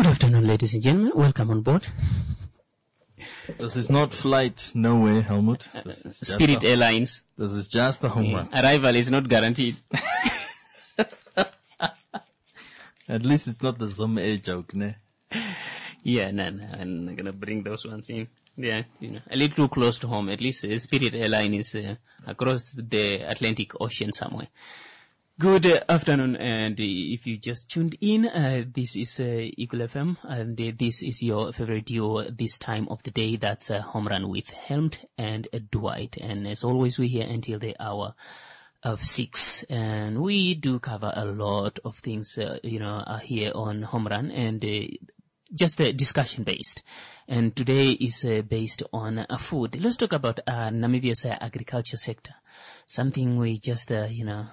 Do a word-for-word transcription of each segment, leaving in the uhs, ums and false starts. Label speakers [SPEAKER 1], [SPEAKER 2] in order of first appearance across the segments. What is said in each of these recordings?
[SPEAKER 1] afternoon, ladies and gentlemen. Welcome on board.
[SPEAKER 2] This is not flight nowhere, Helmut. This is just
[SPEAKER 1] Spirit
[SPEAKER 2] a,
[SPEAKER 1] Airlines.
[SPEAKER 2] This is just the home run.
[SPEAKER 1] Arrival is not guaranteed.
[SPEAKER 2] At least it's not the Zim Air joke, ne?
[SPEAKER 1] Yeah, no, no, I'm not gonna bring those ones in. Yeah, you know, a little too close to home. At least uh, Spirit Airline is uh, across the Atlantic Ocean somewhere. Good uh, afternoon, and uh, if you just tuned in, uh, this is uh, Eagle F M, and uh, this is your favorite duo this time of the day. That's uh, Home Run with Helmut and uh, Dwight. And as always, we're here until the hour of six, and we do cover a lot of things, uh, you know, uh, here on Home Run, and uh, just uh, discussion based. And today is uh, based on uh, food. Let's talk about uh, Namibia's uh, agriculture sector. Something we just, uh, you know,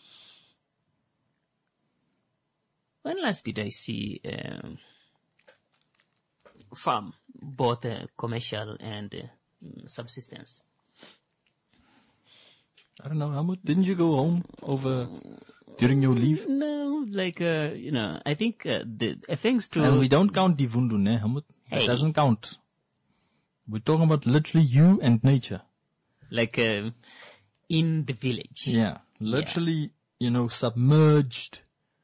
[SPEAKER 1] when last did I see um, farm, both uh, commercial and uh, subsistence?
[SPEAKER 2] I don't know, Helmut, didn't you go home over during your leave?
[SPEAKER 1] No, like, uh, you know, I think uh, the uh, thanks to...
[SPEAKER 2] And we don't count Divundu, ne, Helmut?
[SPEAKER 1] Hey.
[SPEAKER 2] It doesn't count. We're talking about literally you and nature.
[SPEAKER 1] Like uh, in the village.
[SPEAKER 2] Yeah, literally, yeah. You know, submerged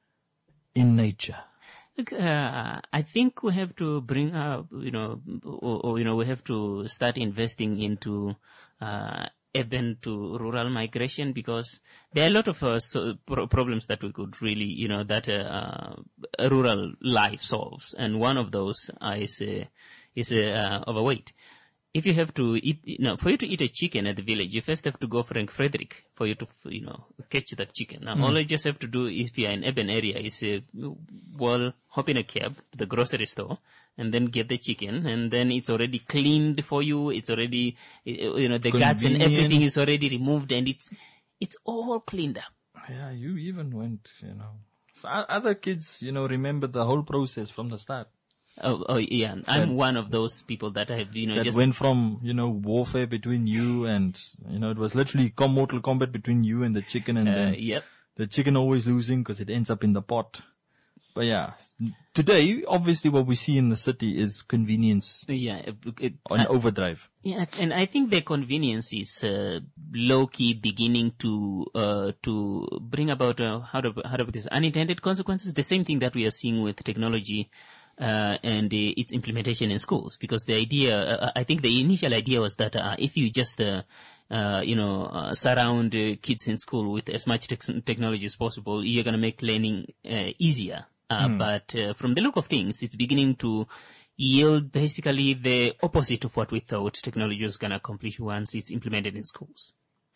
[SPEAKER 2] in nature.
[SPEAKER 1] Look, uh, I think we have to bring up, you know, or, or you know, we have to start investing into uh, urban to rural migration, because there are a lot of uh, so pro- problems that we could really, you know, that uh, uh, rural life solves, and one of those uh, is uh, is uh, overweight. If you have to eat, you know, for you to eat a chicken at the village, you first have to go Frank Frederick for you to, you know, catch that chicken. Now, mm. all you just have to do if you're in an urban area is, uh, well, hop in a cab to the grocery store and then get the chicken, and then it's already cleaned for you. It's already, you know, the guts and everything is already removed, and it's, it's all cleaned up.
[SPEAKER 2] Yeah, you even went, you know. So other kids, you know, remember the whole process from the start.
[SPEAKER 1] Oh, oh, yeah. I'm that, one of those people that have, you know,
[SPEAKER 2] that
[SPEAKER 1] just
[SPEAKER 2] went from, you know, warfare between you and, you know, it was literally com- mortal combat between you and the chicken, and
[SPEAKER 1] uh,
[SPEAKER 2] then
[SPEAKER 1] yep.
[SPEAKER 2] the chicken always losing because it ends up in the pot. But yeah, today, obviously what we see in the city is convenience.
[SPEAKER 1] Yeah. It, it,
[SPEAKER 2] on
[SPEAKER 1] I,
[SPEAKER 2] overdrive.
[SPEAKER 1] Yeah. And I think the convenience is, uh, low-key beginning to, uh, to bring about, uh, how to, how to put this, unintended consequences. The same thing that we are seeing with technology. Uh, and uh, its implementation in schools, because the idea, uh, I think the initial idea was that uh, if you just, uh, uh, you know, uh, surround uh, kids in school with as much te- technology as possible, you're going to make learning uh, easier. Uh, mm. But uh, from the look of things, it's beginning to yield basically the opposite of what we thought technology was going to accomplish once it's implemented in schools.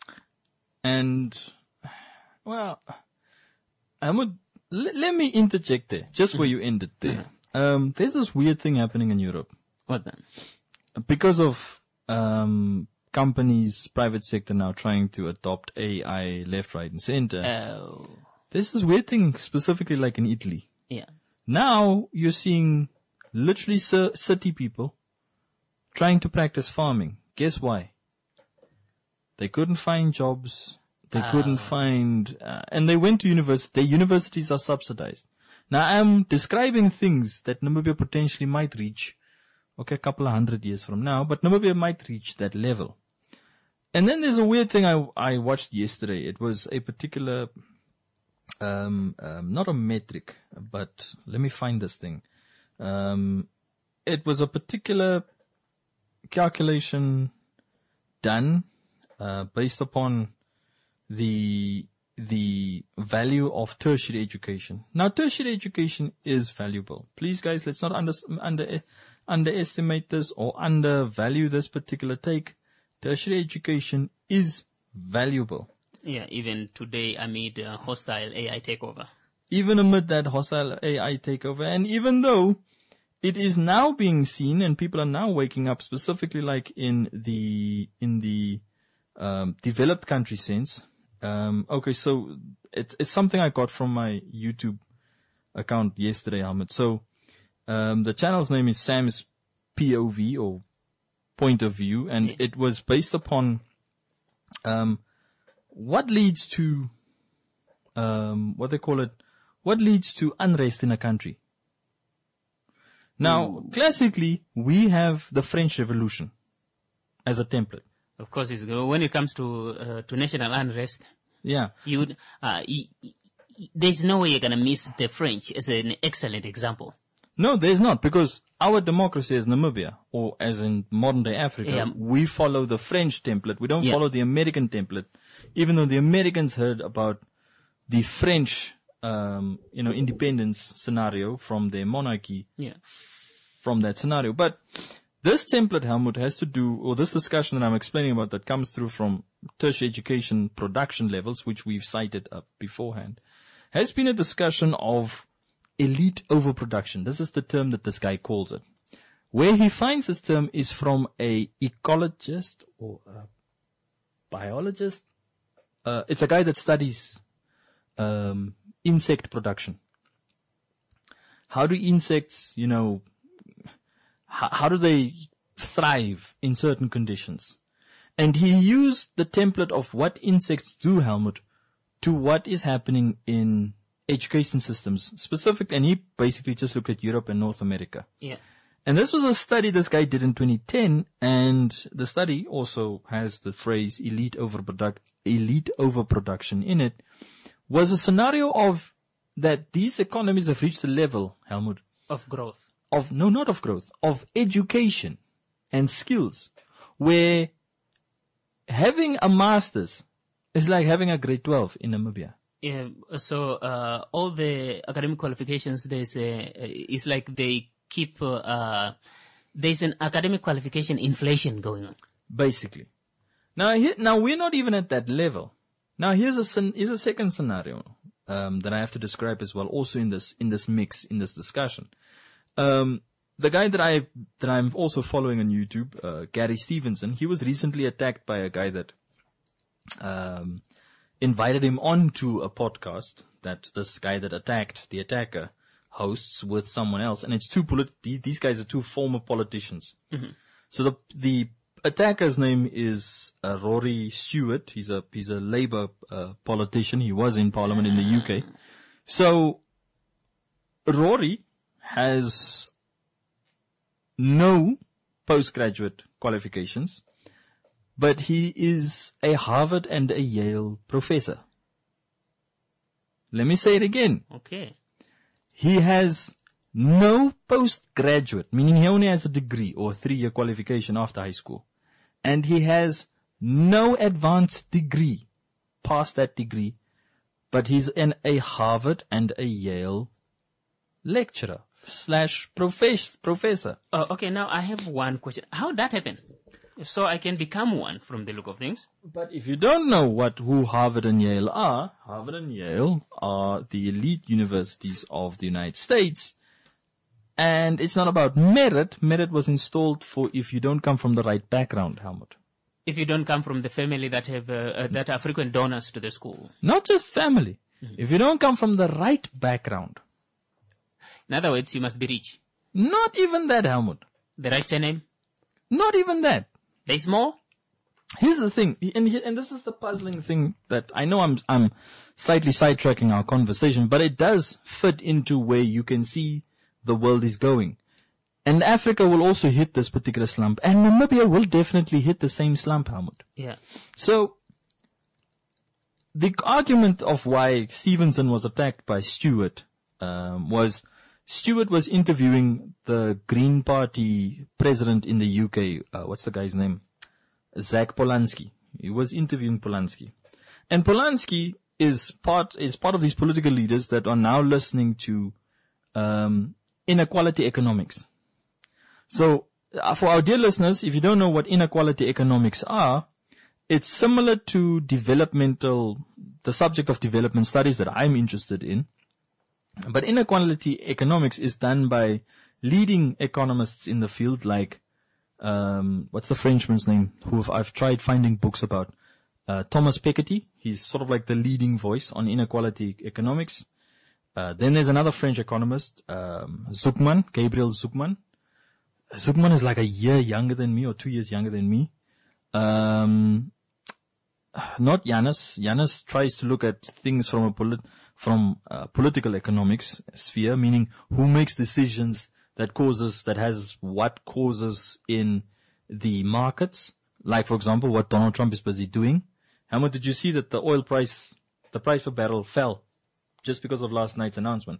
[SPEAKER 2] And, well, I would, l- let me interject there, just where you ended there. Mm-hmm. Um, there's this weird thing happening in Europe.
[SPEAKER 1] What then?
[SPEAKER 2] Because of, um, companies, private sector now trying to adopt A I left, right, and center.
[SPEAKER 1] Oh.
[SPEAKER 2] There's this weird thing specifically like in Italy.
[SPEAKER 1] Yeah.
[SPEAKER 2] Now you're seeing literally c- city people trying to practice farming. Guess why? They couldn't find jobs. They oh. couldn't find, uh, and they went to university. Their universities are subsidized. Now, I'm describing things that Namibia potentially might reach, okay, a couple of hundred years from now, but Namibia might reach that level. And then there's a weird thing I, I watched yesterday. It was a particular, um, um, not a metric, but let me find this thing. Um, it was a particular calculation done, uh, based upon the the value of tertiary education. Now, tertiary education is valuable. Please, guys, let's not under, under, underestimate this or undervalue this particular take. Tertiary education is valuable.
[SPEAKER 1] Yeah, even today amid uh, hostile A I takeover.
[SPEAKER 2] Even amid that hostile A I takeover, and even though it is now being seen and people are now waking up, specifically like in the, in the, um, developed country sense. Um, okay, so it's, it's something I got from my YouTube account yesterday, Ahmed. So, um, the channel's name is Sam's P O V or point of view, and yeah. It was based upon, um, what leads to, um, what they call it, what leads to unrest in a country. Now, classically, we have the French Revolution as a template.
[SPEAKER 1] Of course, it's, when it comes to uh, to national unrest,
[SPEAKER 2] Yeah.
[SPEAKER 1] you would, uh, y- y- y- there's no way you're gonna miss the French as an excellent example.
[SPEAKER 2] No, there's not, because our democracy as Namibia, or as in modern day Africa,
[SPEAKER 1] Yeah.
[SPEAKER 2] we follow the French template. We don't
[SPEAKER 1] Yeah.
[SPEAKER 2] follow the American template, even though the Americans heard about the French, um, you know, independence scenario from their monarchy,
[SPEAKER 1] Yeah.
[SPEAKER 2] from that scenario. But this template, Helmut, has to do, or this discussion that I'm explaining about that comes through from tertiary education production levels, which we've cited up beforehand, has been a discussion of elite overproduction. This is the term that this guy calls it. Where he finds this term is from a ecologist or a biologist. Uh, it's a guy that studies um, insect production. How do insects, you know, how, how do they thrive in certain conditions? And he used the template of what insects do, Helmut, to what is happening in education systems specific, and he basically just looked at Europe and North America.
[SPEAKER 1] Yeah.
[SPEAKER 2] And this was a study this guy did in twenty ten, and the study also has the phrase elite overproduct, elite overproduction in it, was a scenario of that these economies have reached a level, Helmut,
[SPEAKER 1] Of growth.
[SPEAKER 2] of, no, not of growth, of education and skills, where having a master's is like having a grade twelve in Namibia.
[SPEAKER 1] Yeah, so uh, all the academic qualifications, there's a, it's like they keep, uh, uh, there's an academic qualification inflation going on.
[SPEAKER 2] Basically. Now, here, now we're not even at that level. Now, here's a scen- here's a second scenario um, that I have to describe as well, also in this in this mix, in this discussion. Um, the guy that I that I'm also following on YouTube, uh, Gary Stevenson, he was recently attacked by a guy that um, invited him onto a podcast that this guy that attacked the attacker hosts with someone else, and it's two polit- these, these guys are two former politicians. Mm-hmm. So the the attacker's name is uh, Rory Stewart. He's a he's a Labour uh, politician. He was in Parliament in the U K. So Rory has no postgraduate qualifications, but he is a Harvard and a Yale professor. Let me say it again.
[SPEAKER 1] Okay.
[SPEAKER 2] He has no postgraduate, meaning he only has a degree or a three-year qualification after high school. And he has no advanced degree past that degree, but he's an, a Harvard and a Yale lecturer slash profess, professor.
[SPEAKER 1] Oh, okay, now I have one question. How did that happen? So I can become one from the look of things.
[SPEAKER 2] But if you don't know what who Harvard and Yale are, Harvard and Yale are the elite universities of the United States. And it's not about merit. Merit was installed for if you don't come from the right background, Helmut.
[SPEAKER 1] If you don't come from the family that have uh, uh, that are frequent donors to the school.
[SPEAKER 2] Not just family. Mm-hmm. If you don't come from the right background.
[SPEAKER 1] In other words, you must be rich.
[SPEAKER 2] Not even that, Helmut.
[SPEAKER 1] The right surname?
[SPEAKER 2] Not even that.
[SPEAKER 1] There's more?
[SPEAKER 2] Here's the thing, and, and this is the puzzling thing that I know I'm I'm slightly sidetracking our conversation, but it does fit into where you can see the world is going. And Africa will also hit this particular slump, and Namibia will definitely hit the same slump, Helmut.
[SPEAKER 1] Yeah.
[SPEAKER 2] So, the argument of why Stevenson was attacked by Stewart um, was Stewart was interviewing the Green Party president in the U K. Uh, what's the guy's name? Zach Polanski. He was interviewing Polanski. And Polanski is part, is part of these political leaders that are now listening to, um, inequality economics. So, uh, for our dear listeners, if you don't know what inequality economics are, it's similar to developmental, the subject of development studies that I'm interested in. But inequality economics is done by leading economists in the field like, um, what's the Frenchman's name who I've tried finding books about? Uh, Thomas Piketty. He's sort of like the leading voice on inequality economics. Uh, then there's another French economist, um, Zuckman, Gabriel Zuckman. Zuckman is like a year younger than me or two years younger than me. Um, not Janus. Janus tries to look at things from a polit- from uh, political economics sphere, meaning who makes decisions that causes, that has what causes in the markets. Like, for example, what Donald Trump is busy doing. How much did you see that the oil price, the price per barrel fell just because of last night's announcement?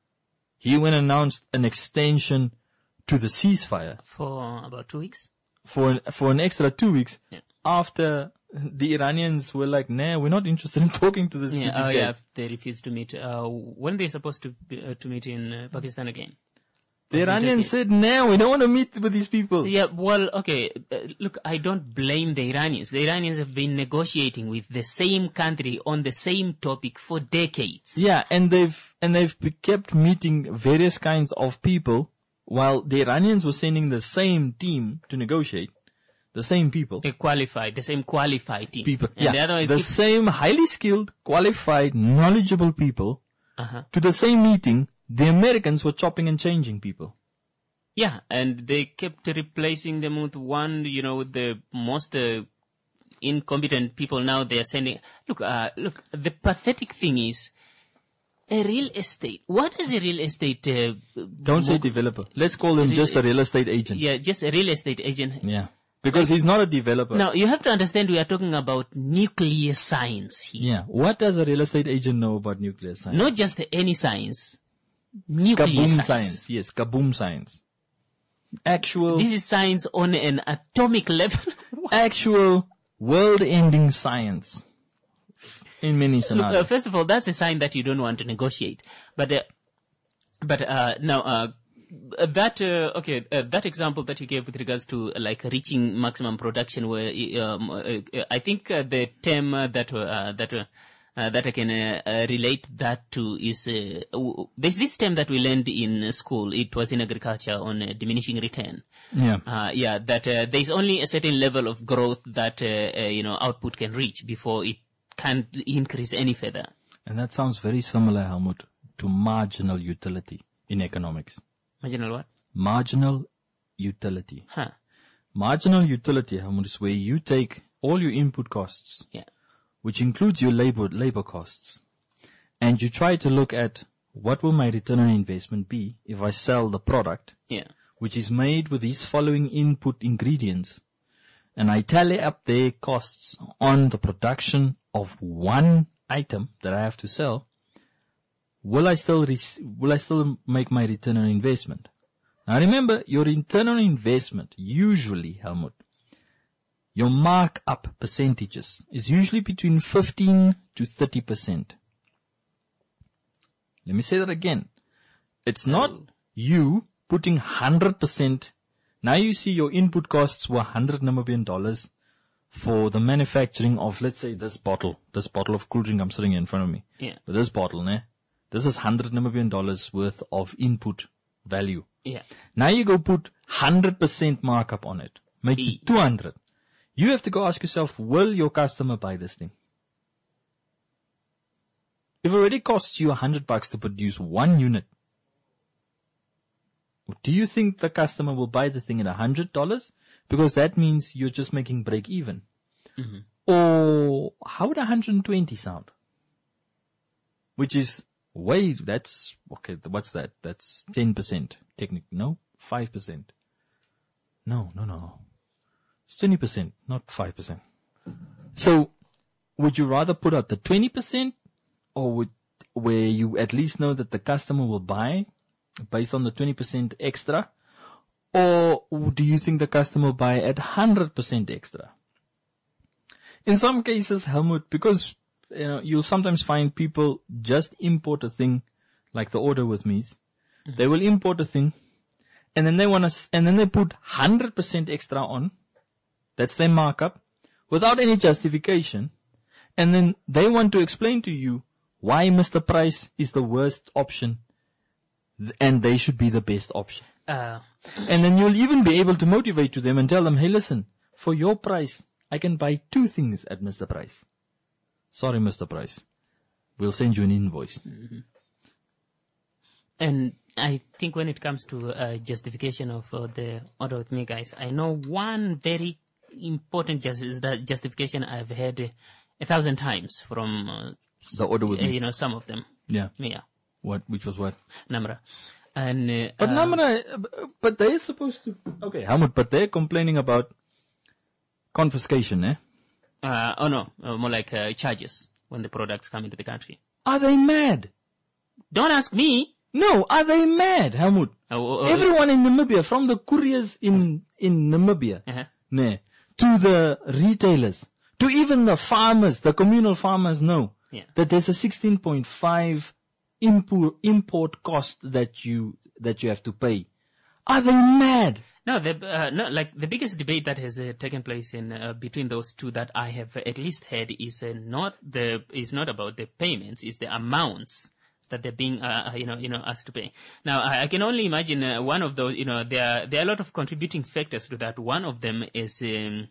[SPEAKER 2] He went and announced an extension to the ceasefire
[SPEAKER 1] For about two weeks.
[SPEAKER 2] for an, for an extra two weeks
[SPEAKER 1] Yeah.
[SPEAKER 2] after the Iranians were like, nah, we're not interested in talking to this.
[SPEAKER 1] Yeah,
[SPEAKER 2] to
[SPEAKER 1] oh
[SPEAKER 2] these
[SPEAKER 1] yeah,
[SPEAKER 2] guys.
[SPEAKER 1] they refused to meet. Uh, when they're supposed to be, uh, to meet in uh, Pakistan again?
[SPEAKER 2] The
[SPEAKER 1] Was it
[SPEAKER 2] Iranians
[SPEAKER 1] Turkey?
[SPEAKER 2] said, nah, we don't want to meet with these people.
[SPEAKER 1] Yeah, well, okay. Uh, look, I don't blame the Iranians. The Iranians have been negotiating with the same country on the same topic for decades.
[SPEAKER 2] Yeah, and they've and they've be- kept meeting various kinds of people while the Iranians were sending the same team to negotiate. The same people.
[SPEAKER 1] They qualified, the same qualified team.
[SPEAKER 2] People.
[SPEAKER 1] And
[SPEAKER 2] Yeah,
[SPEAKER 1] the other one
[SPEAKER 2] the
[SPEAKER 1] keep-
[SPEAKER 2] same highly skilled, qualified, knowledgeable people.
[SPEAKER 1] uh-huh.
[SPEAKER 2] To the same meeting, the Americans were chopping and changing people.
[SPEAKER 1] Yeah, and they kept replacing them with one, you know, with the most uh, incompetent people. Now they are sending. Look, uh, look. The pathetic thing is, a real estate. What is a real estate? Uh,
[SPEAKER 2] Don't say
[SPEAKER 1] mo-
[SPEAKER 2] developer. Let's call him
[SPEAKER 1] Real-
[SPEAKER 2] just a real estate agent.
[SPEAKER 1] Yeah, just a real estate agent.
[SPEAKER 2] Yeah. Because he's not a developer.
[SPEAKER 1] Now you have to understand, we are talking about nuclear science here.
[SPEAKER 2] Yeah. What does a real estate agent know about nuclear science?
[SPEAKER 1] Not just any science. Nuclear
[SPEAKER 2] Kaboom
[SPEAKER 1] science.
[SPEAKER 2] science. Yes, kaboom science. Actual,
[SPEAKER 1] This is science on an atomic level.
[SPEAKER 2] actual world-ending science. In many
[SPEAKER 1] Look, uh,
[SPEAKER 2] scenarios.
[SPEAKER 1] first of all, that's a sign that you don't want to negotiate. But, uh, but uh, now, uh, that uh, okay, uh, that example that you gave with regards to uh, like reaching maximum production, where um, uh, uh, I think uh, the term uh, that uh, that uh, uh, that I can uh, uh, relate that to is uh, w- there's this term that we learned in uh, school. It was in agriculture on uh, diminishing return.
[SPEAKER 2] Yeah.
[SPEAKER 1] Uh, yeah, that uh, there's only a certain level of growth that uh, uh, you know output can reach before it can't increase any further.
[SPEAKER 2] And that sounds very similar, Helmut, to marginal utility in economics.
[SPEAKER 1] Marginal what?
[SPEAKER 2] Marginal utility.
[SPEAKER 1] Huh.
[SPEAKER 2] Marginal utility, Helmut, is where you take all your input costs,
[SPEAKER 1] Yeah.
[SPEAKER 2] which includes your labor labor costs, and you try to look at what will my return on investment be if I sell the product,
[SPEAKER 1] Yeah.
[SPEAKER 2] which is made with these following input ingredients, and I tally up their costs on the production of one item that I have to sell. Will I still re- will I still make my return on investment? Now remember, your return on investment usually, Helmut, your markup percentages is usually between fifteen to thirty percent. Let me say that again. It's not you putting one hundred percent. Now you see your input costs were one hundred Namibian dollars for the manufacturing of, let's say, this bottle, this bottle of cool drink I'm sitting in front of me.
[SPEAKER 1] Yeah.
[SPEAKER 2] With this bottle, ne? This is one hundred Namibian dollars worth of input value.
[SPEAKER 1] Yeah.
[SPEAKER 2] Now you go put one hundred percent markup on it. Make
[SPEAKER 1] E-
[SPEAKER 2] it two hundred. You have to go ask yourself, will your customer buy this thing? If it already costs you one hundred bucks to produce one unit, do you think the customer will buy the thing at one hundred dollars? Because that means you're just making break even.
[SPEAKER 1] Mm-hmm.
[SPEAKER 2] Or how would one hundred twenty sound? Which is way, that's, okay, what's that? That's ten percent. Technically, no? five percent. No, no, no. It's twenty percent, not five percent. So, would you rather put out the twenty percent, or would, where you at least know that the customer will buy based on the twenty percent extra? Or do you think the customer will buy at one hundred percent extra? In some cases, Helmut, because you know, you'll sometimes find people just import a thing, like the order with me's. Mm-hmm. They will import a thing, and then they want to, and then they put one hundred percent extra on. That's their markup, without any justification. And then they want to explain to you why Mister Price is the worst option, and they should be the best option.
[SPEAKER 1] Uh,
[SPEAKER 2] And then you'll even be able to motivate to them and tell them, hey, listen, for your price, I can buy two things at Mister Price. Sorry, Mister Price. We'll send you an invoice.
[SPEAKER 1] Mm-hmm. And I think when it comes to uh, justification of uh, the order with me, guys, I know one very important just- that justification I've heard uh, a thousand times from, uh,
[SPEAKER 2] The order with
[SPEAKER 1] uh,
[SPEAKER 2] me.
[SPEAKER 1] you know, some of them.
[SPEAKER 2] Yeah.
[SPEAKER 1] Yeah.
[SPEAKER 2] What? Which was what?
[SPEAKER 1] Namra. And uh,
[SPEAKER 2] But
[SPEAKER 1] uh,
[SPEAKER 2] Namra, but they're supposed to. Okay, Helmut, but they're complaining about confiscation, eh?
[SPEAKER 1] uh, oh no, uh, more like uh, charges when the products come into the country.
[SPEAKER 2] Are they mad?
[SPEAKER 1] Don't ask me.
[SPEAKER 2] No, are they mad, Helmut?
[SPEAKER 1] Uh, uh,
[SPEAKER 2] Everyone in Namibia, from the couriers in, in Namibia,
[SPEAKER 1] Uh-huh.
[SPEAKER 2] ne, to the retailers, to even the farmers, the communal farmers know
[SPEAKER 1] Yeah.
[SPEAKER 2] that there's a sixteen point five import, import cost that you, that you have to pay. Are they mad?
[SPEAKER 1] No, the uh, no, like the biggest debate that has uh, taken place in uh, between those two that I have at least heard is uh, not the is not about the payments, is the amounts that they're being uh, you know you know asked to pay. Now I, I can only imagine uh, one of those. You know, there are, there are a lot of contributing factors to that. One of them is. Um,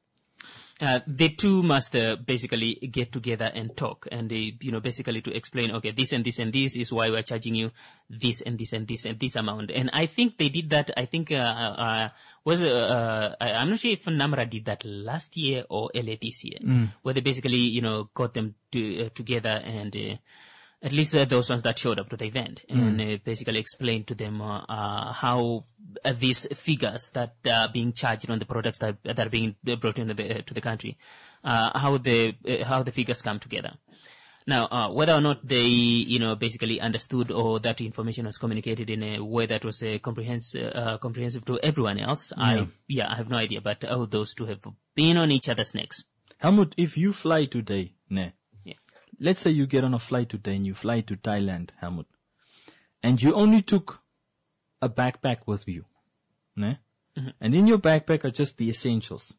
[SPEAKER 1] Uh, the two must uh, basically get together and talk, and they, you know, basically to explain, okay, this and this and this is why we're charging you this and this and this and this amount. And I think they did that. I think uh, uh, was uh, uh, I, I'm not sure if Namra did that last year or earlier this year, mm. where they basically, you know, got them to, uh, together and. Uh, At least uh, those ones that showed up to the event, and
[SPEAKER 2] Mm.
[SPEAKER 1] uh, basically explained to them uh, uh, how uh, these figures that are being charged on the products that, that are being brought into the uh, to the country, uh, how the uh, how the figures come together. Now, uh, whether or not they, you know, basically understood or that information was communicated in a way that was uh, comprehensive, uh, comprehensive to everyone else,
[SPEAKER 2] Yeah.
[SPEAKER 1] I yeah, I have no idea. But oh, those two have been on each other's necks.
[SPEAKER 2] Helmut, if you fly today, ne,
[SPEAKER 1] Yeah.
[SPEAKER 2] let's say you get on a flight today and you fly to Thailand, Helmut, and you only took a backpack with you, ne?
[SPEAKER 1] Mhm.
[SPEAKER 2] And in your backpack are just the essentials.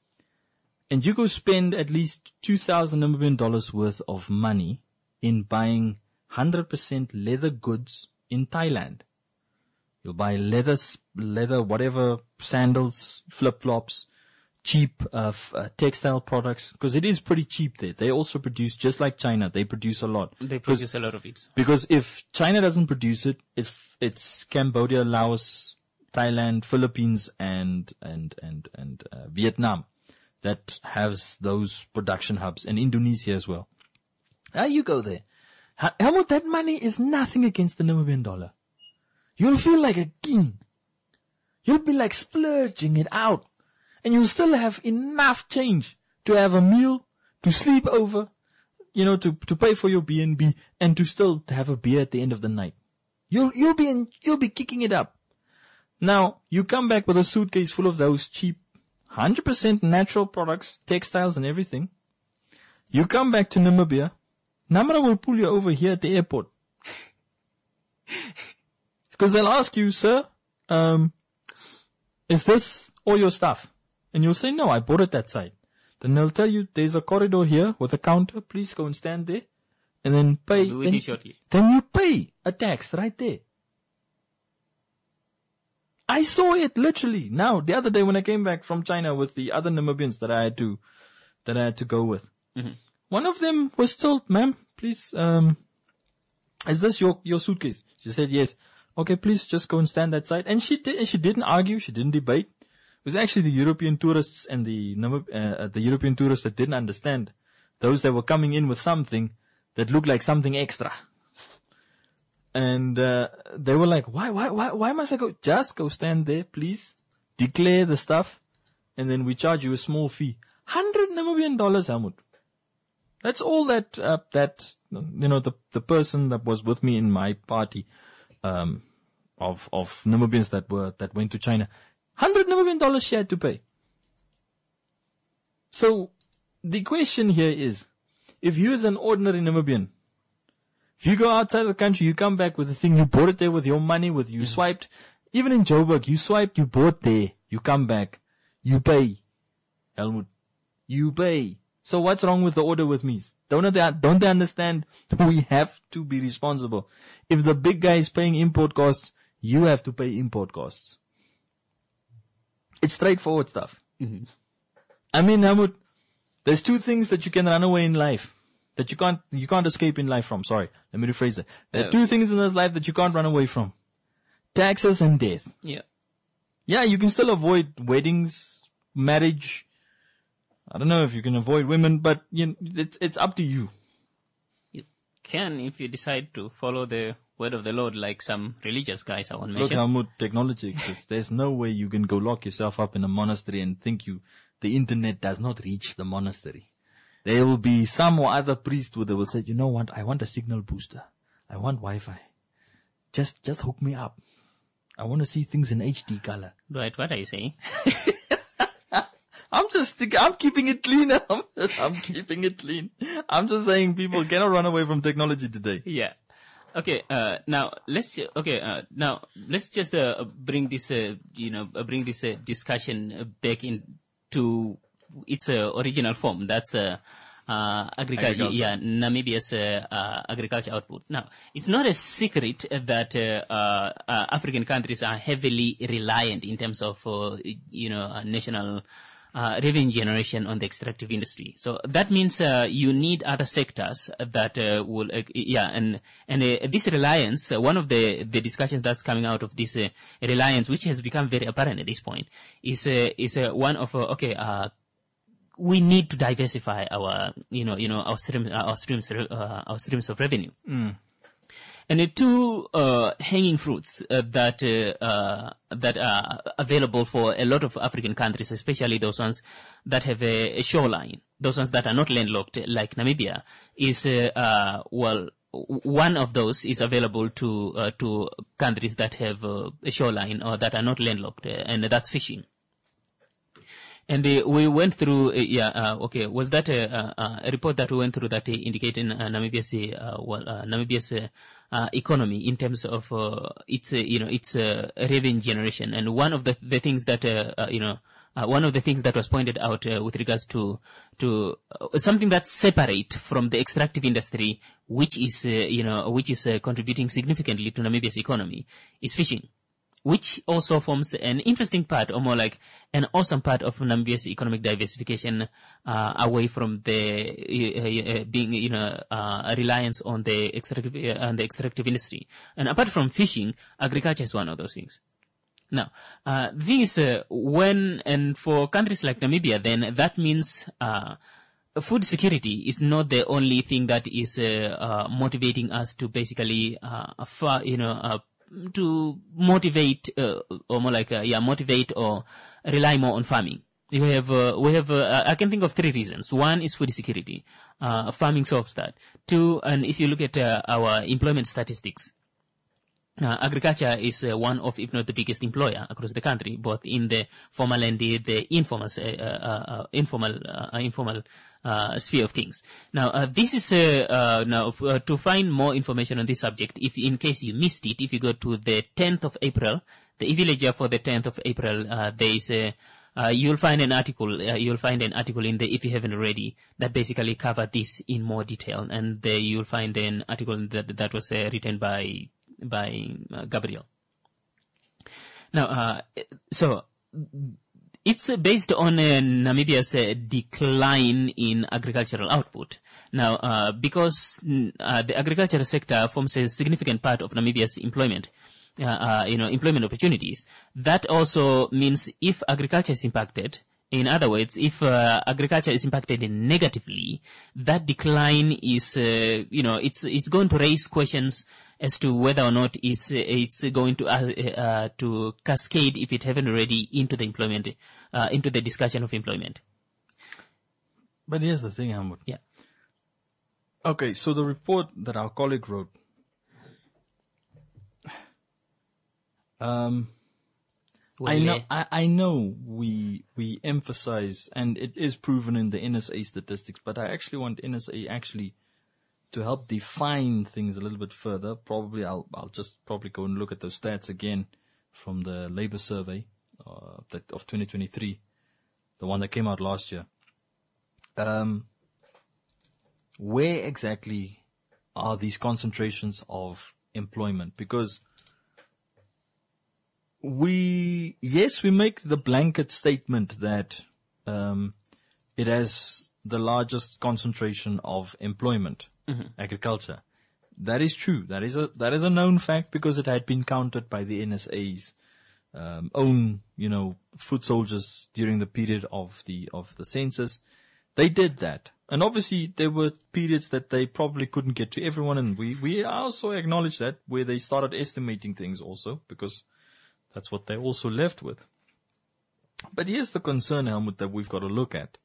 [SPEAKER 2] And you go spend at least two thousand Namibian dollars worth of money in buying one hundred percent leather goods in Thailand. You'll buy leather, s- leather, whatever, sandals, flip-flops, cheap uh, f- uh, textile products, because it is pretty cheap there. They also produce, just like China, they produce a lot.
[SPEAKER 1] They
[SPEAKER 2] 'Cause-
[SPEAKER 1] produce a lot of it.
[SPEAKER 2] Because if China doesn't produce it, if it's Cambodia, Laos, Thailand, Philippines, and and and and uh, Vietnam that has those production hubs, and Indonesia as well. Now you go there. How, how much that money is nothing against the Namibian dollar. You'll feel like a king. You'll be like splurging it out. And you'll still have enough change to have a meal, to sleep over, you know, to, to pay for your B and B, and to still have a beer at the end of the night. You'll, you'll be in, you'll be kicking it up. Now, you come back with a suitcase full of those cheap, one hundred percent natural products, textiles and everything. You come back to Namibia, Namra will pull you over here at the airport. Because they'll ask you, sir, um, is this all your stuff? And you'll say, no, I bought it that side. Then they'll tell you, there's a corridor here with a counter. Please go and stand there. And then pay.
[SPEAKER 1] I'll be with
[SPEAKER 2] Then,
[SPEAKER 1] you shortly.
[SPEAKER 2] then you pay a tax right there. I saw it literally now, the other day when I came back from China with the other Namibians that I had to, that I had to go with.
[SPEAKER 1] Mhm.
[SPEAKER 2] One of them was still, ma'am, please, um, is this your, your suitcase? She said, yes. Okay, please just go and stand that side. And she did, and she didn't argue. She didn't debate. It was actually the European tourists and the, Namib- uh, the European tourists that didn't understand. Those that were coming in with something that looked like something extra. And, uh, they were like, why, why, why, why must I go? Just go stand there, please. Declare the stuff. And then we charge you a small fee. Hundred Namibian dollars, Helmut. That's all that, uh, that, you know, the, the person that was with me in my party, um, of, of Namibians that were, that went to China. Hundred Namibian dollars she had to pay. So, the question here is, if you as an ordinary Namibian, if you go outside of the country, you come back with a thing, you bought it there with your money, with you swiped, even in Joburg, you swiped, you bought there, you come back, you pay. Helmut, you pay. So what's wrong with the order with me? Don't they, don't they understand we have to be responsible? If the big guy is paying import costs, you have to pay import costs. It's straightforward stuff.
[SPEAKER 1] Mhm.
[SPEAKER 2] I mean, Helmut, there's two things that you can run away in life. That you can't, you can't escape in life from. Sorry. Let me rephrase that. There are
[SPEAKER 1] Uh,
[SPEAKER 2] two things in this life that you can't run away from. Taxes and death.
[SPEAKER 1] Yeah.
[SPEAKER 2] Yeah, you can still avoid weddings, marriage. I don't know if you can avoid women, but you know, it's, it's up to you.
[SPEAKER 1] You can if you decide to follow the word of the Lord like some religious guys I won't
[SPEAKER 2] Look
[SPEAKER 1] mention.
[SPEAKER 2] how much technology exists. There's no way you can go lock yourself up in a monastery and think you, the internet does not reach the monastery. There will be some or other priest who they will say, you know what, I want a signal booster. I want Wi-Fi. Just, just hook me up. I want to see things in H D color.
[SPEAKER 1] Right, what are you saying?
[SPEAKER 2] I'm just, I'm keeping it clean. I'm, I'm keeping it clean. I'm just saying people cannot run away from technology today.
[SPEAKER 1] Yeah. Okay, uh, now let's, okay, uh, now let's just, uh, bring this, uh, you know, uh, bring this, uh, discussion uh, back into its, uh, original form. That's, uh, uh, agriculture,
[SPEAKER 2] Agriculture.
[SPEAKER 1] yeah, Namibia's, uh, uh, agriculture output. Now, it's not a secret that, uh, uh, uh, African countries are heavily reliant in terms of, uh, you know, uh, national, Uh, revenue generation on the extractive industry. So that means uh, you need other sectors that uh, will, uh, yeah, and and uh, this reliance, uh, one of the the discussions that's coming out of this uh, reliance, which has become very apparent at this point, is uh, is uh, one of uh, okay, uh, we need to diversify our, you know, you know, our streams, our streams, uh, our streams of revenue.
[SPEAKER 2] Mm.
[SPEAKER 1] And the two uh, hanging fruits uh, that uh, uh, that are available for a lot of African countries, especially those ones that have a, a shoreline, those ones that are not landlocked like Namibia, is uh, uh, well, one of those is available to uh, to countries that have uh, a shoreline or that are not landlocked, uh, and that's fishing. And uh, we went through, uh, yeah, uh, okay, was that a, a, a report that we went through that uh, indicating uh, Namibia's, uh, well, uh, Namibia's uh, uh, economy in terms of uh, its, uh, you know, its uh, revenue generation? And one of the the things that, uh, uh, you know, uh, one of the things that was pointed out uh, with regards to to uh, something that's separate from the extractive industry, which is, uh, you know, which is uh, contributing significantly to Namibia's economy, is fishing, which also forms an interesting part, or more like an awesome part of Namibia's economic diversification, uh, away from the uh, uh, being, you know, uh, a reliance on the extractive, uh, on the extractive industry. And apart from fishing, agriculture is one of those things. Now, uh, the thing is, uh, when, and for countries like Namibia, then that means, uh, food security is not the only thing that is, uh, uh, motivating us to basically, uh, far, you know, uh, to motivate, uh, or more like, uh, yeah, motivate or rely more on farming. We have, uh, we have, uh, I can think of three reasons. One is food security. Uh, farming solves that. Two, and if you look at, uh, our employment statistics, Uh, agriculture is uh, one of, if not the biggest employer across the country, both in the formal and the, the informal, uh, uh, uh, informal, uh, informal uh, sphere of things. Now, uh, this is uh, uh, now uh, to find more information on this subject. If, in case you missed it, if you go to the tenth of April, the e-villager for the tenth of April, uh, there is a Uh, you'll find an article, uh, you'll find an article in there, if you haven't already, that basically cover this in more detail. And there you'll find an article that, that was uh, written by, by uh, Gabriel. Now, uh, so, it's uh, based on uh, Namibia's uh, decline in agricultural output. Now, uh, because uh, the agricultural sector forms a significant part of Namibia's employment, Uh, uh, you know, employment opportunities. That also means if agriculture is impacted, in other words, if uh, agriculture is impacted negatively, that decline is, uh, you know, it's it's going to raise questions as to whether or not it's uh, it's going to uh, uh, to cascade, if it haven't already, into the employment, uh, into the discussion of employment.
[SPEAKER 2] But here's the thing, Hamwood.
[SPEAKER 1] Yeah.
[SPEAKER 2] Okay, so the report that our colleague wrote. Um,
[SPEAKER 1] Well,
[SPEAKER 2] I know,
[SPEAKER 1] uh,
[SPEAKER 2] I, I know we, we emphasize, and it is proven in the N S A statistics, but I actually want N S A actually to help define things a little bit further. Probably I'll, I'll just probably go and look at those stats again from the labor survey, uh, that of twenty twenty-three, the one that came out last year. Um, where exactly are these concentrations of employment? Because We, yes, we make the blanket statement that um, it has the largest concentration of employment, mm-hmm. agriculture. That is true. That is a that is a known fact because it had been counted by the N S A's um, own, you know, foot soldiers during the period of the of the census. They did that. And obviously there were periods that they probably couldn't get to everyone, and we, we also acknowledge that, where they started estimating things also, because that's what they're also left with. But here's the concern, Helmut, that we've got to look at.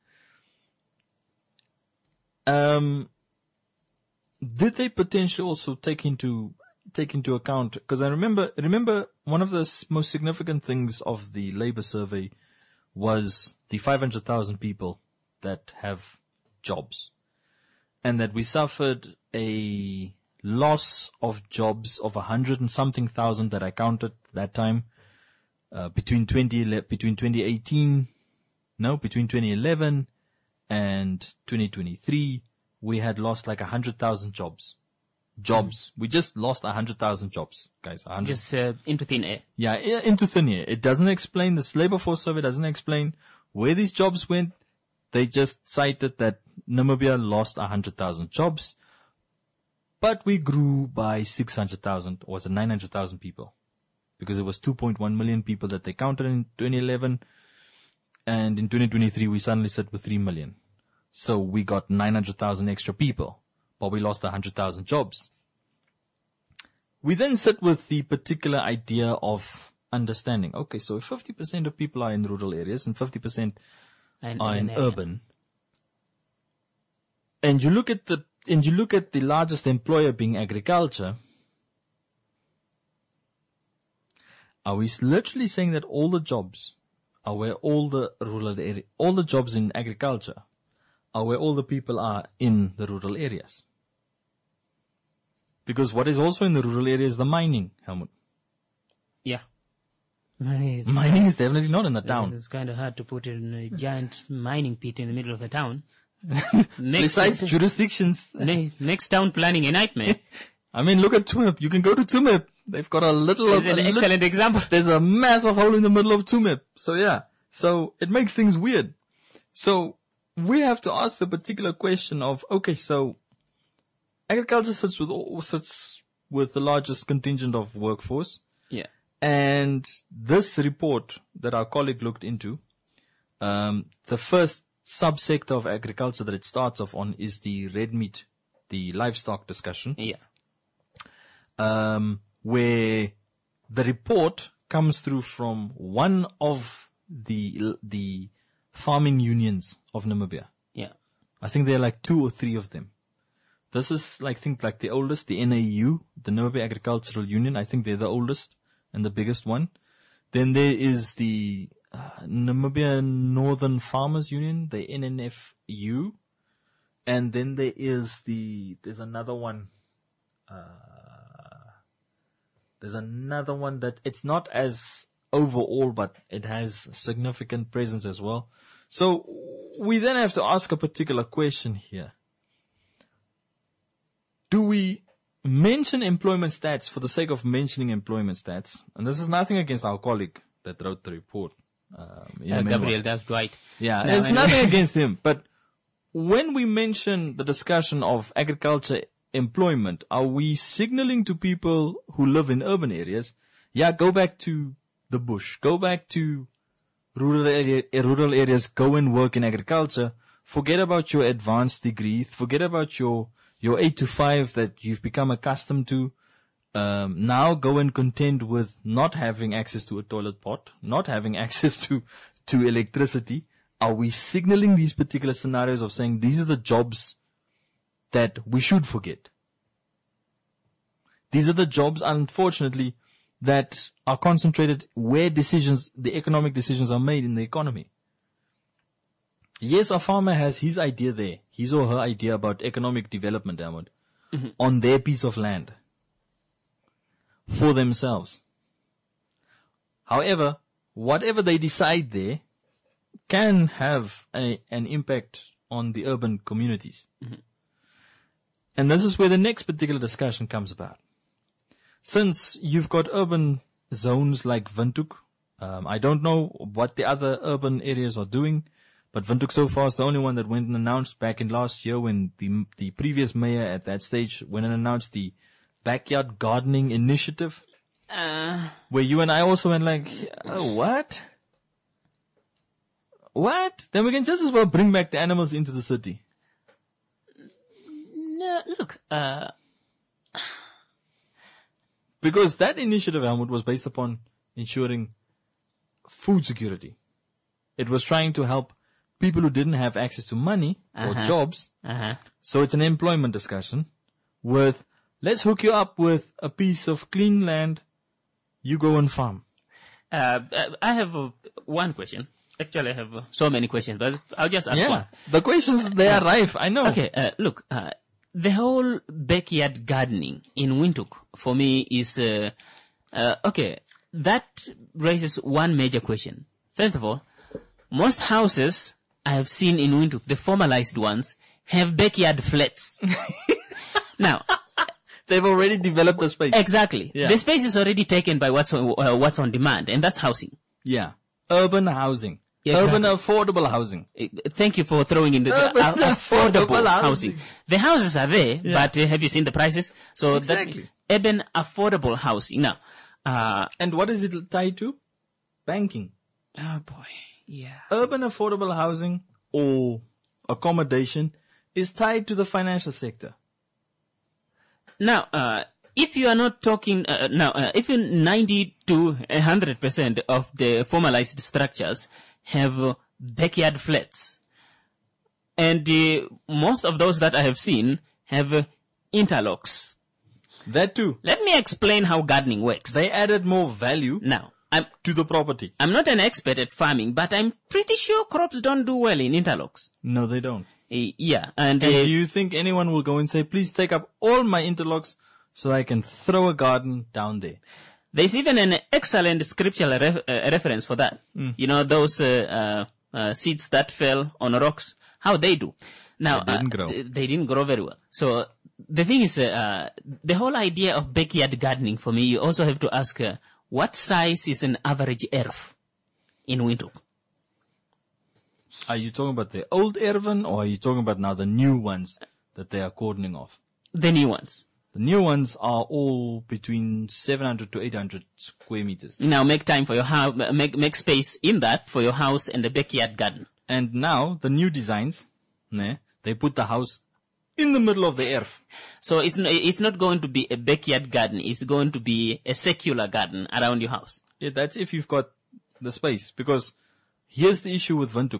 [SPEAKER 2] Um, did they potentially also take into take into account? Because I remember remember one of the s- most significant things of the labor survey was the five hundred thousand people that have jobs, and that we suffered a loss of jobs of a hundred and something thousand that I counted that time, uh, between twenty between twenty eighteen, no, between twenty eleven and twenty twenty-three, we had lost like a hundred thousand jobs. Jobs. Mm. We just lost a hundred thousand jobs, guys. one hundred.
[SPEAKER 1] Just uh, into thin air.
[SPEAKER 2] Yeah, into thin air. It doesn't explain, this labor force survey doesn't explain where these jobs went. They just cited that Namibia lost one hundred thousand jobs, but we grew by six hundred thousand, or was it nine hundred thousand people? Because it was two point one million people that they counted in twenty eleven, and in twenty twenty-three we suddenly sit with three million. So we got nine hundred thousand extra people, but we lost one hundred thousand jobs. We then sit with the particular idea of understanding. Okay, so if fifty percent of people are in rural areas and fifty percent
[SPEAKER 1] And,
[SPEAKER 2] are in
[SPEAKER 1] and, uh,
[SPEAKER 2] urban, and you look at the and you look at the largest employer being agriculture, are we literally saying that all the jobs are where all the rural area, all the jobs in agriculture are where all the people are in the rural areas? Because what is also in the rural area is the mining, Helmut.
[SPEAKER 1] Yeah. It's,
[SPEAKER 2] Mining is definitely not in the town.
[SPEAKER 1] It's kind of hard to put in a giant mining pit in the middle of a town.
[SPEAKER 2] Besides jurisdictions.
[SPEAKER 1] Ne- next town planning a nightmare.
[SPEAKER 2] I mean, look at Tumip. You can go to Tumip. They've got a little...
[SPEAKER 1] It's an
[SPEAKER 2] a
[SPEAKER 1] excellent
[SPEAKER 2] lit-
[SPEAKER 1] example.
[SPEAKER 2] There's a massive hole in the middle of Tumip. So yeah. So it makes things weird. So we have to ask the particular question of, okay, so agriculture sits with all, sits with the largest contingent of workforce.
[SPEAKER 1] Yeah.
[SPEAKER 2] And this report that our colleague looked into, um, the first subsector of agriculture that it starts off on is the red meat, the livestock discussion.
[SPEAKER 1] Yeah.
[SPEAKER 2] Um, where the report comes through from one of the the farming unions of Namibia.
[SPEAKER 1] Yeah.
[SPEAKER 2] I think there are like two or three of them. This is like, think like the oldest, the N A U, the Namibia Agricultural Union. I think they're the oldest and the biggest one. Then there is the uh, Namibia Northern Farmers Union, the N N F U. And then there is the, there's another one, uh, there's another one that it's not as overall, but it has significant presence as well. So we then have to ask a particular question here. Do we mention employment stats for the sake of mentioning employment stats? And this is nothing against our colleague that wrote the report. Um,
[SPEAKER 1] Uh, Gabriel, that's right.
[SPEAKER 2] Yeah,
[SPEAKER 1] No,
[SPEAKER 2] it's
[SPEAKER 1] anyway.
[SPEAKER 2] nothing against him. But when we mention the discussion of agriculture employment, are we signaling to people who live in urban areas, yeah, go back to the bush, go back to rural area, rural areas, go and work in agriculture, forget about your advanced degrees, forget about your your eight to five that you've become accustomed to. Um, now go and contend with not having access to a toilet pot, not having access to, to electricity. Are we signaling these particular scenarios of saying these are the jobs that we should forget? These are the jobs, unfortunately, that are concentrated where decisions, the economic decisions are made in the economy. Yes, a farmer has his idea there, his or her idea about economic development, Ahmed, mm-hmm. on their piece of land for themselves. However, whatever they decide there can have a, an impact on the urban communities. Mm-hmm. And this is where the next particular discussion comes about. Since you've got urban zones like Windhoek, um, I don't know what the other urban areas are doing, but Windhoek so far is the only one that went and announced back in last year when the the previous mayor at that stage went and announced the backyard gardening initiative,
[SPEAKER 1] Uh,
[SPEAKER 2] where you and I also went like, oh, what? What? Then we can just as well bring back the animals into the city.
[SPEAKER 1] No, look, uh,
[SPEAKER 2] Because that initiative, Helmut, was based upon ensuring food security. It was trying to help people who didn't have access to money or
[SPEAKER 1] Uh-huh.
[SPEAKER 2] jobs.
[SPEAKER 1] uh-huh.
[SPEAKER 2] So it's an employment discussion with, let's hook you up with a piece of clean land. You go and farm.
[SPEAKER 1] Uh, I have uh, one question. Actually, I have uh, so many questions, but I'll just ask
[SPEAKER 2] Yeah.
[SPEAKER 1] one.
[SPEAKER 2] The questions, they are rife. I know.
[SPEAKER 1] Okay, uh, look, uh, the whole backyard gardening in Windhoek for me is, uh, uh, okay, that raises one major question. First of all, most houses I have seen in Windhoek, the formalized ones, have backyard flats. Now,
[SPEAKER 2] They've already developed the space.
[SPEAKER 1] exactly.
[SPEAKER 2] Yeah.
[SPEAKER 1] The space is already taken by what's on, uh, what's on demand, and that's housing.
[SPEAKER 2] Yeah. Urban housing.
[SPEAKER 1] Yeah,
[SPEAKER 2] Urban
[SPEAKER 1] exactly.
[SPEAKER 2] affordable housing.
[SPEAKER 1] Uh, Thank you for throwing in the, the
[SPEAKER 2] Urban
[SPEAKER 1] uh, affordable
[SPEAKER 2] affordable
[SPEAKER 1] housing.
[SPEAKER 2] housing.
[SPEAKER 1] The houses are there,
[SPEAKER 2] Yeah.
[SPEAKER 1] but uh, have you seen the prices? So
[SPEAKER 2] Exactly.
[SPEAKER 1] that urban affordable housing. Now, uh,
[SPEAKER 2] And what is it tied to? Banking.
[SPEAKER 1] oh boy, yeah.
[SPEAKER 2] Urban affordable housing or accommodation is tied to the financial sector.
[SPEAKER 1] Now, uh, if you are not talking, uh, now, uh, if you ninety to one hundred percent of the formalized structures have uh, backyard flats, and uh, most of those that I have seen have uh, interlocks.
[SPEAKER 2] That too.
[SPEAKER 1] Let me explain how gardening works.
[SPEAKER 2] They added more value
[SPEAKER 1] Now, I'm,
[SPEAKER 2] to the property.
[SPEAKER 1] I'm not an expert at farming, but I'm pretty sure crops don't do well in interlocks.
[SPEAKER 2] No, they don't.
[SPEAKER 1] Uh, yeah, and, uh,
[SPEAKER 2] And do you think anyone will go and say, please take up all my interlocks so I can throw a garden down there?
[SPEAKER 1] there's even an excellent scriptural ref, uh, reference for that.
[SPEAKER 2] Mm.
[SPEAKER 1] You know, those uh, uh, uh, seeds that fell on rocks, how they do. Now,
[SPEAKER 2] They didn't
[SPEAKER 1] uh,
[SPEAKER 2] grow.
[SPEAKER 1] th- they didn't grow very well. So the thing is, uh, uh, the whole idea of backyard gardening for me, you also have to ask, uh, what size is an average earth in Windhoek?
[SPEAKER 2] Are you talking about the old Erven or are you talking about now the new ones that they are cordoning off?
[SPEAKER 1] The new ones.
[SPEAKER 2] The new ones are all between seven hundred to eight hundred square meters.
[SPEAKER 1] Now make time for your house, make, make space in that for your house and the backyard garden.
[SPEAKER 2] And now the new designs, ne, they put the house in the middle of the earth.
[SPEAKER 1] So it's, n- it's not going to be a backyard garden, it's going to be a secular garden around your house.
[SPEAKER 2] Yeah, that's if you've got the space. Because here's the issue with Windhoek.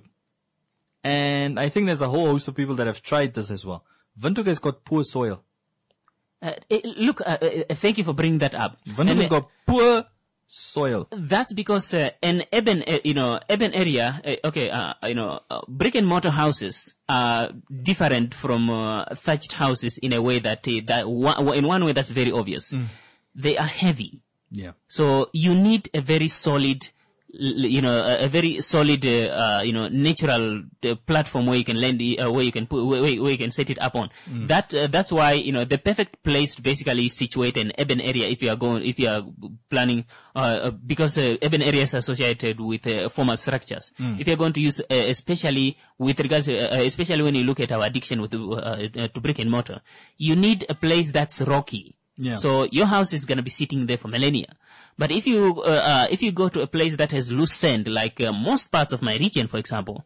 [SPEAKER 2] And I think there's a whole host of people that have tried this as well. Windhoek has got poor soil.
[SPEAKER 1] Uh, eh, look, uh, uh, thank you for bringing that up.
[SPEAKER 2] Windhoek
[SPEAKER 1] And,
[SPEAKER 2] has
[SPEAKER 1] uh,
[SPEAKER 2] got poor soil.
[SPEAKER 1] That's because uh, an urban, uh, you know, urban area, uh, okay, uh, you know, uh, brick and mortar houses are different from uh, thatched houses in a way that, uh, that one, in one way that's very obvious. They are heavy.
[SPEAKER 2] Yeah.
[SPEAKER 1] So you need a very solid, l- you know, a, a very solid, uh, uh, you know, natural uh, platform where you can land, uh, where you can put, where, where you can set it up on. That uh, that's why you know the perfect place to basically situate an urban area if you are going, if you are planning, uh, uh, because uh, urban areas are associated with uh, formal structures. If you are going to use, uh, especially with regards, to, uh, especially when you look at our addiction with uh, uh, to brick and mortar, you need a place that's rocky.
[SPEAKER 2] Yeah.
[SPEAKER 1] So your house is going to be sitting there for millennia. But if you uh, uh, if you go to a place that has loose sand, like uh, most parts of my region, for example,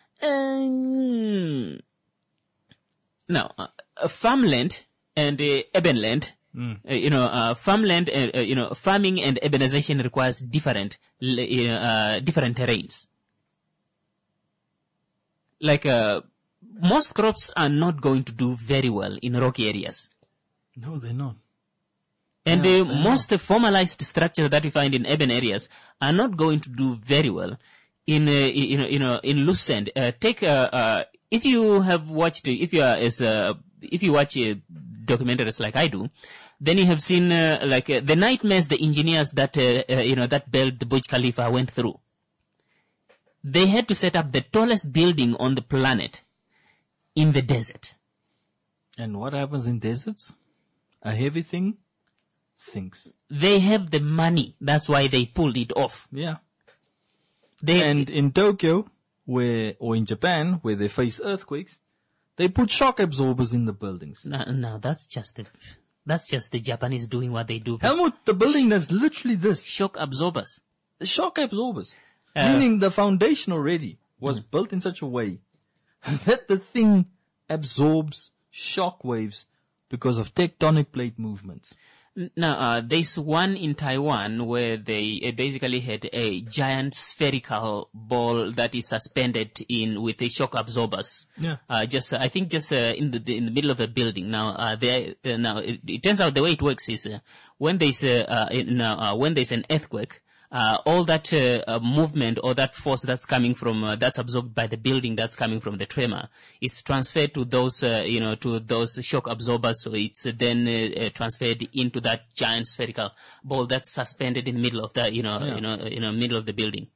[SPEAKER 1] um, now uh, uh, farmland and uh, urban land, uh, you know, uh, farmland, uh, uh, you know, farming and urbanization requires different l- uh, uh, different terrains. Like uh, most crops are not going to do very well in rocky areas.
[SPEAKER 2] No, they're not.
[SPEAKER 1] And
[SPEAKER 2] Yeah,
[SPEAKER 1] uh,
[SPEAKER 2] I know.
[SPEAKER 1] most uh, formalized structure that we find in urban areas are not going to do very well in, uh, you know, you know, in loose sand. Uh, take, uh, uh, if you have watched, if you are as, uh, if you watch uh, documentaries like I do, then you have seen, uh, like, uh, the nightmares the engineers that, uh, uh, you know, that built the Burj Khalifa went through. They had to set up the tallest building on the planet in the desert.
[SPEAKER 2] And what happens in deserts? A heavy thing sinks.
[SPEAKER 1] They have the money. That's why they pulled it off.
[SPEAKER 2] Yeah.
[SPEAKER 1] They,
[SPEAKER 2] And in Tokyo, where, or in Japan, where they face earthquakes, they put shock absorbers in the buildings.
[SPEAKER 1] No, no, that's just the, that's just the Japanese doing what they do.
[SPEAKER 2] Helmut, the building that's literally this.
[SPEAKER 1] Shock absorbers.
[SPEAKER 2] The shock absorbers.
[SPEAKER 1] Uh,
[SPEAKER 2] Meaning the foundation already was built in such a way that the thing absorbs shock waves because of tectonic plate movements.
[SPEAKER 1] Now, uh, there's one in Taiwan where they uh, basically had a giant spherical ball that is suspended in with the shock absorbers.
[SPEAKER 2] Yeah.
[SPEAKER 1] Uh, just, uh, I think just, uh, in the, in the middle of a building. Now, uh, there, uh, now, it, it turns out the way it works is, uh, when there's, uh, uh, in, uh, when there's an earthquake, Uh, all that uh, uh, movement or that force that's coming from uh, that's absorbed by the building that's coming from the tremor is transferred to those uh, you know to those shock absorbers, so it's uh, then uh, uh, transferred into that giant spherical ball that's suspended in the middle of the you know
[SPEAKER 2] Yeah.
[SPEAKER 1] you know uh, you know middle of the building.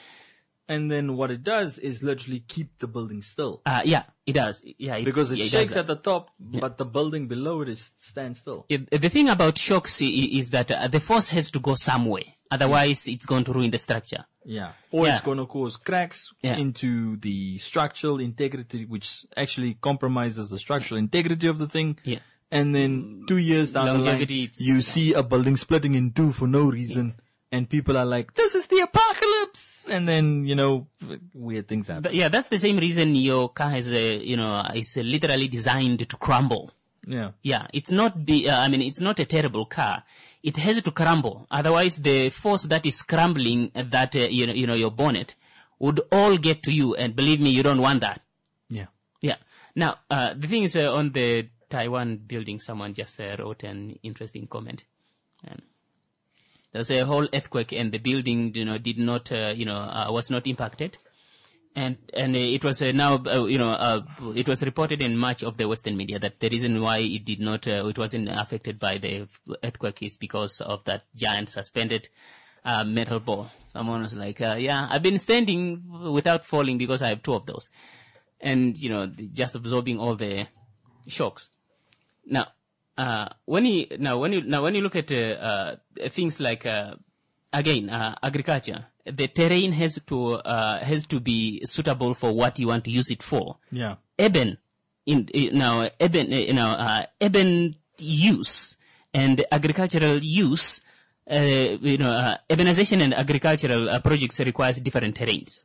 [SPEAKER 2] And then what it does is literally keep the building still.
[SPEAKER 1] Uh, yeah, it does. Yeah, it,
[SPEAKER 2] Because it
[SPEAKER 1] yeah,
[SPEAKER 2] shakes
[SPEAKER 1] does
[SPEAKER 2] at the top, but the building below it is stands still.
[SPEAKER 1] It, the thing about shocks i- is that uh, the force has to go somewhere. Otherwise, it's going to ruin the structure.
[SPEAKER 2] Yeah. Or
[SPEAKER 1] Yeah.
[SPEAKER 2] it's going to cause cracks
[SPEAKER 1] Yeah.
[SPEAKER 2] into the structural integrity, which actually compromises the structural integrity of the thing.
[SPEAKER 1] Yeah.
[SPEAKER 2] And then two years down the line,
[SPEAKER 1] Longevity, it's-
[SPEAKER 2] you see a building splitting in two for no reason. And people are like, this is the apocalypse. And then, you know, weird things happen.
[SPEAKER 1] Th- yeah, that's the same reason your car has a, you know, is uh, literally designed to crumble.
[SPEAKER 2] Yeah.
[SPEAKER 1] Yeah, it's not be, uh, I mean, it's not a terrible car. It has to crumble. Otherwise, the force that is crumbling that, uh, you know, you know, your bonnet would all get to you. And believe me, you don't want that.
[SPEAKER 2] Yeah.
[SPEAKER 1] Yeah. Now, uh, the thing is, uh, on the Taiwan building, someone just uh, wrote an interesting comment. And there was a whole earthquake and the building, you know, did not, uh, you know, uh, was not impacted. And, and uh, it was uh, now, uh, you know, uh, it was reported in much of the Western media that the reason why it did not, uh, it wasn't affected by the earthquake is because of that giant suspended, uh, metal ball. Someone was like, uh, yeah, I've been standing without falling because I have two of those. And, you know, just absorbing all the shocks. Now, uh, when you, now when you, now when you look at, uh, uh things like, uh, again, uh, agriculture, the terrain has to, uh, has to be suitable for what you want to use it for.
[SPEAKER 2] Yeah.
[SPEAKER 1] Urban, in, in now, urban, you know, uh, urban use and agricultural use, uh, you know, uh, urbanization and agricultural uh, projects requires different terrains.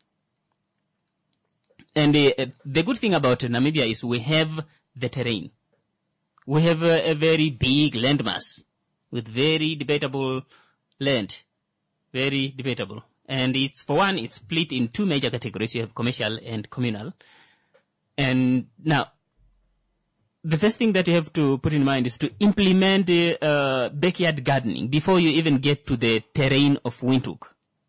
[SPEAKER 1] And uh, the good thing about Namibia is we have the terrain. We have a, a very big landmass with very debatable land. Very debatable. And it's, for one, it's split in two major categories. You have commercial and communal. And now, the first thing that you have to put in mind is to implement uh, backyard gardening before you even get to the terrain of Windhoek.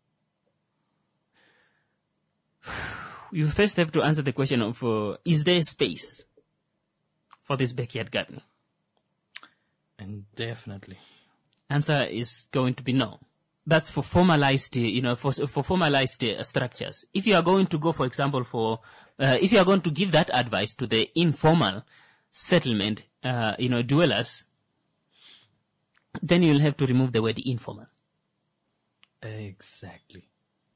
[SPEAKER 1] You first have to answer the question of, uh, is there space for this backyard gardening?
[SPEAKER 2] And definitely.
[SPEAKER 1] Answer is going to be no. That's for formalized, uh, you know, for for formalized uh, structures. If you are going to go, for example, for uh, if you are going to give that advice to the informal settlement, uh, you know, dwellers, then you'll have to remove the word informal.
[SPEAKER 2] Exactly.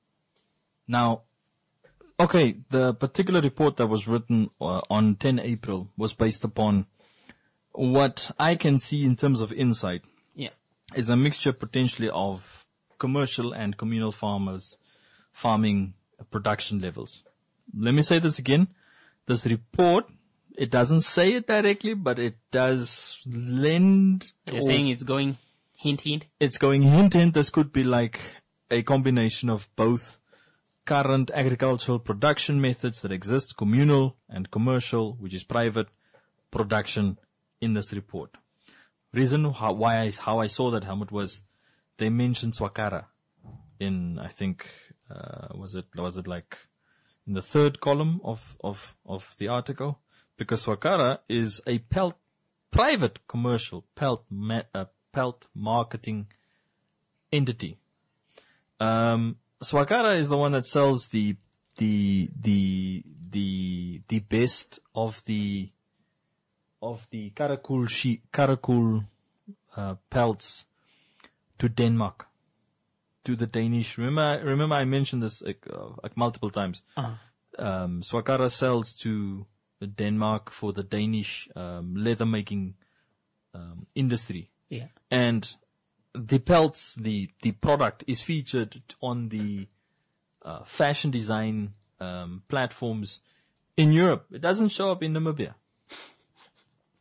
[SPEAKER 2] Now, okay, the particular report that was written uh, on the tenth of April was based upon what I can see in terms of insight.
[SPEAKER 1] Yeah.
[SPEAKER 2] Is a mixture potentially of commercial and communal farmers farming production levels. Let me say this again. This report, it doesn't say it directly, but it does lend.
[SPEAKER 1] You're saying it's going hint, hint?
[SPEAKER 2] It's going hint, hint. This could be like a combination of both current agricultural production methods that exist, communal and commercial, which is private production in this report. Reason how, why I, how I saw that helmet was they mentioned Swakara in, I think, uh, was it, was it like in the third column of, of, of the article? Because Swakara is a pelt, private commercial pelt, ma- uh, pelt marketing entity. Um, Swakara is the one that sells the, the, the, the, the best of the, of the Karakul sheep, Karakul, uh, pelts to Denmark, to the Danish. Remember, remember I mentioned this like, uh, like multiple times.
[SPEAKER 1] Uh-huh.
[SPEAKER 2] Um, Swakara sells to Denmark for the Danish, um, leather making, um, industry.
[SPEAKER 1] Yeah.
[SPEAKER 2] And the pelts, the, the product is featured on the, uh, fashion design, um, platforms in Europe. It doesn't show up in Namibia.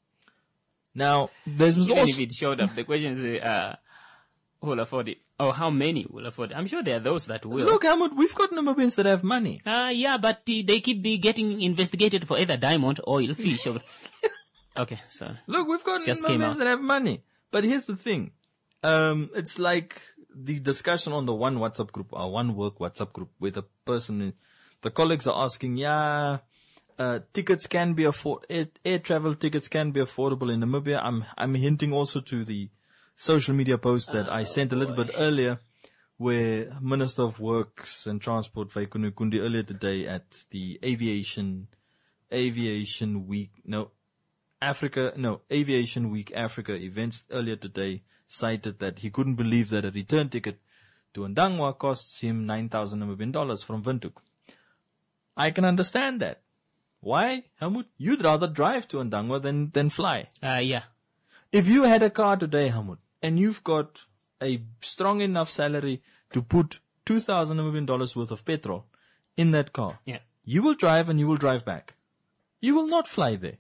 [SPEAKER 2] Now, there's
[SPEAKER 1] Even
[SPEAKER 2] also...
[SPEAKER 1] if it showed up, the question is, uh, who will afford it? Or how many will afford it? I'm sure there are those that will.
[SPEAKER 2] Look, Helmut, we've got Namibians that have money.
[SPEAKER 1] Uh, yeah, but uh, they keep be getting investigated for either diamond, oil, fish, or... Okay, so...
[SPEAKER 2] Look, we've got
[SPEAKER 1] Just came
[SPEAKER 2] Namibians
[SPEAKER 1] out.
[SPEAKER 2] that have money. But here's the thing. Um, it's like the discussion on the one WhatsApp group, or one work WhatsApp group, where the person, the colleagues are asking, yeah, uh, tickets can be afford, air, air travel tickets can be affordable in Namibia. I'm, I'm hinting also to the social media post that I sent a little bit earlier, where Minister of Works and Transport, Vaikunu Kundi, earlier today at the Aviation, Aviation Week, no, Africa, no, Aviation Week Africa events earlier today cited that he couldn't believe that a return ticket to Ndangwa costs him nine thousand Namibian dollars from Windhoek. I can understand that. Why, Helmut? You'd rather drive to Ndangwa than, than fly.
[SPEAKER 1] Uh, yeah.
[SPEAKER 2] If you had a car today, Helmut, and you've got a strong enough salary to put two thousand Namibian dollars worth of petrol in that car,
[SPEAKER 1] Yeah.
[SPEAKER 2] you will drive and you will drive back. You will not fly there.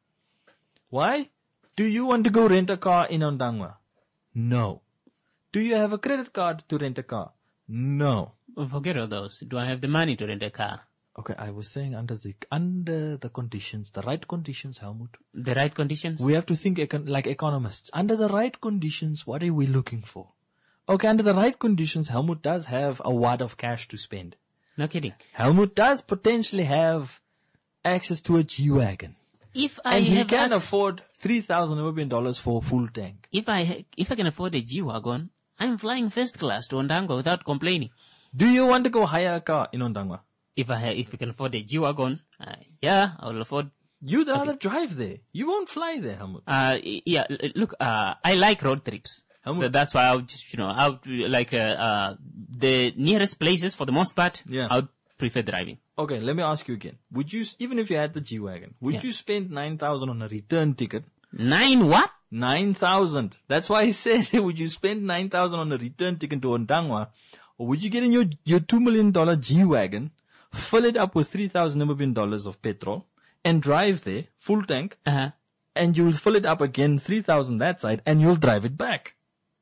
[SPEAKER 2] Why? Do you want to go rent a car in Ndangwa? No. Do you have a credit card to rent a car? No.
[SPEAKER 1] Oh, forget all those. Do I have the money to rent a car?
[SPEAKER 2] Okay, I was saying under the under the conditions, the right conditions, Helmut.
[SPEAKER 1] The right conditions?
[SPEAKER 2] We have to think econ- like economists. Under the right conditions, what are we looking for? Okay, under the right conditions, Helmut does have a wad of cash to spend.
[SPEAKER 1] No kidding.
[SPEAKER 2] Helmut does potentially have access to a G-Wagon.
[SPEAKER 1] If I
[SPEAKER 2] And he
[SPEAKER 1] have
[SPEAKER 2] can
[SPEAKER 1] acc-
[SPEAKER 2] afford three thousand Namibian dollars for a full tank.
[SPEAKER 1] if I ha- if I can afford a G-Wagon, I'm flying first class to Ondangwa without complaining.
[SPEAKER 2] Do you want to go hire a car in Ndangwa?
[SPEAKER 1] If I ha- if I can afford a G-Wagon, uh, yeah, I will afford.
[SPEAKER 2] You'd rather drive there. You won't fly there, Helmut.
[SPEAKER 1] Uh, yeah, l- look, uh, I like road trips.
[SPEAKER 2] How mu-
[SPEAKER 1] Th- That's why I would just, you know, I would like uh, uh, the nearest places for the most part.
[SPEAKER 2] Yeah.
[SPEAKER 1] I would prefer driving.
[SPEAKER 2] Okay, let me ask you again. Would you, even if you had the G-Wagon, would
[SPEAKER 1] Yeah.
[SPEAKER 2] you spend nine thousand on a return ticket?
[SPEAKER 1] Nine what?
[SPEAKER 2] nine thousand. That's why I said, would you spend nine thousand on a return ticket to Ndangwa? Or would you get in your, your two million dollars G-Wagon, fill it up with three thousand Namibian dollars of petrol, and drive there, full tank,
[SPEAKER 1] Uh-huh.
[SPEAKER 2] and you'll fill it up again, three thousand that side, and you'll drive it back.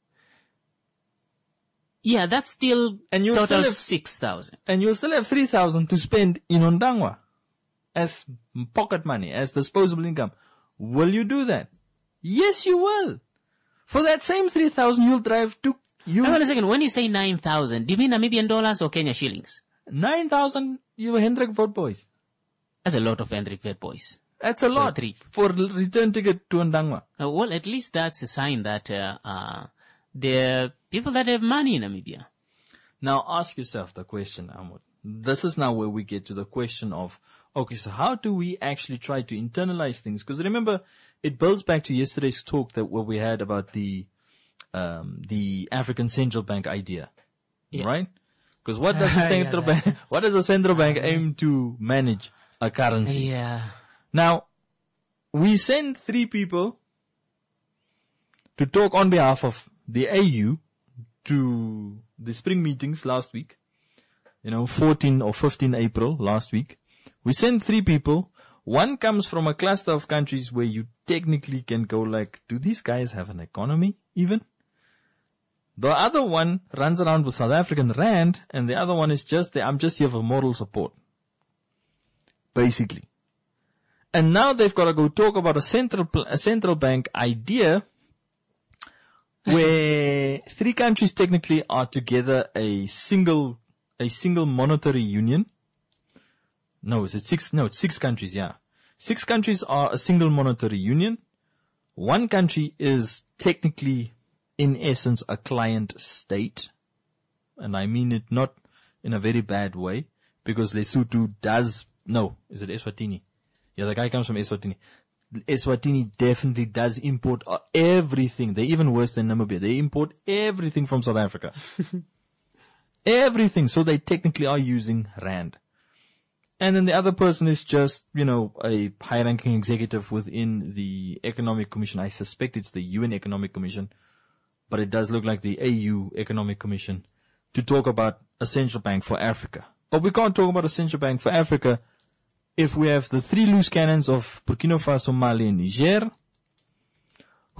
[SPEAKER 1] Yeah, that's still
[SPEAKER 2] And you'll
[SPEAKER 1] total
[SPEAKER 2] still have-
[SPEAKER 1] six thousand.
[SPEAKER 2] And you'll still have three thousand to spend in Ndangwa as pocket money, as disposable income. Will you do that? Yes, you will. For that same three thousand, you'll drive to, you,
[SPEAKER 1] Hang on a second. When you say nine thousand, do you mean Namibian dollars or Kenya shillings?
[SPEAKER 2] nine thousand, you were Hendrik Vote Boys.
[SPEAKER 1] That's a lot of Hendrik Vet boys.
[SPEAKER 2] That's a lot
[SPEAKER 1] trip.
[SPEAKER 2] for l- return ticket to Ndangwa.
[SPEAKER 1] Uh, well, at least that's a sign that uh, uh, there are people that have money in Namibia.
[SPEAKER 2] Now ask yourself the question, Ahmad. This is now where we get to the question of, okay, so how do we actually try to internalize things? Because remember, it builds back to yesterday's talk that what we had about the, um, the African Central Bank idea,
[SPEAKER 1] Yeah.
[SPEAKER 2] right? Because what does the
[SPEAKER 1] Yeah,
[SPEAKER 2] central
[SPEAKER 1] that-
[SPEAKER 2] bank, what does the central bank aim to manage? A currency.
[SPEAKER 1] Yeah.
[SPEAKER 2] Now, we send three people to talk on behalf of the A U to the spring meetings last week. You know, fourteen or fifteen April last week. We sent three people. One comes from a cluster of countries where you technically can go like, do these guys have an economy even? The other one runs around with South African Rand, and the other one is just there. I'm just here for moral support. Basically. And now they've got to go talk about a central, pl- a central bank idea where three countries technically are together a single, a single monetary union. No, is it six? No, it's six countries, yeah. Six countries are a single monetary union. One country is technically, in essence, a client state. And I mean it not in a very bad way, because Lesotho does, no, is it Eswatini? Yeah, the guy comes from Eswatini. Eswatini definitely does import uh, everything. They're even worse than Namibia. They import everything from South Africa. Everything. So they technically are using Rand. And then the other person is just, you know, a high-ranking executive within the Economic Commission. I suspect it's the U N Economic Commission, but it does look like the A U Economic Commission, to talk about a central bank for Africa. But we can't talk about a central bank for Africa if we have the three loose cannons of Burkina Faso, Mali, and Niger,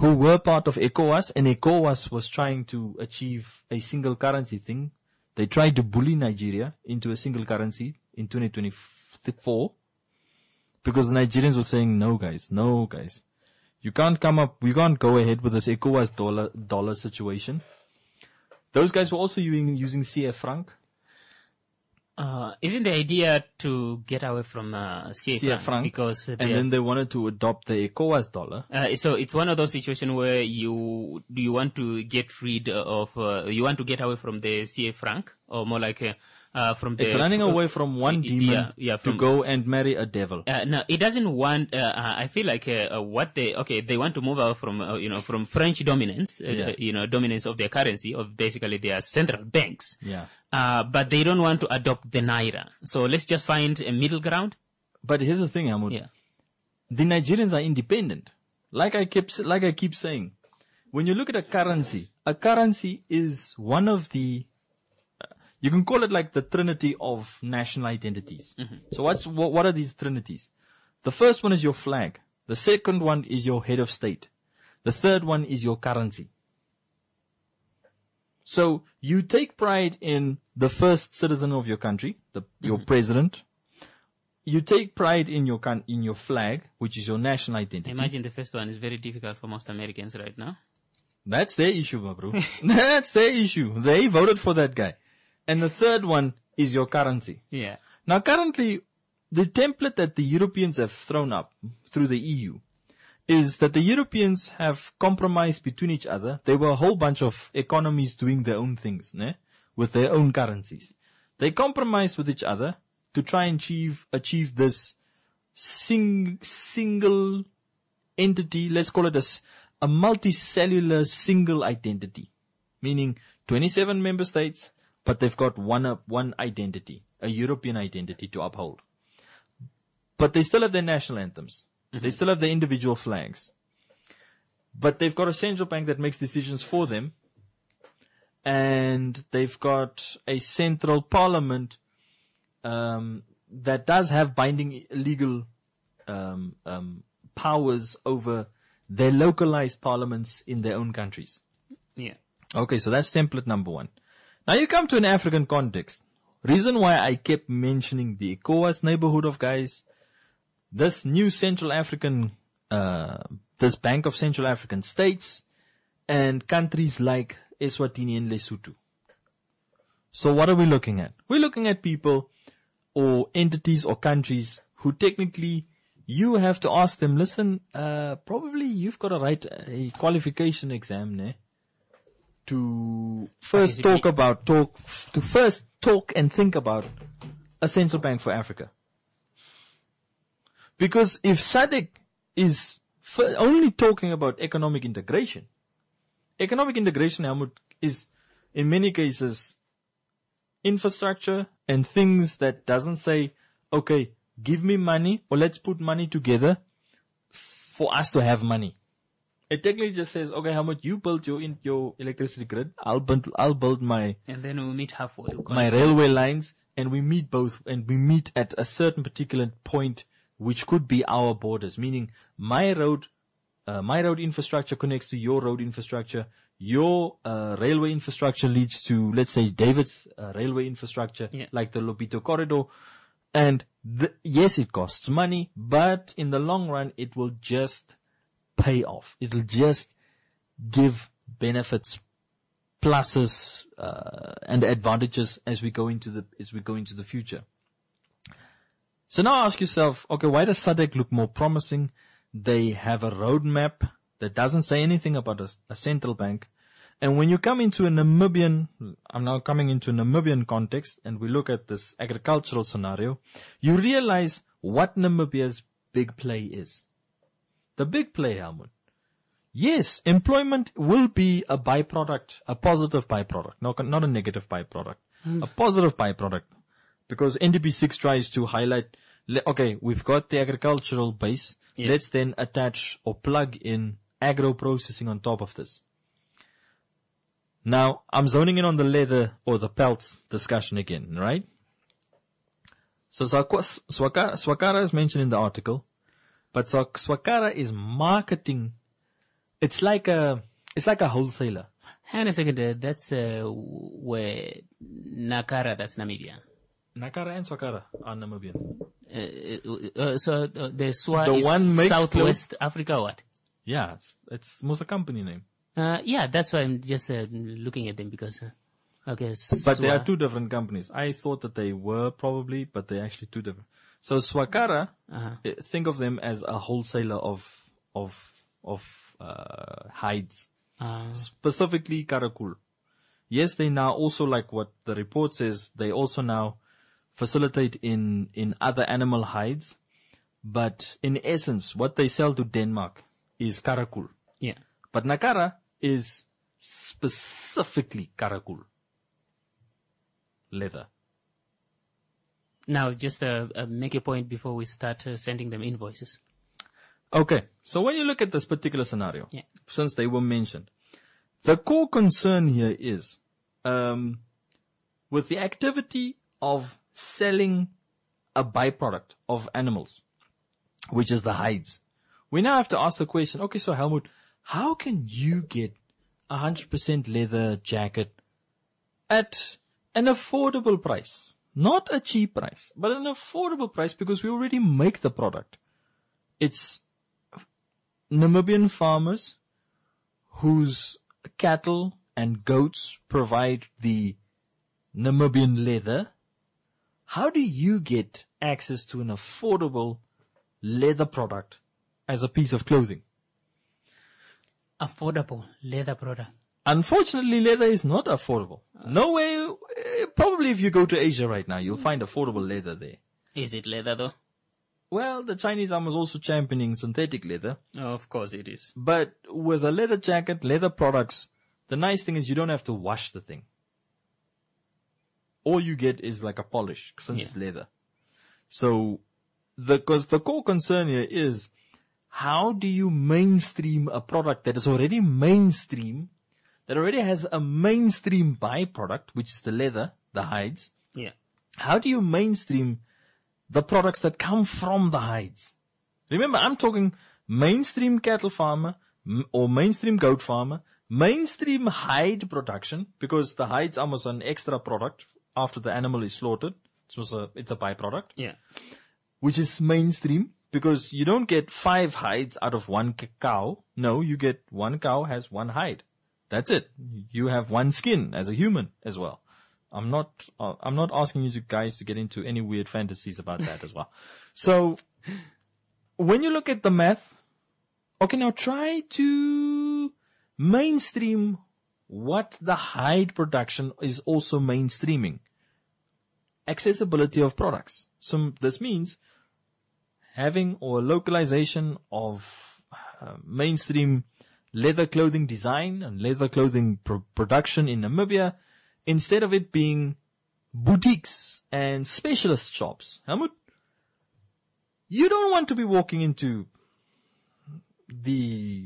[SPEAKER 2] who were part of ECOWAS, and ECOWAS was trying to achieve a single currency thing. They tried to bully Nigeria into a single currency in twenty twenty-four because the Nigerians were saying, no guys, no guys. You can't come up, you can't go ahead with this ECOWAS dollar, dollar situation. Those guys were also using, using C F franc.
[SPEAKER 1] Uh, isn't the idea to get away from uh, C F franc because uh,
[SPEAKER 2] and then they wanted to adopt the ECOWAS dollar?
[SPEAKER 1] Uh, so it's one of those situations where you do you want to get rid of uh, you want to get away from the C F franc, or more like uh, uh, from the
[SPEAKER 2] it's running
[SPEAKER 1] f-
[SPEAKER 2] away from one demon
[SPEAKER 1] yeah, yeah, from,
[SPEAKER 2] to go and marry a devil.
[SPEAKER 1] Uh, no, it doesn't want. Uh, I feel like uh, uh, what they okay they want to move out from uh, you know from French dominance, uh,
[SPEAKER 2] Yeah.
[SPEAKER 1] you know dominance of their currency, of basically their central banks.
[SPEAKER 2] Yeah.
[SPEAKER 1] Uh, but they don't want to adopt the naira. So let's just find a middle ground.
[SPEAKER 2] But here's the thing, Hamud.
[SPEAKER 1] Yeah.
[SPEAKER 2] The Nigerians are independent. Like I keep, like I keep saying, when you look at a currency, a currency is one of the, uh, you can call it like the trinity of national identities.
[SPEAKER 1] Mm-hmm.
[SPEAKER 2] So what's, what, what are these trinities? The first one is your flag. The second one is your head of state. The third one is your currency. So you take pride in the first citizen of your country, the, your
[SPEAKER 1] Mm-hmm.
[SPEAKER 2] president. You take pride in your con- in your flag, which is your national identity.
[SPEAKER 1] Imagine the first one is very difficult for most Americans right now.
[SPEAKER 2] That's their issue, my bro. That's their issue. They voted for that guy. And the third one is your currency.
[SPEAKER 1] Yeah.
[SPEAKER 2] Now, currently, the template that the Europeans have thrown up through the E U is that the Europeans have compromised between each other. There were a whole bunch of economies doing their own things, né? With their own currencies. They compromised with each other to try and achieve, achieve this sing, single entity, let's call it a, s- a multicellular single identity. Meaning twenty-seven member states, but they've got one, uh, one identity, a European identity to uphold. But they still have their national anthems. Mm-hmm. They still have their individual flags. But they've got a central bank that makes decisions for them. And they've got a central parliament um, that does have binding legal um, um, powers over their localized parliaments in their own countries.
[SPEAKER 1] Yeah.
[SPEAKER 2] Okay, so that's template number one. Now you come to an African context. Reason why I kept mentioning the ECOWAS neighborhood of guys, this new Central African, uh, this Bank of Central African States, and countries like Eswatini and Lesotho. So what are we looking at? We're looking at people or entities or countries who technically you have to ask them, listen, uh, probably you've got to write a qualification exam, ne? To first talk about, talk, to first talk and think about a central bank for Africa. Because if S A D C is f- only talking about economic integration, economic integration, Helmut, is in many cases infrastructure and things that doesn't say, okay, give me money or let's put money together for us to have money. It technically just says, okay, how much you build your in, your electricity grid, I'll build, I'll build my
[SPEAKER 1] And then we'll meet halfway. We'll
[SPEAKER 2] my railway lines, and we meet both, and we meet at a certain particular point, which could be our borders. Meaning, my road, uh, my road infrastructure connects to your road infrastructure. Your uh, railway infrastructure leads to, let's say, David's uh, railway infrastructure,
[SPEAKER 1] Yeah.
[SPEAKER 2] like the Lobito corridor. And the, yes, it costs money, but in the long run, it will just pay off. It'll just give benefits, pluses, uh, and advantages as we go into the, as we go into the future. So now ask yourself, okay, why does S A D C look more promising? They have a roadmap that doesn't say anything about a, a central bank. And when you come into a Namibian, I'm now coming into a Namibian context, and we look at this agricultural scenario, you realize what Namibia's big play is. The big play, Helmut. Yes, employment will be a byproduct, a positive byproduct, not, not a negative byproduct, a positive byproduct. Because N D P six tries to highlight, le- okay, we've got the agricultural base,
[SPEAKER 1] Yeah.
[SPEAKER 2] let's then attach or plug in agro-processing on top of this. Now, I'm zoning in on the leather or the pelts discussion again, right? So Swakwa- Swakara, Swakara is mentioned in the article, but Swak- Swakara is marketing It's like a, it's like a wholesaler.
[SPEAKER 1] Hang on a second. Uh, that's uh, where Nakara, that's Namibia.
[SPEAKER 2] Nakara and Swakara are Namibian.
[SPEAKER 1] Uh, uh, so uh, the Swa
[SPEAKER 2] The
[SPEAKER 1] is
[SPEAKER 2] one makes
[SPEAKER 1] Southwest Africa or what?
[SPEAKER 2] Yeah, it's, it's most a company name.
[SPEAKER 1] Uh, yeah, that's why I'm just uh, looking at them because, uh, okay.
[SPEAKER 2] But they
[SPEAKER 1] Swa-
[SPEAKER 2] are two different companies. I thought that they were probably, but they're actually two different. So Swakara,
[SPEAKER 1] Uh-huh.
[SPEAKER 2] eh, think of them as a wholesaler of, of, of, uh, hides.
[SPEAKER 1] Uh,
[SPEAKER 2] Specifically Karakul. Yes, they now also, like what the report says, they also now facilitate in, in other animal hides. But in essence, what they sell to Denmark is Karakul.
[SPEAKER 1] yeah.
[SPEAKER 2] But Nakara is specifically Karakul leather.
[SPEAKER 1] Now, just uh, uh, make a point before we start uh, sending them invoices.
[SPEAKER 2] Okay, so when you look at this particular scenario,
[SPEAKER 1] Yeah.
[SPEAKER 2] since they were mentioned, the core concern here is um, with the activity of selling a byproduct of animals, which is the hides. We now have to ask the question, okay, so Helmut, how can you get a one hundred percent leather jacket at an affordable price? Not a cheap price, but an affordable price because we already make the product. It's Namibian farmers whose cattle and goats provide the Namibian leather. How do you get access to an affordable leather product as a piece of clothing?
[SPEAKER 1] Affordable leather product.
[SPEAKER 2] Unfortunately, leather is not affordable. No way. eh, Probably if you go to Asia right now, you'll find affordable leather there.
[SPEAKER 1] Is it leather though?
[SPEAKER 2] Well, the Chinese arm is also championing synthetic leather.
[SPEAKER 1] Oh, of course it is.
[SPEAKER 2] But with a leather jacket, leather products, the nice thing is you don't have to wash the thing. All you get is like a polish since it's leather. So the, cause the core concern here is how do you mainstream a product that is already mainstream, that already has a mainstream byproduct, which is the leather, the hides.
[SPEAKER 1] Yeah.
[SPEAKER 2] How do you mainstream the products that come from the hides? Remember, I'm talking mainstream cattle farmer m- or mainstream goat farmer, mainstream hide production, because the hides are almost an extra product after the animal is slaughtered. It's also a, it's a byproduct,
[SPEAKER 1] Yeah.
[SPEAKER 2] which is mainstream because you don't get five hides out of one c- cow. No, you get one cow has one hide. That's it. You have one skin as a human as well. I'm not, uh, I'm not asking you to guys to get into any weird fantasies about that as well. So when you look at the math, okay, now try to mainstream what the hide production is also mainstreaming. Accessibility of products. So this means having or localization of uh, mainstream leather clothing design and leather clothing pro- production in Namibia, instead of it being boutiques and specialist shops. Helmut, you don't want to be walking into the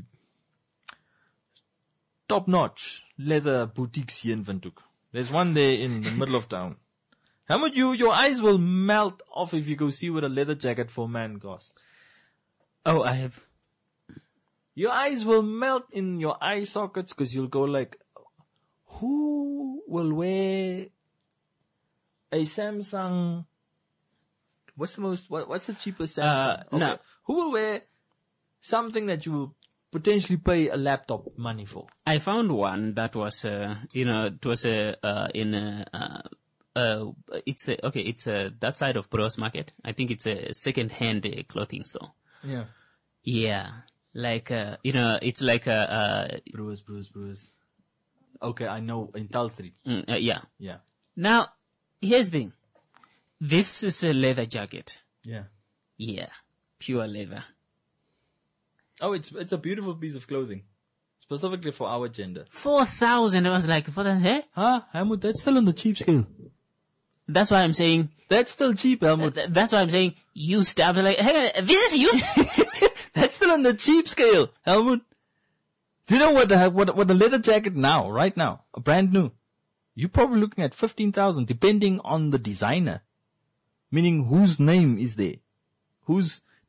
[SPEAKER 2] top-notch leather boutiques here in Windhoek. There's one there in the middle of town. Helmut, you, your eyes will melt off if you go see what a leather jacket for a man costs.
[SPEAKER 1] Oh, I have.
[SPEAKER 2] Your eyes will melt in your eye sockets because you'll go like, who will wear a Samsung? What's the most, what, what's the cheapest Samsung?
[SPEAKER 1] Uh, no.
[SPEAKER 2] Who will wear something that you will potentially pay a laptop money for?
[SPEAKER 1] I found one that was, uh, you know, it was uh, uh, in a, uh, uh, it's a, okay, it's a, that side of Bros Market. I think it's a second-hand uh, clothing store.
[SPEAKER 2] Yeah.
[SPEAKER 1] Yeah. Like, uh, you know, it's like a, uh,
[SPEAKER 2] Bruce, Bruce, Bruce. Okay, I know, in Tel Street.
[SPEAKER 1] mm, uh, yeah.
[SPEAKER 2] Yeah.
[SPEAKER 1] Now, here's the thing. This is a leather jacket.
[SPEAKER 2] Yeah.
[SPEAKER 1] Yeah. Pure leather.
[SPEAKER 2] Oh, it's, it's a beautiful piece of clothing. Specifically for our gender.
[SPEAKER 1] four thousand. I was like, for the, eh?
[SPEAKER 2] Huh? Helmut, that's still on the cheap scale.
[SPEAKER 1] That's why I'm saying,
[SPEAKER 2] That's still cheap, Helmut.
[SPEAKER 1] th- that's why I'm saying, used. I'm like, hey, this is used.
[SPEAKER 2] That's still on the cheap scale, Helmut. Do you know what the, what, what the leather jacket now, right now, a brand new, you're probably looking at fifteen thousand depending on the designer. Meaning whose name is there? Whose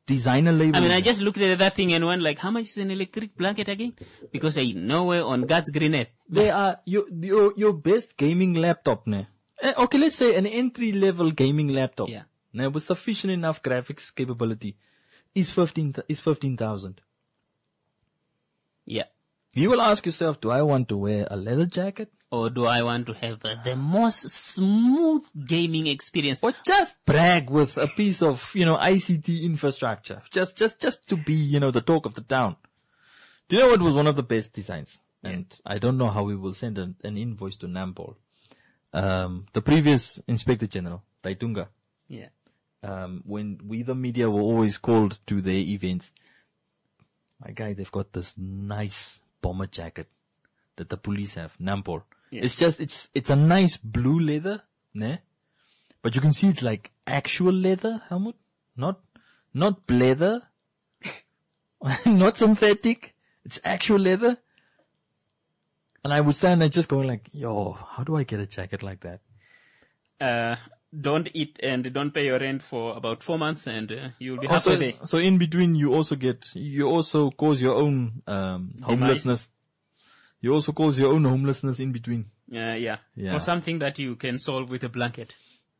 [SPEAKER 2] designer label.
[SPEAKER 1] I mean, I just looked at that thing and went like, how much is an electric blanket again? Because I nowhere on God's green earth.
[SPEAKER 2] They are your your your best gaming laptop, ne? Okay, let's say an entry level gaming laptop.
[SPEAKER 1] Yeah.
[SPEAKER 2] Now with sufficient enough graphics capability is fifteen is fifteen thousand.
[SPEAKER 1] Yeah.
[SPEAKER 2] You will ask yourself, do I want to wear a leather jacket?
[SPEAKER 1] Or do I want to have uh, the most smooth gaming experience?
[SPEAKER 2] Or just brag with a piece of, you know, I C T infrastructure. Just, just, just to be, you know, the talk of the town. Do you know what was one of the best designs? And yeah. I don't know how we will send an, an invoice to Nampol. Um, the previous Inspector General, Taitunga.
[SPEAKER 1] Yeah.
[SPEAKER 2] Um, when we, the media, were always called to their events, my guy, they've got this nice bomber jacket that the police have, Nampol. Yeah. It's just, it's, it's a nice blue leather, ne? But you can see it's like actual leather, Helmut. Not, not leather. Not synthetic. It's actual leather. And I would stand there just going like, yo, how do I get a jacket like that?
[SPEAKER 1] Uh, don't eat and don't pay your rent for about four months and uh, you'll be
[SPEAKER 2] also,
[SPEAKER 1] halfway there.
[SPEAKER 2] So in between you also get, you also cause your own, um, homelessness. You also cause your own homelessness in between.
[SPEAKER 1] Uh, yeah.
[SPEAKER 2] yeah.
[SPEAKER 1] For something that you can solve with a blanket.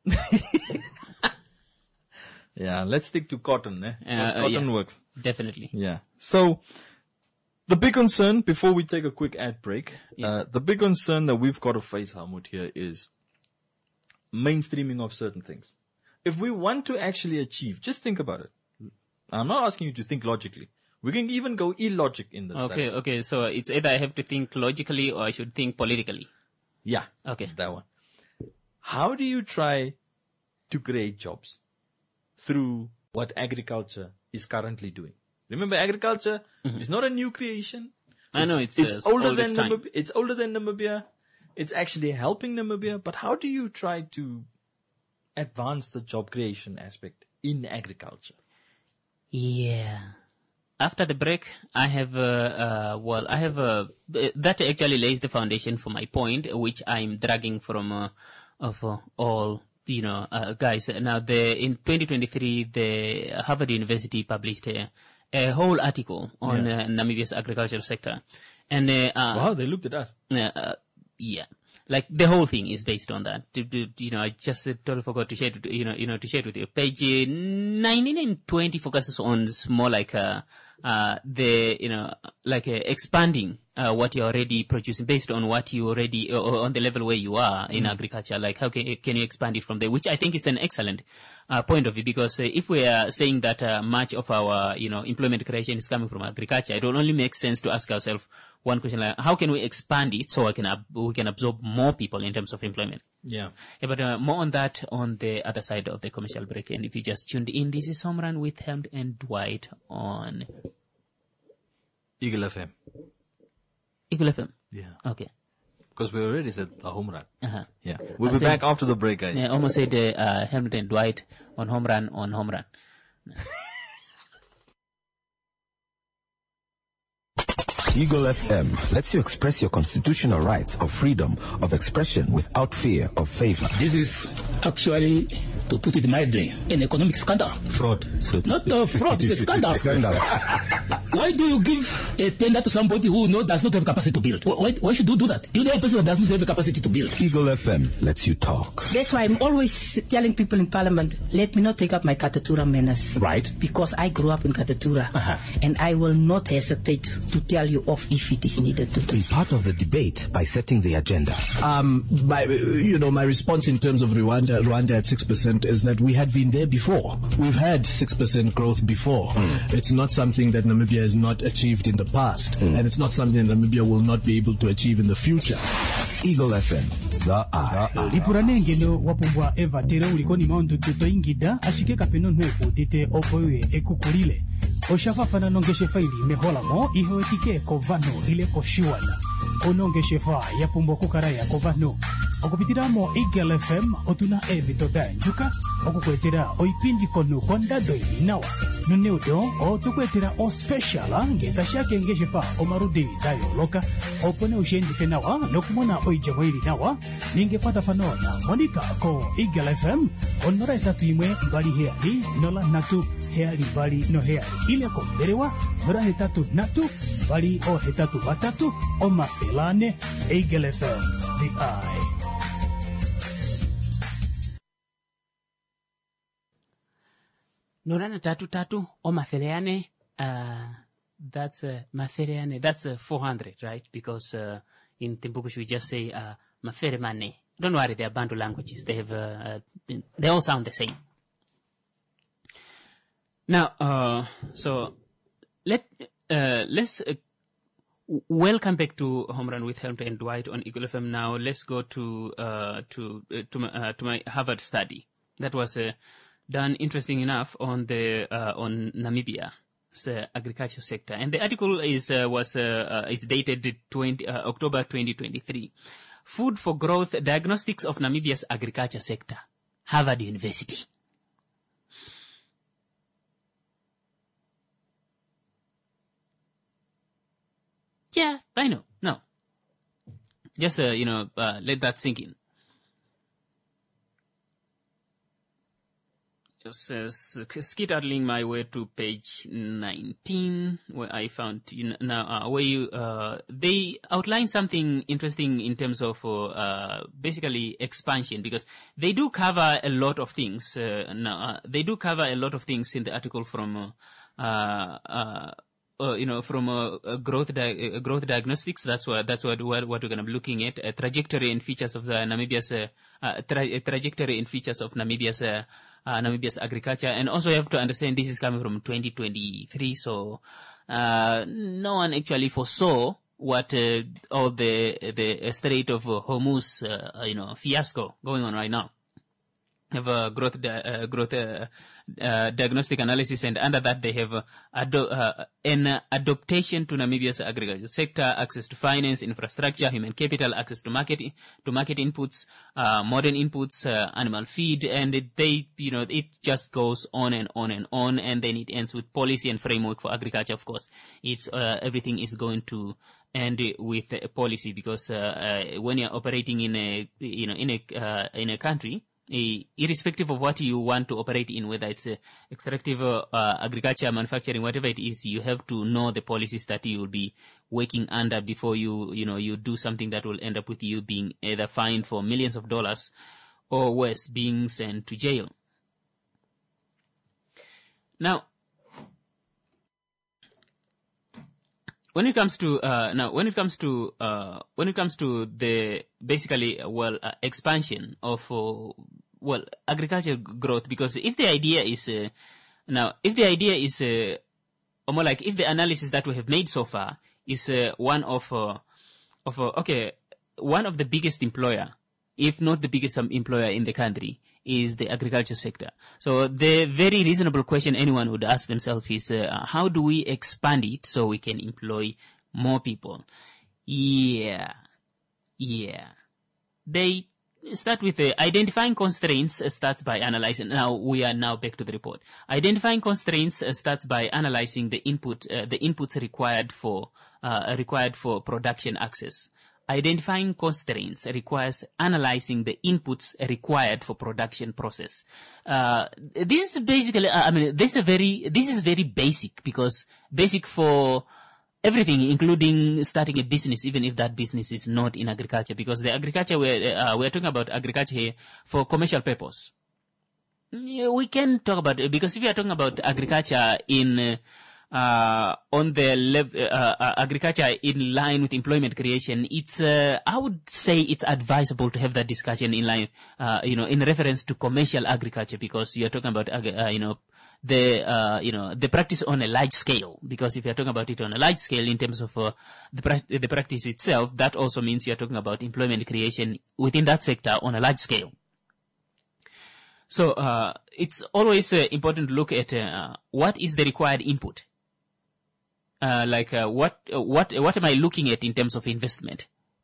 [SPEAKER 2] Yeah, let's stick to cotton, eh?
[SPEAKER 1] Uh,
[SPEAKER 2] cotton
[SPEAKER 1] uh, yeah.
[SPEAKER 2] works.
[SPEAKER 1] Definitely.
[SPEAKER 2] Yeah. So, the big concern, before we take a quick ad break, yeah. uh, the big concern that we've got to face, Helmut, here is mainstreaming of certain things. If we want to actually achieve, just think about it. I'm not asking you to think logically. We can even go illogic in this.
[SPEAKER 1] Okay,
[SPEAKER 2] study.
[SPEAKER 1] okay. So it's either I have to think logically or I should think politically.
[SPEAKER 2] Yeah.
[SPEAKER 1] Okay.
[SPEAKER 2] That one. How do you try to create jobs through what agriculture is currently doing? Remember, agriculture mm-hmm. is not a new creation. It's,
[SPEAKER 1] I know it's,
[SPEAKER 2] it's
[SPEAKER 1] uh,
[SPEAKER 2] older than
[SPEAKER 1] time.
[SPEAKER 2] Namibia. It's older than Namibia. It's actually helping Namibia. But how do you try to advance the job creation aspect in agriculture?
[SPEAKER 1] Yeah. After the break, I have, uh, uh, well, I have, uh, that actually lays the foundation for my point, which I'm dragging from, uh, of uh, all, you know, uh, guys. Now, the, in twenty twenty-three, the Harvard University published a, a whole article on yeah. uh, Namibia's agricultural sector. And, uh, uh
[SPEAKER 2] wow, they looked at us.
[SPEAKER 1] Uh, uh, yeah. Like the whole thing is based on that. You know, I just totally forgot to share it, you know, you know, to share it with you. Page nineteen and twenty focuses on more like, uh, uh, the, you know, like uh, expanding, uh, what you're already producing based on what you already, or on the level where you are in mm. agriculture. Like how can, can you expand it from there? Which I think is an excellent, uh, point of view because uh, if we are saying that, uh, much of our, you know, employment creation is coming from agriculture, it will only make sense to ask ourselves one question like, how can we expand it so I can, ab- we can absorb more people in terms of employment?
[SPEAKER 2] Yeah.
[SPEAKER 1] yeah but uh, more on that on the other side of the commercial break. And if you just tuned in, this is Home Run with Helmut and Dwight on
[SPEAKER 2] Eagle F M.
[SPEAKER 1] Eagle F M?
[SPEAKER 2] Yeah.
[SPEAKER 1] Okay.
[SPEAKER 2] Because we already said a home run.
[SPEAKER 1] Uh-huh.
[SPEAKER 2] Yeah. We'll
[SPEAKER 1] I
[SPEAKER 2] be
[SPEAKER 1] said,
[SPEAKER 2] back after the break, guys.
[SPEAKER 1] Yeah, I almost said uh, uh, Helmut and Dwight on Home Run on Home Run.
[SPEAKER 3] Eagle F M lets you express your constitutional rights of freedom of expression without fear of favor.
[SPEAKER 4] This is actually, to put it mildly, an economic scandal.
[SPEAKER 3] Fraud. So
[SPEAKER 4] Not a fraud, it's a scandal.
[SPEAKER 3] Scandal.
[SPEAKER 4] Why do you give a tender to somebody who no, does not have capacity to build? Why, why should you do that? You know a person that does not have the capacity to build.
[SPEAKER 3] Eagle F M lets you talk.
[SPEAKER 5] That's why I'm always telling people in Parliament, let me not take up my Katatura menace.
[SPEAKER 3] Right.
[SPEAKER 5] Because I grew up in Katatura.
[SPEAKER 3] Uh-huh.
[SPEAKER 5] And I will not hesitate to tell you off if it is needed to.
[SPEAKER 3] Be part of the debate by setting the agenda.
[SPEAKER 6] Um, my, you know, my response in terms of Rwanda, Rwanda at six percent is that we had been there before. We've had six percent growth before. Mm. It's not something that Namibia has not achieved in the past. Mm. And it's not something Namibia will not be able to achieve in the future.
[SPEAKER 3] Eagle F M, the eye.
[SPEAKER 7] Lipuranengeno wapumbwa eva tere ulikoni maundu tuto ingida ashike kapeno nwepo tete opoye ekukulile. Oshafafana nongeshe faili mehola mo ihoetike kovano ile koshiwana. Onongeshe fa yapumbwa kukaraya kovano. okupitiramo Eagle F M otuna ebitoda njuka okukwetera oipindi kono kondado inawa nuneudo otukwetera o special ngetashake ngeshefa omarudi dayo loka opone ushendi fenawa nokumona oijamo ili nawa ningepata fanona monika ko Eagle F M onora etatu imwe mbali heali nola natu heali bali no heali ile ko berewa nora hetatu natu bali o hetatu batatu o mafelane Eagle F M the eye.
[SPEAKER 1] Norana tatu tatu o matheleane, uh, that's uh, matheleane, that's uh, four hundred, right? Because uh, in Timbukush we just say uh, maferemane. Don't worry, they are Bantu languages. They have, uh, uh, they all sound the same. Now, uh, so let uh, let's uh, welcome back to Home Run with Helmut and Dwight on Eagle F M. Now let's go to uh, to uh, to my, uh, to my Harvard study. That was uh, done, interesting enough, on the uh, on Namibia's uh, agriculture sector, and the article is uh, was uh, uh, is dated twenty, uh, October twenty twenty-three. Food for Growth: Diagnostics of Namibia's Agriculture Sector, Harvard University. Yeah, I know. No, just uh, you know, uh, let that sink in. Just uh, skittering my way to page nineteen, where I found, you know, now uh, where you uh, they outline something interesting in terms of uh, uh, basically expansion, because they do cover a lot of things. Uh, now uh, they do cover a lot of things in the article from. Uh, uh, uh, Uh, you know, from uh, uh, growth di- uh, growth diagnostics. That's what that's what what, what we're going to be looking at. Uh, trajectory and features of the Namibia's uh, uh, tra- trajectory and features of Namibia's uh, uh, Namibia's agriculture. And also, you have to understand this is coming from twenty twenty-three, so uh, no one actually foresaw what uh, all the the Strait of Hormuz, uh, you know, fiasco going on right now. Have a growth di- uh, growth uh, uh, diagnostic analysis, and under that they have uh, ado- uh, an uh, adaptation to Namibia's agriculture sector, access to finance, infrastructure, human capital, access to market to market inputs, uh, modern inputs, uh, animal feed, and it, they, you know, it just goes on and on and on, and then it ends with policy and framework for agriculture. Of course, it's uh, everything is going to end with a policy, because uh, uh, when you're operating in a, you know, in a uh, in a country, Uh, irrespective of what you want to operate in, whether it's uh, extractive uh, uh, agriculture, manufacturing, whatever it is, you have to know the policies that you will be working under before you, you know, you do something that will end up with you being either fined for millions of dollars or worse, being sent to jail. Now, when it comes to uh, now, when it comes to uh, when it comes to the basically uh, well uh, expansion of uh, well agriculture growth, because if the idea is uh, now if the idea is uh, or more like if the analysis that we have made so far is uh, one of uh, of uh, okay one of the biggest employer, if not the biggest um, employer in the country, is the agriculture sector. So the very reasonable question anyone would ask themselves is, uh, how do we expand it so we can employ more people? Yeah, yeah. They start with uh, identifying constraints uh, starts by analyzing. Now we are now back to the report. Identifying constraints uh, starts by analyzing the input, uh, the inputs required for uh, required for production access. Identifying constraints requires analyzing the inputs required for production process. Uh, this is basically, uh, I mean, this is a very, this is very basic, because basic for everything, including starting a business, even if that business is not in agriculture, because the agriculture we're, uh, we're talking about agriculture here for commercial purpose. Yeah, we can talk about it, because if we are talking about agriculture in, uh, Uh, on the lev- uh, uh, agriculture in line with employment creation, it's, uh, I would say it's advisable to have that discussion in line, uh, you know, in reference to commercial agriculture, because you're talking about, uh, you know, the, uh, you know, the practice on a large scale. Because if you're talking about it on a large scale in terms of, uh, the, pra- the practice itself, that also means you're talking about employment creation within that sector on a large scale. So, uh, it's always uh, important to look at, uh, what is the required input. Uh, like, uh, what, uh, what, what am I looking at in terms of investment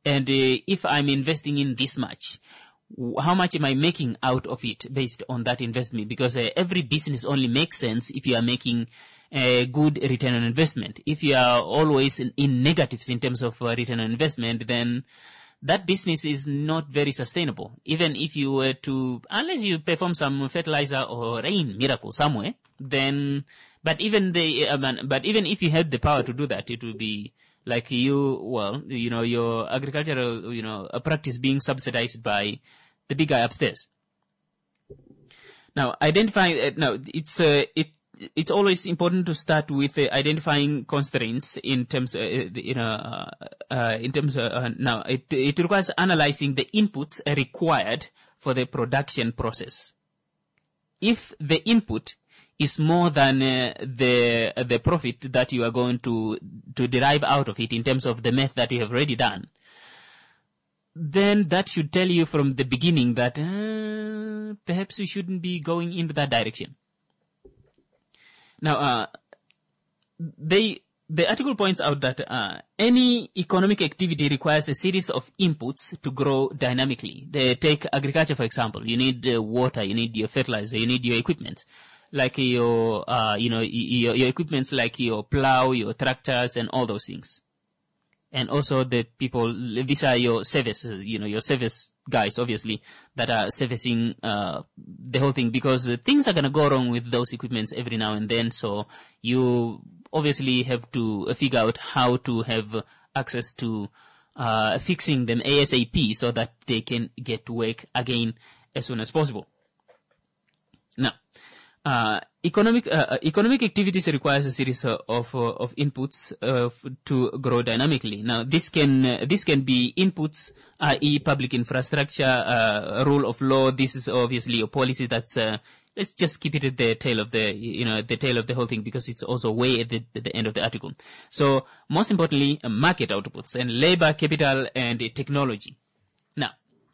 [SPEAKER 1] And uh, if I'm investing in this much, w- how much am I making out of it based on that investment? Because uh, every business only makes sense if you are making a good return on investment. If you are always in, in negatives in terms of uh, return on investment, then that business is not very sustainable. Even if you were to, unless you perform some fertilizer or rain miracle somewhere, then, but even the, uh, man, but even if you had the power to do that, it would be like you, well, you know, your agricultural, you know, a practice being subsidized by the big guy upstairs. Now, identifying, uh, now, it's, uh, it, it's always important to start with uh, identifying constraints in terms, uh, you know, uh, uh, in terms of, uh, now, it, it requires analyzing the inputs required for the production process. If the input is more than uh, the uh, the profit that you are going to to derive out of it in terms of the math that you have already done, then that should tell you from the beginning that uh, perhaps you shouldn't be going into that direction. Now, uh, they the article points out that uh, any economic activity requires a series of inputs to grow dynamically. They take agriculture, for example. You need uh, water, you need your fertilizer, you need your equipment. Like your, uh, you know, your, your equipments like your plow, your tractors, and all those things. And also the people, these are your services, you know, your service guys, obviously, that are servicing, uh, the whole thing, because uh, things are gonna go wrong with those equipments every now and then, so you obviously have to uh, figure out how to have access to, uh, fixing them ASAP so that they can get to work again as soon as possible. Now, Uh, economic uh, economic activities requires a series uh, of uh, of inputs uh, f- to grow dynamically. Now, this can uh, this can be inputs, that is, public infrastructure, uh, rule of law. This is obviously a policy that's. Uh, let's just keep it at the tail of the you know the tail of the whole thing, because it's also way at the, at the end of the article. So, most importantly, uh, market outputs and labor, capital, and uh, technology. Now,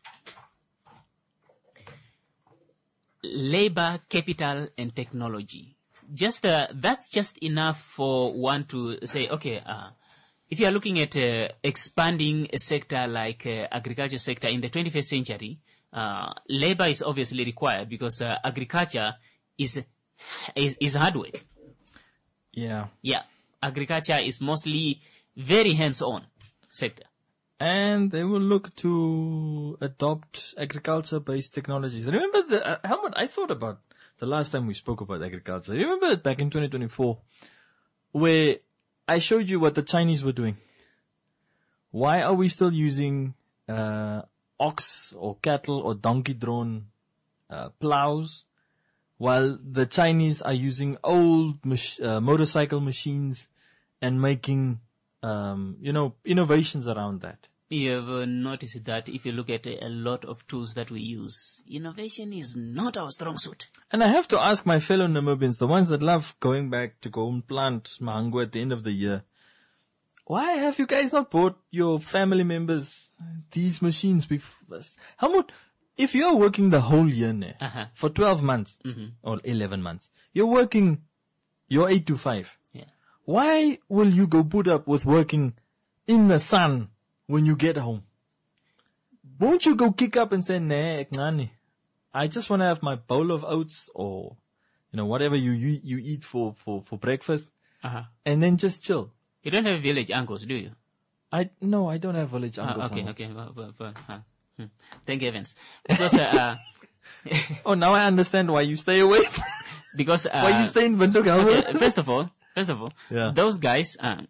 [SPEAKER 1] labor, capital, and technology. Just uh, that's just enough for one to say, okay, uh, if you are looking at uh, expanding a sector like uh, agriculture sector in the twenty-first century, uh, labor is obviously required, because uh, agriculture is, is is hard work.
[SPEAKER 2] Yeah.
[SPEAKER 1] Yeah, agriculture is mostly very hands-on sector.
[SPEAKER 2] And they will look to adopt agriculture-based technologies. Remember, the, uh, Helmut, I thought about the last time we spoke about agriculture. You remember it back in twenty twenty-four, where I showed you what the Chinese were doing. Why are we still using uh, ox or cattle or donkey-drawn uh, plows, while the Chinese are using old mach- uh, motorcycle machines and making, um, you know, innovations around that?
[SPEAKER 1] You have uh, noticed that if you look at a lot of tools that we use, innovation is not our strong suit.
[SPEAKER 2] And I have to ask my fellow Namibians, the ones that love going back to go and plant mahango at the end of the year, why have you guys not bought your family members these machines before? Helmut, if you're working the whole year now,
[SPEAKER 1] Uh-huh.
[SPEAKER 2] for twelve months,
[SPEAKER 1] Mhm.
[SPEAKER 2] or eleven months, you're working your eight to five.
[SPEAKER 1] Yeah.
[SPEAKER 2] Why will you go put up with working in the sun when you get home? Won't you go kick up and say, nah, ek ngani. I just want to have my bowl of oats, or, you know, whatever you, you, you eat for, for, for breakfast,
[SPEAKER 1] Uh-huh.
[SPEAKER 2] and then just chill.
[SPEAKER 1] You don't have village uncles, do you?
[SPEAKER 2] I, no, I don't have village
[SPEAKER 1] Ah,
[SPEAKER 2] uncles.
[SPEAKER 1] okay,
[SPEAKER 2] Helmut.
[SPEAKER 1] okay. Well, well, well, huh. Hmm. Thank heavens. Because, uh, uh,
[SPEAKER 2] Oh, now I understand why you stay away. from-
[SPEAKER 1] because, uh,
[SPEAKER 2] why you stay in Windhoek, Helmut.
[SPEAKER 1] okay, first of all, first of all,
[SPEAKER 2] Yeah.
[SPEAKER 1] those guys, uh,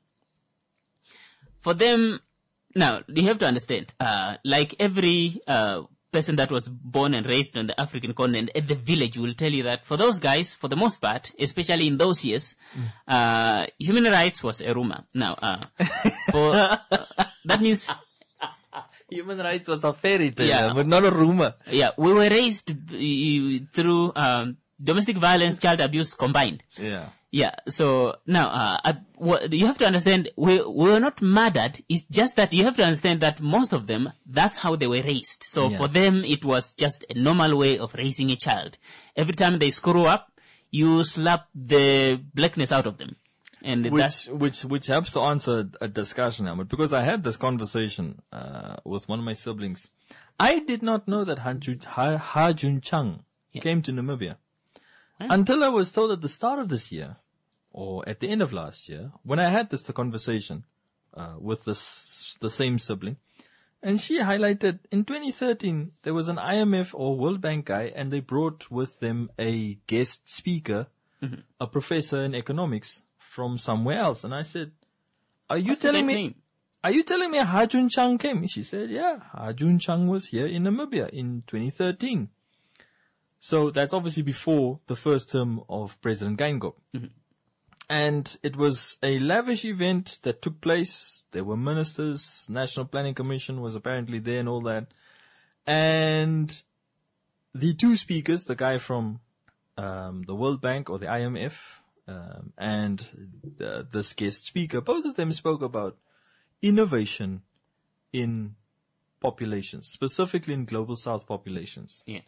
[SPEAKER 1] for them, now, you have to understand, uh, like every, uh, person that was born and raised on the African continent at the village will tell you that for those guys, for the most part, especially in those years, uh, human rights was a rumor. Now, uh, for, uh, that means,
[SPEAKER 2] Human rights was a fairy tale,
[SPEAKER 1] Yeah.
[SPEAKER 2] but not a rumor.
[SPEAKER 1] yeah, we were raised uh, through, um, domestic violence, child abuse combined.
[SPEAKER 2] Yeah.
[SPEAKER 1] Yeah, so now, uh, uh, what, you have to understand, we, we were not murdered. It's just that you have to understand that most of them, that's how they were raised. So
[SPEAKER 2] Yeah.
[SPEAKER 1] for them, it was just a normal way of raising a child. Every time they screw up, you slap the blackness out of them. And
[SPEAKER 2] which,
[SPEAKER 1] that's,
[SPEAKER 2] which, which helps to answer a discussion, Ahmed, because I had this conversation, uh, with one of my siblings. I did not know that Ha Jun, ha, ha Jun Chang
[SPEAKER 1] Yeah.
[SPEAKER 2] came to Namibia
[SPEAKER 1] Huh?
[SPEAKER 2] until I was told at the start of this year, or at the end of last year, when I had this conversation, uh, with this, the same sibling. And she highlighted in twenty thirteen, there was an I M F or World Bank guy, and they brought with them a guest speaker,
[SPEAKER 1] Mm-hmm.
[SPEAKER 2] a professor in economics from somewhere else. And I said, are you
[SPEAKER 1] what's the
[SPEAKER 2] telling
[SPEAKER 1] guy's
[SPEAKER 2] me,
[SPEAKER 1] name?
[SPEAKER 2] are you telling me Ha Jun Chang came? She said, yeah, Ha Jun Chang was here in Namibia in twenty thirteen. So that's obviously before the first term of President Geingob.
[SPEAKER 1] Mm-hmm.
[SPEAKER 2] And it was a lavish event that took place. There were ministers, National Planning Commission was apparently there and all that. And the two speakers, the guy from um, the World Bank or the I M F, um, and the, this guest speaker, both of them spoke about innovation in populations, specifically in global south populations.
[SPEAKER 1] Yeah.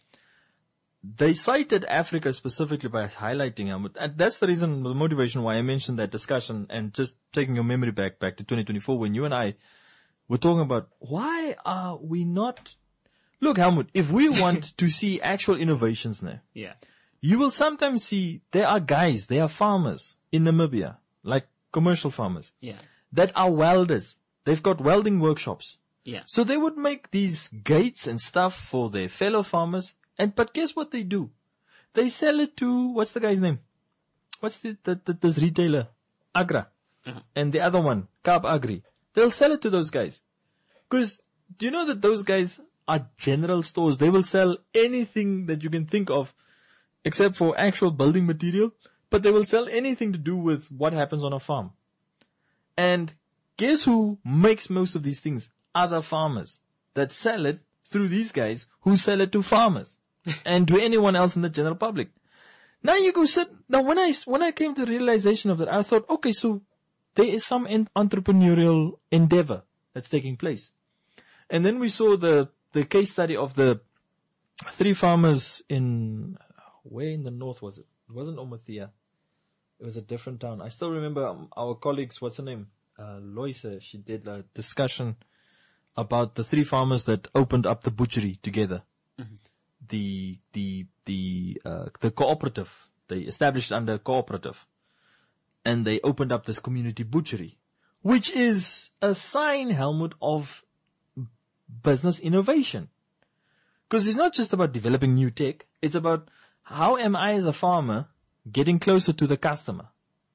[SPEAKER 2] They cited Africa specifically by highlighting them. And that's the reason, the motivation why I mentioned that discussion, and just taking your memory back, back to twenty twenty-four when you and I were talking about why are we not, look, Helmut, if we want to see actual innovations now,
[SPEAKER 1] Yeah.
[SPEAKER 2] you will sometimes see there are guys, there are farmers in Namibia, like commercial farmers,
[SPEAKER 1] Yeah.
[SPEAKER 2] that are welders. They've got welding workshops.
[SPEAKER 1] Yeah.
[SPEAKER 2] So they would make these gates and stuff for their fellow farmers. And, but guess what they do? They sell it to, what's the guy's name? What's the, the, the this retailer? Agra.
[SPEAKER 1] Uh-huh.
[SPEAKER 2] And the other one, Kaap Agri. They'll sell it to those guys. Cause do you know that those guys are general stores? They will sell anything that you can think of except for actual building material, but they will sell anything to do with what happens on a farm. And guess who makes most of these things? Other farmers that sell it through these guys who sell it to farmers and to anyone else in the general public. Now you go sit, now when I, when I came to the realization of that, I thought, okay, so there is some en- entrepreneurial endeavor that's taking place. And then we saw the, the case study of the three farmers in, where in the north was it? It wasn't Omothea. It was a different town. I still remember um, our colleagues, what's her name? Uh, Loisa, she did a discussion about the three farmers that opened up the butchery together. Mm-hmm. The, the, the, uh, the cooperative. They established under a cooperative. And they opened up this community butchery, which is a sign, Helmut, of business innovation. Because it's not just about developing new tech. It's about how am I as a farmer getting closer to the customer.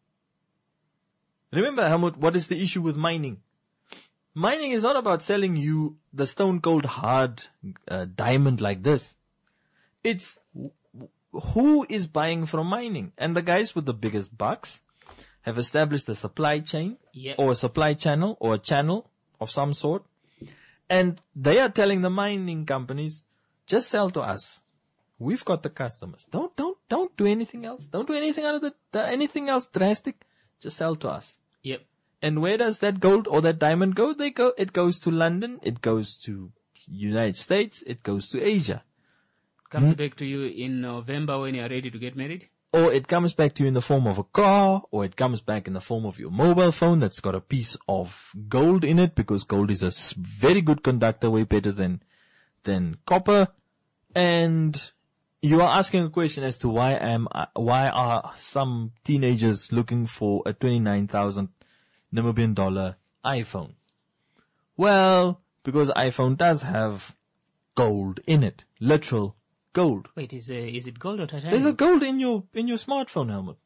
[SPEAKER 2] Remember, Helmut, what is the issue with mining? Mining is not about selling you the stone cold hard uh, diamond like this. It's who is buying from mining. And the guys with the biggest bucks have established a supply chain
[SPEAKER 1] Yep.
[SPEAKER 2] or a supply channel or a channel of some sort. And they are telling the mining companies, just sell to us. We've got the customers. Don't, don't, don't do anything else. Don't do anything out of the, the anything else drastic. Just sell to us.
[SPEAKER 1] Yep.
[SPEAKER 2] And where does that gold or that diamond go? They go, it goes to London, it goes to United States, it goes to Asia.
[SPEAKER 1] Comes back to you in November when you are ready to get married.
[SPEAKER 2] Or it comes back to you in the form of a car, or it comes back in the form of your mobile phone that's got a piece of gold in it, because gold is a s- very good conductor, way better than, than copper. And you are asking a question as to why am I, why are some teenagers looking for a twenty-nine thousand Namibian dollar iPhone? Well, because iPhone does have gold in it, literal gold.
[SPEAKER 1] Wait, is uh, is it gold or titanium?
[SPEAKER 2] There's a gold in your in your smartphone, Helmut.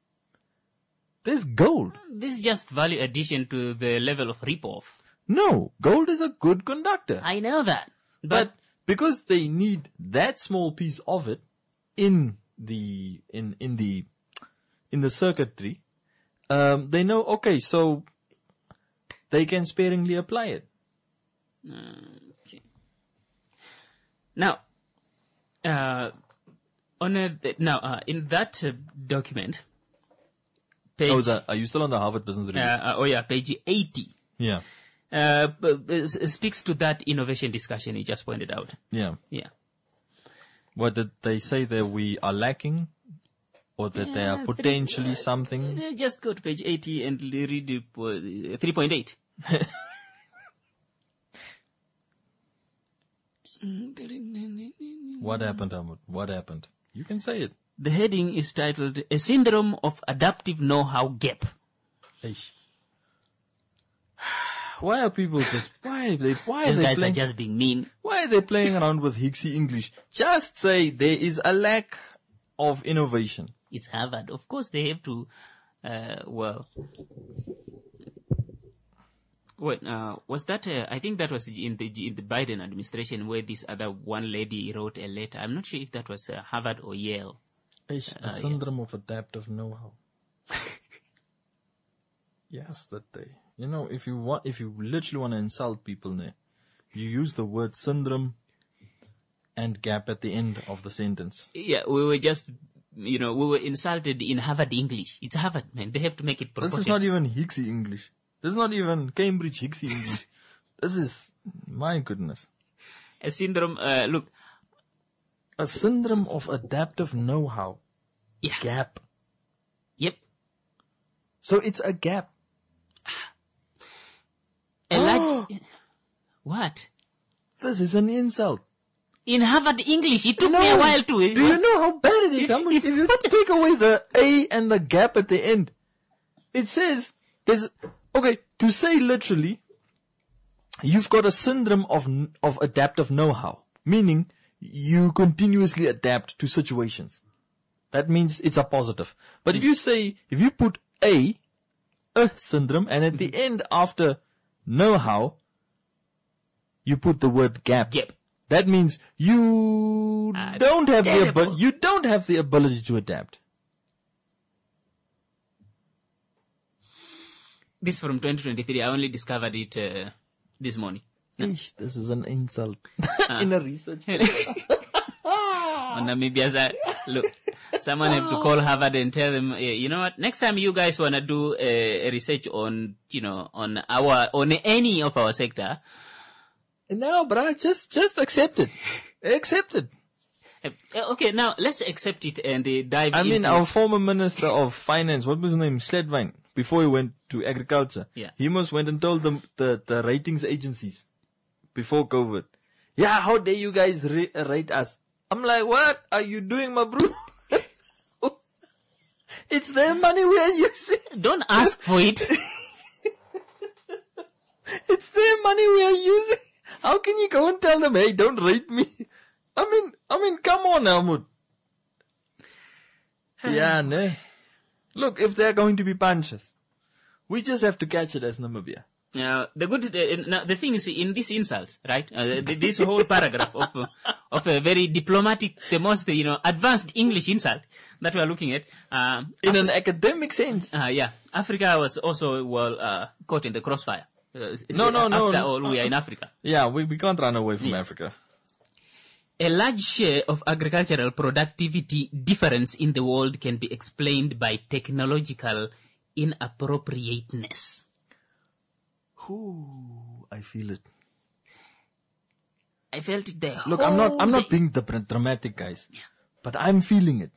[SPEAKER 2] There's gold.
[SPEAKER 1] This is just value addition to the level of rip-off.
[SPEAKER 2] No, gold is a good conductor.
[SPEAKER 1] I know that, but,
[SPEAKER 2] But because they need that small piece of it in the in in the in the circuitry, um, they know, okay, so they can sparingly apply it.
[SPEAKER 1] okay. Now, uh, on a, now uh, in that uh, document, page
[SPEAKER 2] Oh, the, are you still on the Harvard Business Review?
[SPEAKER 1] uh, uh, oh yeah, page eighty.
[SPEAKER 2] yeah,
[SPEAKER 1] Uh, b- b- speaks to that innovation discussion you just pointed out.
[SPEAKER 2] yeah.
[SPEAKER 1] Yeah.
[SPEAKER 2] What did they say there? We are lacking or that they are potentially something?
[SPEAKER 1] Uh, Just go to page eighty and read uh, three point eight.
[SPEAKER 2] What happened, Ahmed? What happened? You can say it.
[SPEAKER 1] The heading is titled A Syndrome of Adaptive Know-How Gap.
[SPEAKER 2] Eish. Why are people just, why are they, why are
[SPEAKER 1] These
[SPEAKER 2] they
[SPEAKER 1] guys
[SPEAKER 2] playing,
[SPEAKER 1] are just being mean.
[SPEAKER 2] why are they playing around with Hicksy English? Just say there is a lack of innovation.
[SPEAKER 1] It's Harvard. Of course they have to, uh, well, what, uh, was that, uh, I think that was in the, in the Biden administration where this other one lady wrote a letter. I'm not sure if that was uh, Harvard or Yale.
[SPEAKER 2] Eish, a
[SPEAKER 1] Uh,
[SPEAKER 2] syndrome of adaptive know-how. Yes, that day. You know, if you want, if you literally want to insult people there, you use the word syndrome and gap at the end of the sentence.
[SPEAKER 1] Yeah, we were just, you know, we were insulted in Harvard English. It's Harvard, man. They have to make it
[SPEAKER 2] This
[SPEAKER 1] proportional.
[SPEAKER 2] is not even Hicksy English. This is not even Cambridge Hicksy English. This is, my goodness.
[SPEAKER 1] A syndrome, uh, look,
[SPEAKER 2] A syndrome of adaptive know-how.
[SPEAKER 1] yeah,
[SPEAKER 2] Gap.
[SPEAKER 1] yep.
[SPEAKER 2] So it's a gap.
[SPEAKER 1] A large, what?
[SPEAKER 2] This is an insult.
[SPEAKER 1] In Harvard English, it took
[SPEAKER 2] No.
[SPEAKER 1] me a while to.
[SPEAKER 2] Do you know how bad it is? I mean, if you take away the A and the gap at the end, it says there's okay. To say literally, you've got a syndrome of of adaptive know-how, meaning you continuously adapt to situations. That means it's a positive. But if you say if you put A, a syndrome, and at the end after know-how, you put the word gap.
[SPEAKER 1] Gap.
[SPEAKER 2] That means you
[SPEAKER 1] Ah,
[SPEAKER 2] don't have the
[SPEAKER 1] terrible.
[SPEAKER 2] ability. You don't have the ability to adapt.
[SPEAKER 1] This from twenty twenty-three. I only discovered it uh, this morning.
[SPEAKER 2] Ish, this is an insult in a research.
[SPEAKER 1] On Namibia's side, look, someone have to call Harvard and tell them, eh, you know what? Next time you guys wanna do a, a research on, you know, on our on any of our sector,
[SPEAKER 2] No, bruh, just just accept it. Accept it.
[SPEAKER 1] eh, okay, now let's accept it and uh, dive.
[SPEAKER 2] I mean,
[SPEAKER 1] into,
[SPEAKER 2] our former minister of finance, what was his name? Sledwine. Before he went to agriculture,
[SPEAKER 1] Yeah.
[SPEAKER 2] he must went and told them the the ratings agencies before COVID. Yeah, how dare you guys ra- rate us? I'm like, what are you doing, my bro? It's their money we are using.
[SPEAKER 1] don't ask for it.
[SPEAKER 2] It's their money we are using. How can you go and tell them, hey, don't rate me? I mean, I mean, come on, Helmut. Yeah, no. Look, if there are going to be punches, we just have to catch it as Namibia.
[SPEAKER 1] Now, the good, uh, now the thing is, in this insult, right? Uh, th- this whole paragraph of uh, of a very diplomatic, the most, you know, advanced English insult that we are looking at. Um,
[SPEAKER 2] In an academic sense.
[SPEAKER 1] uh, yeah, Africa was also well uh, caught in the crossfire. Uh,
[SPEAKER 2] No, no, no,
[SPEAKER 1] After
[SPEAKER 2] no.
[SPEAKER 1] all, we are in Africa.
[SPEAKER 2] Yeah, we, we can't run away from Africa.
[SPEAKER 1] A large share of agricultural productivity difference in the world can be explained by technological inappropriateness.
[SPEAKER 2] Ooh, I feel it.
[SPEAKER 1] I felt it there.
[SPEAKER 2] Look, I'm not, I'm not being the dramatic, guys, but I'm feeling it.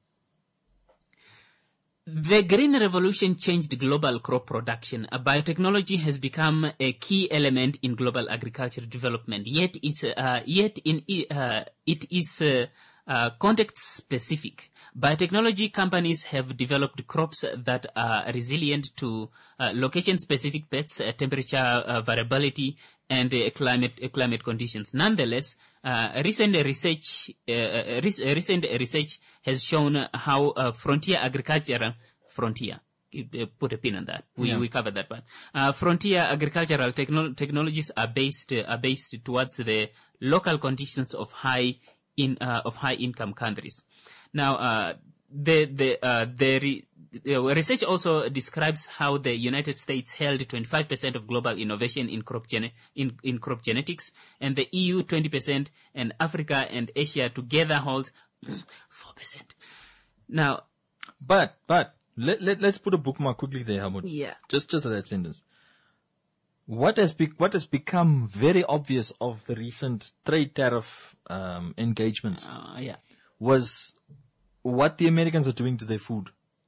[SPEAKER 1] The Green Revolution changed global crop production. Uh, biotechnology has become a key element in global agricultural development. Yet, it's uh, yet in uh, it is uh, uh, context specific. Biotechnology companies have developed crops that are resilient to uh, location-specific pests, uh, temperature uh, variability, and uh, climate uh, climate conditions. Nonetheless, uh, recent research uh, uh, re- recent research has shown how uh, frontier agriculture frontier uh, put a pin on that. We
[SPEAKER 2] Yeah.
[SPEAKER 1] we covered that one. Uh, frontier agricultural techno- technologies are based uh, are based towards the local conditions of high in uh, of high income countries. Now, uh, the the uh, the re- uh, research also describes how the United States held twenty-five percent of global innovation in crop gene- in, in crop genetics, and the E U twenty percent, and Africa and Asia together hold four percent. Now,
[SPEAKER 2] But, but, let, let, let's put a bookmark quickly there, Helmut.
[SPEAKER 1] Yeah.
[SPEAKER 2] Just, just that sentence. What has be, what has become very obvious of the recent trade tariff, um, engagements
[SPEAKER 1] uh, yeah,
[SPEAKER 2] was what the Americans are doing to their food.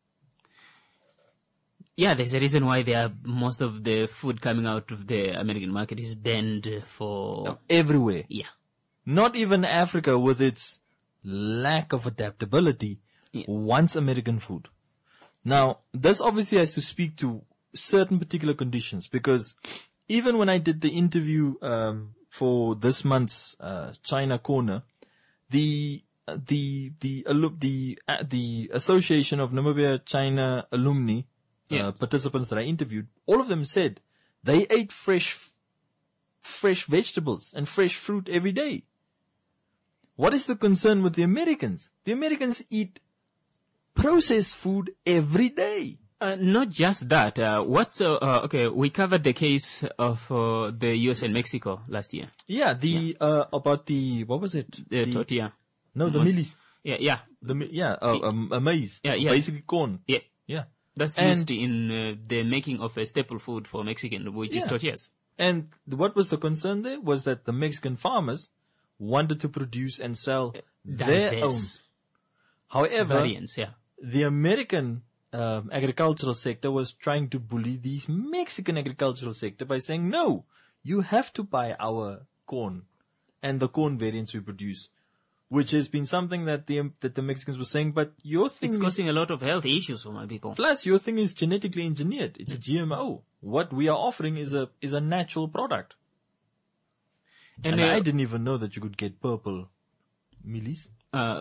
[SPEAKER 1] Yeah, there's a reason why they are, most of the food coming out of the American market is banned for...
[SPEAKER 2] Everywhere.
[SPEAKER 1] Yeah.
[SPEAKER 2] Not even Africa, with its lack of adaptability,
[SPEAKER 1] Yeah.
[SPEAKER 2] wants American food. Now, this obviously has to speak to certain particular conditions, because even when I did the interview um, for this month's uh, China Corner, the uh, the the alum- the uh, the Association of Namibia China Alumni
[SPEAKER 1] Yeah.
[SPEAKER 2] uh, participants that I interviewed, all of them said they ate fresh fresh vegetables and fresh fruit every day. What is the concern with the Americans? The Americans eat processed food every day.
[SPEAKER 1] Uh, not just that. Uh, what's uh, uh, okay? We covered the case of uh, the U S and Mexico last year.
[SPEAKER 2] Yeah, the uh about the what was it?
[SPEAKER 1] The, tortilla.
[SPEAKER 2] No, the
[SPEAKER 1] What's-
[SPEAKER 2] mealies.
[SPEAKER 1] Yeah, yeah,
[SPEAKER 2] The mi- yeah, uh, um, uh, maize.
[SPEAKER 1] Yeah, yeah.
[SPEAKER 2] Basically corn.
[SPEAKER 1] yeah.
[SPEAKER 2] Yeah.
[SPEAKER 1] That's
[SPEAKER 2] And-
[SPEAKER 1] used in uh, the making of a staple food for Mexican, which is
[SPEAKER 2] Yeah.
[SPEAKER 1] tortillas.
[SPEAKER 2] And what was the concern there was that the Mexican farmers wanted to produce and sell their own.
[SPEAKER 1] Diverse
[SPEAKER 2] However,
[SPEAKER 1] variants, yeah.
[SPEAKER 2] the American um, agricultural sector was trying to bully the Mexican agricultural sector by saying, no, you have to buy our corn and the corn variants we produce, which has been something that the that the Mexicans were saying, but your thing
[SPEAKER 1] It's
[SPEAKER 2] is,
[SPEAKER 1] causing a lot of health issues for my people.
[SPEAKER 2] plus your thing is genetically engineered. It's a G M O. What we are offering is a is a natural product. And,
[SPEAKER 1] And, uh,
[SPEAKER 2] I didn't even know that you could get purple mealies.
[SPEAKER 1] uh,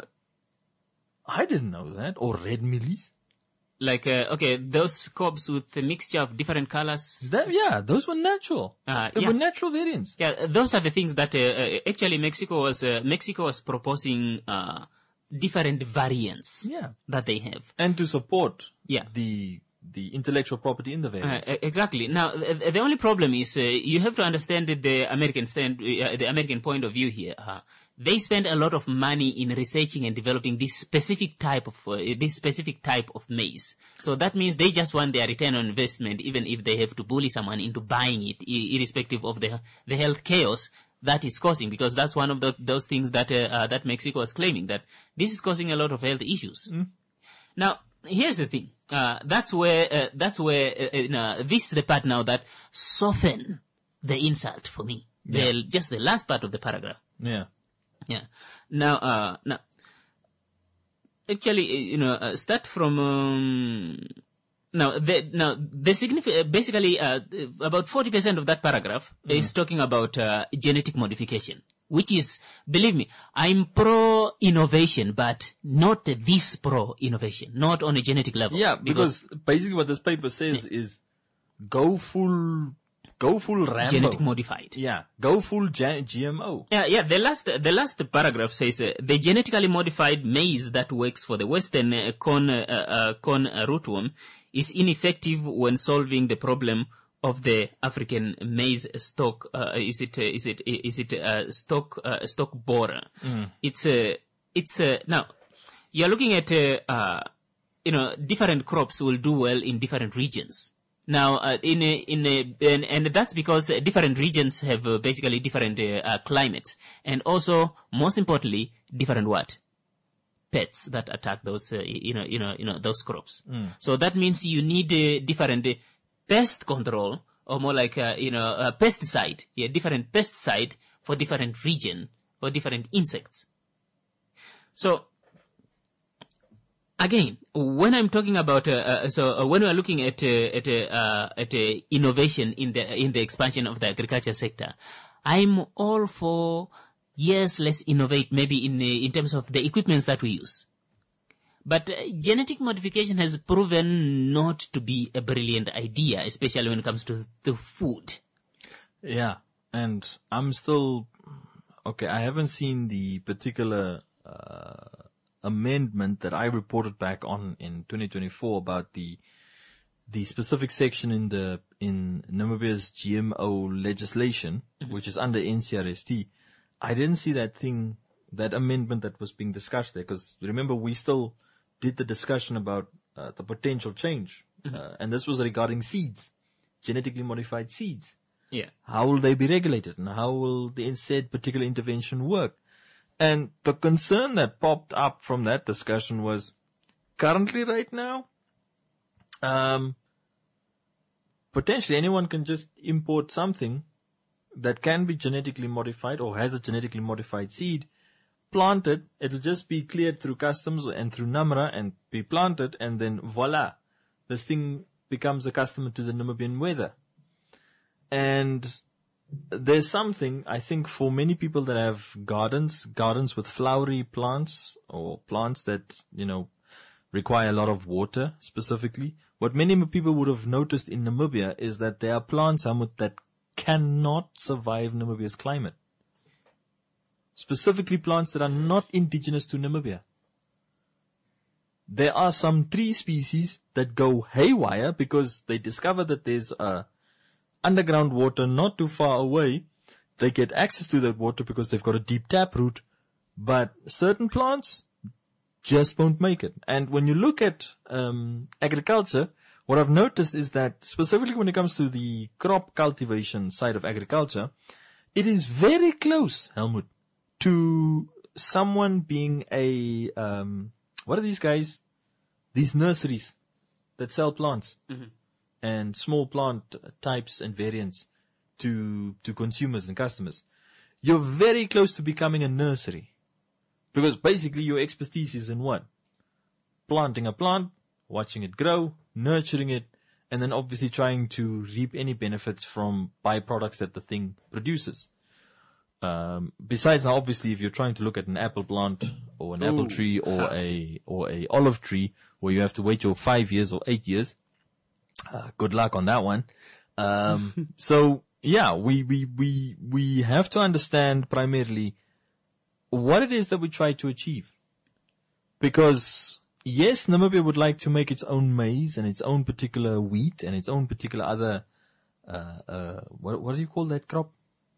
[SPEAKER 2] I didn't know that. Or red mealies.
[SPEAKER 1] like, uh, okay, those cobs with a mixture of different colors.
[SPEAKER 2] That, yeah, those were natural.
[SPEAKER 1] Uh,
[SPEAKER 2] they
[SPEAKER 1] yeah.
[SPEAKER 2] were natural variants.
[SPEAKER 1] Yeah, those are the things that uh, uh, actually Mexico was uh, Mexico was proposing uh, different variants
[SPEAKER 2] Yeah.
[SPEAKER 1] that they have.
[SPEAKER 2] And to support
[SPEAKER 1] Yeah.
[SPEAKER 2] the the intellectual property in the
[SPEAKER 1] Uh,
[SPEAKER 2] variants.
[SPEAKER 1] e- exactly. Now, the, the only problem is uh, you have to understand that the American stand, uh, the American point of view here. Uh, they spend a lot of money in researching and developing this specific type of uh, this specific type of maize. So that means they just want their return on investment, even if they have to bully someone into buying it, I- irrespective of the the health chaos that is causing. Because that's one of the, those things that uh, uh, that Mexico is claiming, that this is causing a lot of health issues. Now, here's the thing. Uh, that's where, uh, that's where, uh, uh, no, this is the part now that soften the insult for me. The, just the last part of the paragraph.
[SPEAKER 2] Yeah.
[SPEAKER 1] Yeah. Now, uh, now, actually, uh, you know, uh, start from, um, now, the, now, the significant, basically, uh, about forty percent of that paragraph is talking about, uh, genetic modification. Which is, believe me, I'm pro-innovation, but not this pro-innovation, not on a genetic level.
[SPEAKER 2] Yeah, because, basically what this paper says is go full, go full Rambo.
[SPEAKER 1] genetic modified.
[SPEAKER 2] Yeah, go full G- GMO.
[SPEAKER 1] Yeah, yeah. The last, the last paragraph says uh, the genetically modified maize that works for the Western uh, corn, uh, uh, corn uh, rootworm is ineffective when solving the problem of the African maize stock. Uh, is it? Uh, is it? Is it uh, stock? Uh, stock borer. It's a. Uh, it's a. Uh, now, you're looking at. Uh, uh, you know, different crops will do well in different regions. Now, uh, in a, in a, and, and that's because uh, different regions have uh, basically different uh, uh, climates, and also, most importantly, different what? Pests that attack those, uh, you know, you know, you know, those crops. So that means you need uh, different uh, pest control, or more like, uh, you know, uh, pesticide, yeah, different pesticide for different region or different insects. So, again, when I'm talking about, uh, uh, so uh, when we're looking at uh, at uh, at uh, innovation in the in the expansion of the agriculture sector, I'm all for yes, let's innovate maybe in uh, in terms of the equipments that we use. But uh, genetic modification has proven not to be a brilliant idea, especially when it comes to the food.
[SPEAKER 2] Yeah, and I'm still okay. I haven't seen the particular uh, amendment that I reported back on in twenty twenty-four about the the specific section in the in Namibia's G M O legislation, mm-hmm. which is under N C R S T. I didn't see that thing, that amendment that was being discussed there, because remember we still did the discussion about uh, the potential change, mm-hmm. uh, and this was regarding seeds, genetically modified seeds.
[SPEAKER 1] Yeah.
[SPEAKER 2] How will they be regulated, and how will the said particular intervention work? And the concern that popped up from that discussion was, currently right now, um, potentially anyone can just import something that can be genetically modified or has a genetically modified seed, plant it, it'll just be cleared through customs and through NAMRA and be planted, and then voila, this thing becomes accustomed to the Namibian weather. And there's something, I think, for many people that have gardens, gardens with flowery plants or plants that, you know, require a lot of water specifically. What many people would have noticed in Namibia is that there are plants, Helmut, that cannot survive Namibia's climate. Specifically plants that are not indigenous to Namibia. There are some tree species that go haywire because they discover that there's a underground water not too far away. They get access to that water because they've got a deep taproot, but certain plants just won't make it. And when you look at um, agriculture, what I've noticed is that specifically when it comes to the crop cultivation side of agriculture, it is very close, Helmut, to someone being a, um, what are these guys? These nurseries that sell plants mm-hmm. and small plant types and variants to, to consumers and customers. You're very close to becoming a nursery because basically your expertise is in what? Planting a plant, watching it grow, nurturing it, and then obviously trying to reap any benefits from byproducts that the thing produces. Um, besides, now obviously, if you're trying to look at an apple plant or an Ooh. apple tree or a or a olive tree, where you have to wait your five years or eight years, uh, good luck on that one. Um, so yeah, we we we we have to understand primarily what it is that we try to achieve, because yes, Namibia would like to make its own maize and its own particular wheat and its own particular other uh, uh, what what do you call that crop?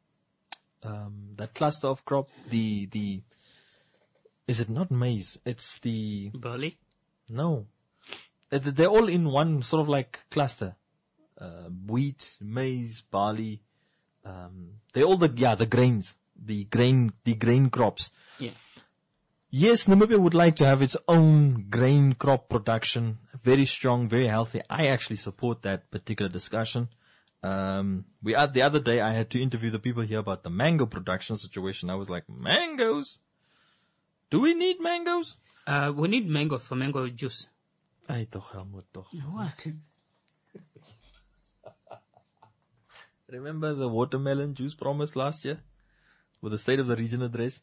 [SPEAKER 2] Um, that cluster of crop, the, the, is it not maize? It's the...
[SPEAKER 1] Barley?
[SPEAKER 2] No. They're all in one sort of like cluster. Uh, wheat, maize, barley, um, they're all the, yeah, the grains, the grain, the grain crops.
[SPEAKER 1] Yeah.
[SPEAKER 2] Yes, Namibia would like to have its own grain crop production, very strong, very healthy. I actually support that particular discussion. Um, we had the other day I had to interview the people here about the mango production situation. I was like, mangoes? Do we need mangoes?
[SPEAKER 1] Uh, we need mango for mango juice.
[SPEAKER 2] Ay, toch, Helmut, toch.
[SPEAKER 1] What?
[SPEAKER 2] Remember the watermelon juice promise last year? With the State of the Region address?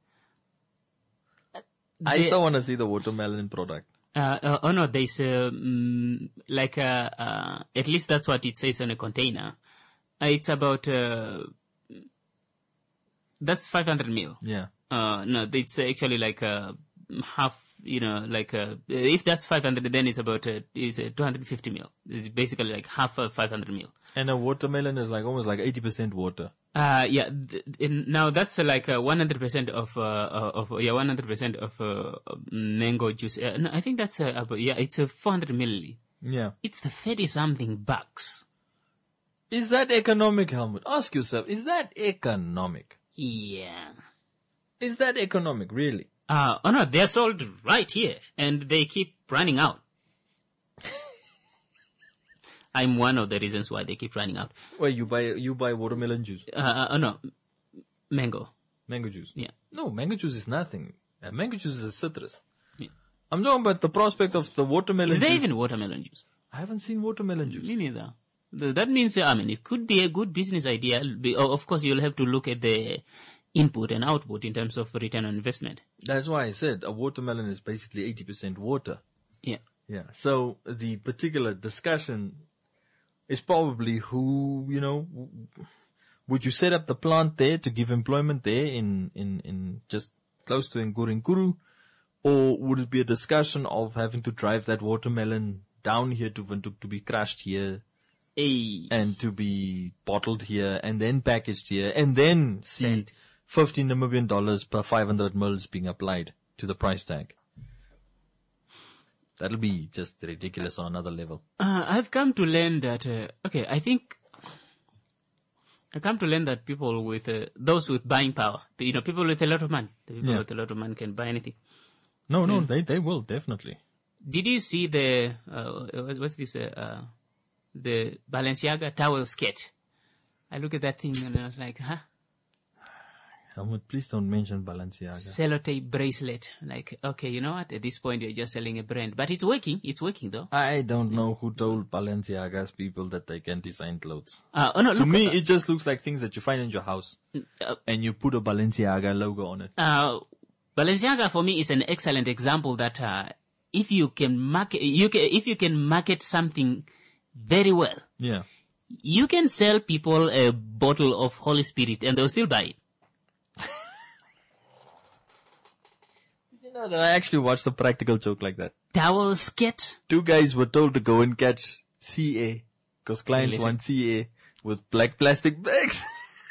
[SPEAKER 2] Uh, I still want to see the watermelon product.
[SPEAKER 1] Uh, uh, oh no, there's uh, mm, like uh, uh, at least that's what it says on a container. Uh, it's about uh, that's five hundred mil.
[SPEAKER 2] Yeah.
[SPEAKER 1] Uh, no, it's actually like uh, half. You know, like uh, if that's five hundred, then it's about uh, is uh, two hundred fifty mil. It's basically like half of five hundred mil.
[SPEAKER 2] And a watermelon is like almost like eighty percent water.
[SPEAKER 1] Uh, yeah. Th- in, now that's uh, like uh, one hundred percent of, uh, of, yeah, one hundred percent of, uh, mango juice. Uh, no, I think that's, uh, about, yeah, it's a four hundred milliliters.
[SPEAKER 2] Yeah.
[SPEAKER 1] It's the thirty something bucks.
[SPEAKER 2] Is that economic, Helmut? Ask yourself, is that economic?
[SPEAKER 1] Yeah.
[SPEAKER 2] Is that economic, really?
[SPEAKER 1] Uh, oh no, they're sold right here and they keep running out. I'm one of the reasons why they keep running out.
[SPEAKER 2] Well, you buy you buy watermelon juice.
[SPEAKER 1] Uh, uh no, mango.
[SPEAKER 2] Mango juice.
[SPEAKER 1] Yeah.
[SPEAKER 2] No, mango juice is nothing. Uh, mango juice is a citrus.
[SPEAKER 1] Yeah.
[SPEAKER 2] I'm talking about the prospect of the watermelon.
[SPEAKER 1] Is there
[SPEAKER 2] juice.
[SPEAKER 1] even watermelon juice?
[SPEAKER 2] I haven't seen watermelon juice.
[SPEAKER 1] Me neither. That means, I mean, it could be a good business idea. Of course, you'll have to look at the input and output in terms of return on investment.
[SPEAKER 2] That's why I said a watermelon is basically eighty percent water.
[SPEAKER 1] Yeah.
[SPEAKER 2] Yeah. So the particular discussion is probably who, you know, would you set up the plant there to give employment there in, in, in just close to Ngurinkuru? Or would it be a discussion of having to drive that watermelon down here to Windhoek to be crushed here?
[SPEAKER 1] Hey.
[SPEAKER 2] And to be bottled here and then packaged here and then see
[SPEAKER 1] Sent.
[SPEAKER 2] fifteen Namibian dollars per five hundred mils being applied to the price tag. That'll be just ridiculous on another level.
[SPEAKER 1] Uh, I've come to learn that, uh, okay, I think I come to learn that people with, uh, those with buying power, you know, people with a lot of money, the people
[SPEAKER 2] Yeah.
[SPEAKER 1] with a lot of money can buy anything.
[SPEAKER 2] No, no, they, they will, definitely.
[SPEAKER 1] Did you see the, uh, what's this, uh, uh, the Balenciaga towel skirt? I look at that thing and I was like, huh?
[SPEAKER 2] Helmut, please don't mention Balenciaga.
[SPEAKER 1] Sellotape bracelet. Like, okay, you know what? At this point, you're just selling a brand. But it's working. It's working, though.
[SPEAKER 2] I don't know who told Balenciaga's people that they can design clothes.
[SPEAKER 1] Uh, oh, no,
[SPEAKER 2] To
[SPEAKER 1] look,
[SPEAKER 2] me,
[SPEAKER 1] uh,
[SPEAKER 2] it just looks like things that you find in your house,
[SPEAKER 1] uh,
[SPEAKER 2] and you put a Balenciaga logo on it.
[SPEAKER 1] uh, Balenciaga for me is an excellent example that uh, if you can market, you can, if you can market something very well,
[SPEAKER 2] Yeah.
[SPEAKER 1] you can sell people a bottle of Holy Spirit and they'll still buy it.
[SPEAKER 2] You know that I actually watched a practical joke like that.
[SPEAKER 1] Towel skirt.
[SPEAKER 2] Two guys were told to go and catch C A, because clients
[SPEAKER 1] Listen.
[SPEAKER 2] want C A with black plastic bags.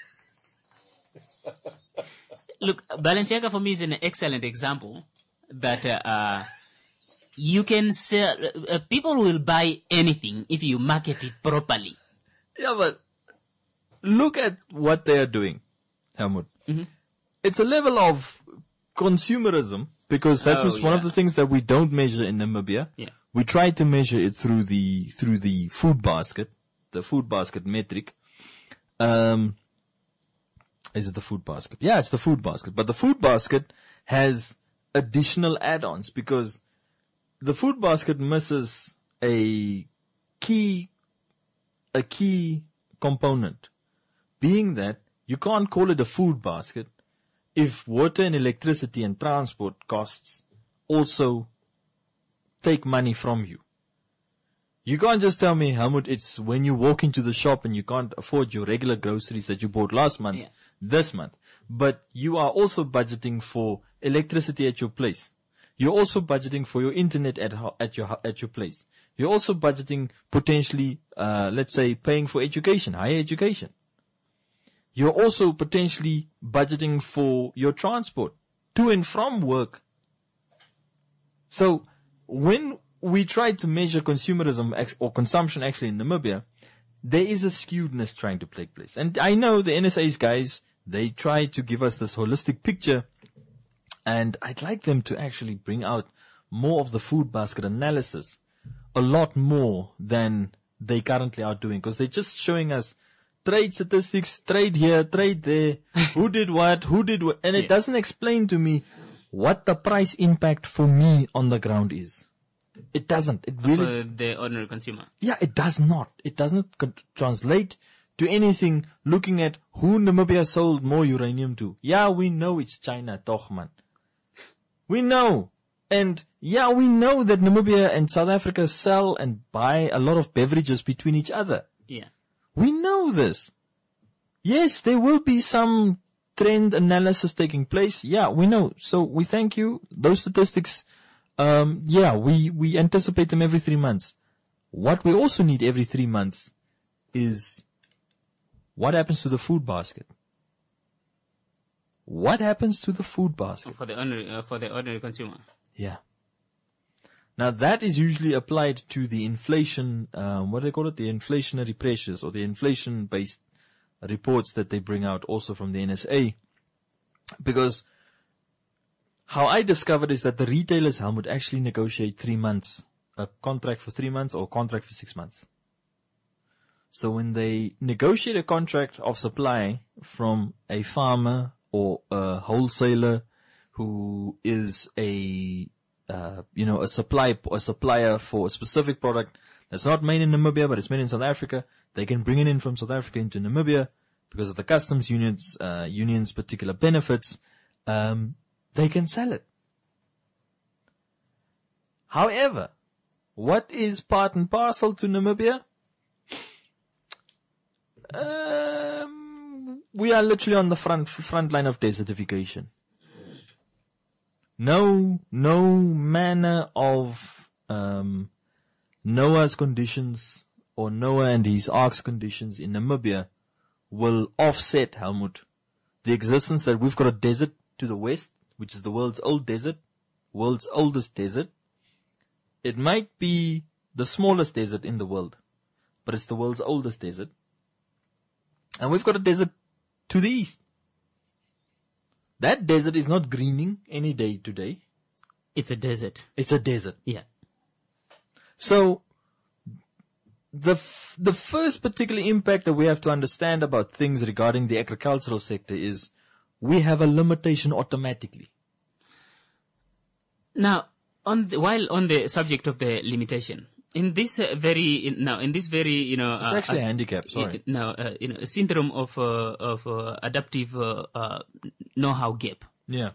[SPEAKER 1] Look, Balenciaga for me is an excellent example that uh, uh, you can sell. Uh, people will buy anything if you market it properly.
[SPEAKER 2] Yeah, but look at what they are doing, Helmut.
[SPEAKER 1] Mm-hmm.
[SPEAKER 2] It's a level of consumerism, because that's
[SPEAKER 1] Oh,
[SPEAKER 2] just one of
[SPEAKER 1] yeah.
[SPEAKER 2] the things that we don't measure in Namibia.
[SPEAKER 1] Yeah.
[SPEAKER 2] We try to measure it through the through the food basket, the food basket metric. Um, is it the food basket? Yeah, it's the food basket. But the food basket has additional add-ons, because the food basket misses a key a key component, being that you can't call it a food basket if water and electricity and transport costs also take money from you. You can't just tell me, Helmut, it's when you walk into the shop and you can't afford your regular groceries that you bought last month,
[SPEAKER 1] Yeah.
[SPEAKER 2] this month. But you are also budgeting for electricity at your place. You're also budgeting for your internet at ho- at your ho- at your place. You're also budgeting potentially, uh, let's say, paying for education, higher education. You're also potentially budgeting for your transport to and from work. So when we try to measure consumerism ex- or consumption actually in Namibia, there is a skewedness trying to take place. And I know the N S A's guys, they try to give us this holistic picture, and I'd like them to actually bring out more of the food basket analysis, a lot more than they currently are doing, because they're just showing us trade statistics, trade here, trade there, who did what, who did what, and it
[SPEAKER 1] Yeah.
[SPEAKER 2] doesn't explain to me what the price impact for me on the ground is. It doesn't. It really,
[SPEAKER 1] For the ordinary consumer.
[SPEAKER 2] yeah, it does not. It doesn't co- translate to anything looking at who Namibia sold more uranium to. Yeah, we know it's China, toch man. We know. And yeah, we know that Namibia and South Africa sell and buy a lot of beverages between each other.
[SPEAKER 1] Yeah.
[SPEAKER 2] We know this. Yes, there will be some trend analysis taking place. Yeah, we know. So we thank you. Those statistics, um, yeah, we, we anticipate them every three months. What we also need every three months is what happens to the food basket? What happens to the food basket?
[SPEAKER 1] For the ordinary, uh, for the ordinary consumer.
[SPEAKER 2] Yeah. Now that is usually applied to the inflation, um, what do they call it? The inflationary pressures, or the inflation-based reports that they bring out also from the N S A. Because how I discovered is that the retailers, Helmut, actually negotiate three months, a contract for three months or a contract for six months. So when they negotiate a contract of supply from a farmer or a wholesaler who is a, uh, you know, a supply, a supplier for a specific product that's not made in Namibia, but it's made in South Africa, they can bring it in from South Africa into Namibia because of the customs unions, uh, unions' particular benefits. Um, they can sell it. However, what is part and parcel to Namibia? Um, we are literally on the front front line of desertification. No, no manner of um, Noah's conditions or Noah and his ark's conditions in Namibia will offset, Helmut, the existence that we've got a desert to the west, which is the world's old desert, world's oldest desert. It might be the smallest desert in the world, but it's the world's oldest desert. And we've got a desert to the east. That desert is not greening any day today.
[SPEAKER 1] It's a desert.
[SPEAKER 2] It's a desert.
[SPEAKER 1] Yeah.
[SPEAKER 2] So, the f- the first particular impact that we have to understand about things regarding the agricultural sector is we have a limitation automatically.
[SPEAKER 1] Now, on the, while on the subject of the limitation, in this uh, very in, now in this very you know
[SPEAKER 2] It's actually a handicap. Sorry.
[SPEAKER 1] now uh, you know syndrome of uh, of uh, adaptive uh, uh, know-how gap.
[SPEAKER 2] Yeah.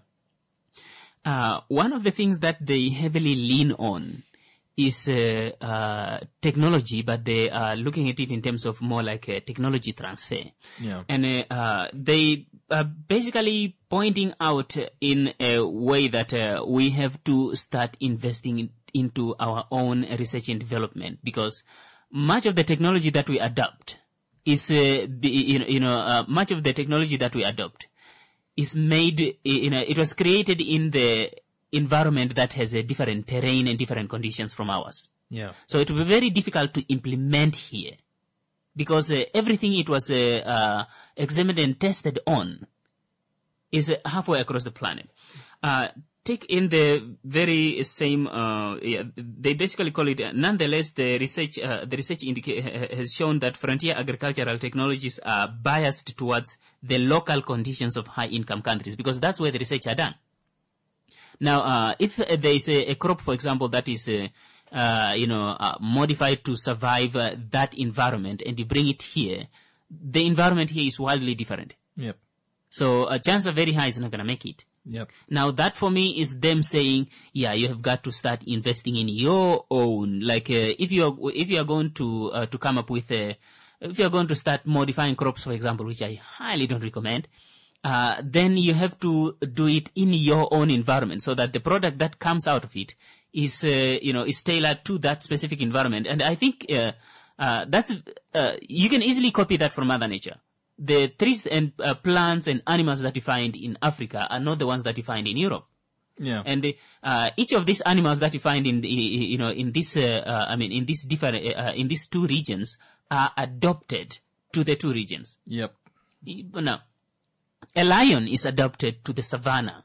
[SPEAKER 1] Uh, one of the things that they heavily lean on is uh, uh, technology, but they are looking at it in terms of more like a technology transfer.
[SPEAKER 2] Yeah.
[SPEAKER 1] And uh, uh, they are basically pointing out in a way that uh, we have to start investing in, into our own research and development, because much of the technology that we adopt is, uh, the, you know, you know uh, much of the technology that we adopt is made, you know, it was created in the environment that has a different terrain and different conditions from ours.
[SPEAKER 2] Yeah.
[SPEAKER 1] So it will be very difficult to implement here, because uh, everything it was uh, uh, examined and tested on is uh, halfway across the planet. Uh, take in the very same, uh, yeah, they basically call it, uh, nonetheless, the research, uh, the research indica- has shown that frontier agricultural technologies are biased towards the local conditions of high-income countries, because that's where the research are done. Now, uh, if uh, there is a, a crop, for example, that is, uh, uh, you know, uh, modified to survive uh, that environment, and you bring it here, the environment here is wildly different.
[SPEAKER 2] Yep.
[SPEAKER 1] So, uh, chances are very high it's not going to make it.
[SPEAKER 2] Yep.
[SPEAKER 1] Now, that for me is them saying, yeah, you have got to start investing in your own. Like, uh, if you are, if you are going to, uh, to come up with a, if you are going to start modifying crops, for example, which I highly don't recommend, Uh, then you have to do it in your own environment, so that the product that comes out of it is, uh, you know, is tailored to that specific environment. And I think uh, uh, that's uh, you can easily copy that from Mother Nature. The trees and uh, plants and animals that you find in Africa are not the ones that you find in Europe.
[SPEAKER 2] Yeah.
[SPEAKER 1] And uh, each of these animals that you find in, the, you know, in this, uh, uh, I mean, in these different, uh, in these two regions are adopted to the two regions.
[SPEAKER 2] Yep.
[SPEAKER 1] Now, a lion is adopted to the savannah.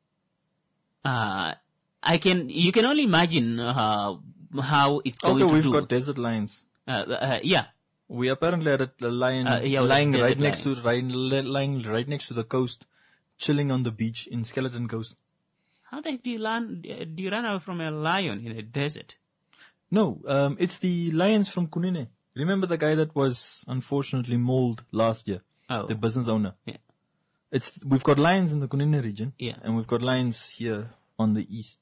[SPEAKER 1] Uh, I can, you can only imagine uh, how it's going
[SPEAKER 2] Okay,
[SPEAKER 1] to
[SPEAKER 2] we've
[SPEAKER 1] do.
[SPEAKER 2] got desert lions.
[SPEAKER 1] Uh, uh, yeah.
[SPEAKER 2] We apparently had a lion
[SPEAKER 1] Uh, yeah,
[SPEAKER 2] lying
[SPEAKER 1] desert
[SPEAKER 2] right next
[SPEAKER 1] lions.
[SPEAKER 2] to right, lying right next to the coast, chilling on the beach in Skeleton Coast.
[SPEAKER 1] How the heck do you run? Do you run out from a lion in a desert?
[SPEAKER 2] No, um, it's the lions from Kunene. Remember the guy that was unfortunately mauled last year?
[SPEAKER 1] Oh.
[SPEAKER 2] The business owner.
[SPEAKER 1] Yeah.
[SPEAKER 2] It's we've got lions in the Kunene region.
[SPEAKER 1] Yeah.
[SPEAKER 2] And we've got lions here on the east,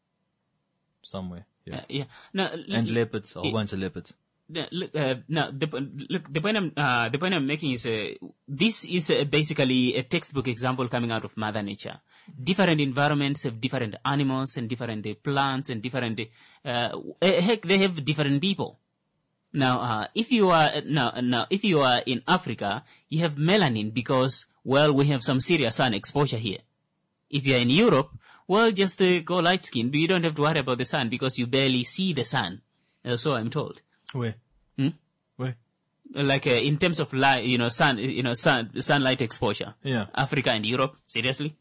[SPEAKER 2] somewhere. Yeah.
[SPEAKER 1] Uh, yeah. No,
[SPEAKER 2] And
[SPEAKER 1] l-
[SPEAKER 2] leopards, a whole
[SPEAKER 1] it-
[SPEAKER 2] bunch of leopards.
[SPEAKER 1] No, look, uh, no, the, po- look, the point I'm, uh, the point I'm making is, uh, this is uh, basically a textbook example coming out of Mother Nature. Different environments have different animals and different uh, plants and different, uh, uh, heck, they have different people. Now, uh, if you are, uh, now, now, if you are in Africa, you have melanin because, well, we have some serious sun exposure here. If you are in Europe, well, just uh, go light skin, but you don't have to worry about the sun because you barely see the sun. Uh, so I'm told.
[SPEAKER 2] Where?
[SPEAKER 1] Hmm?
[SPEAKER 2] Where?
[SPEAKER 1] Like uh, in terms of light, you know, sun, you know, sun, sunlight exposure.
[SPEAKER 2] Yeah.
[SPEAKER 1] Africa and Europe, seriously.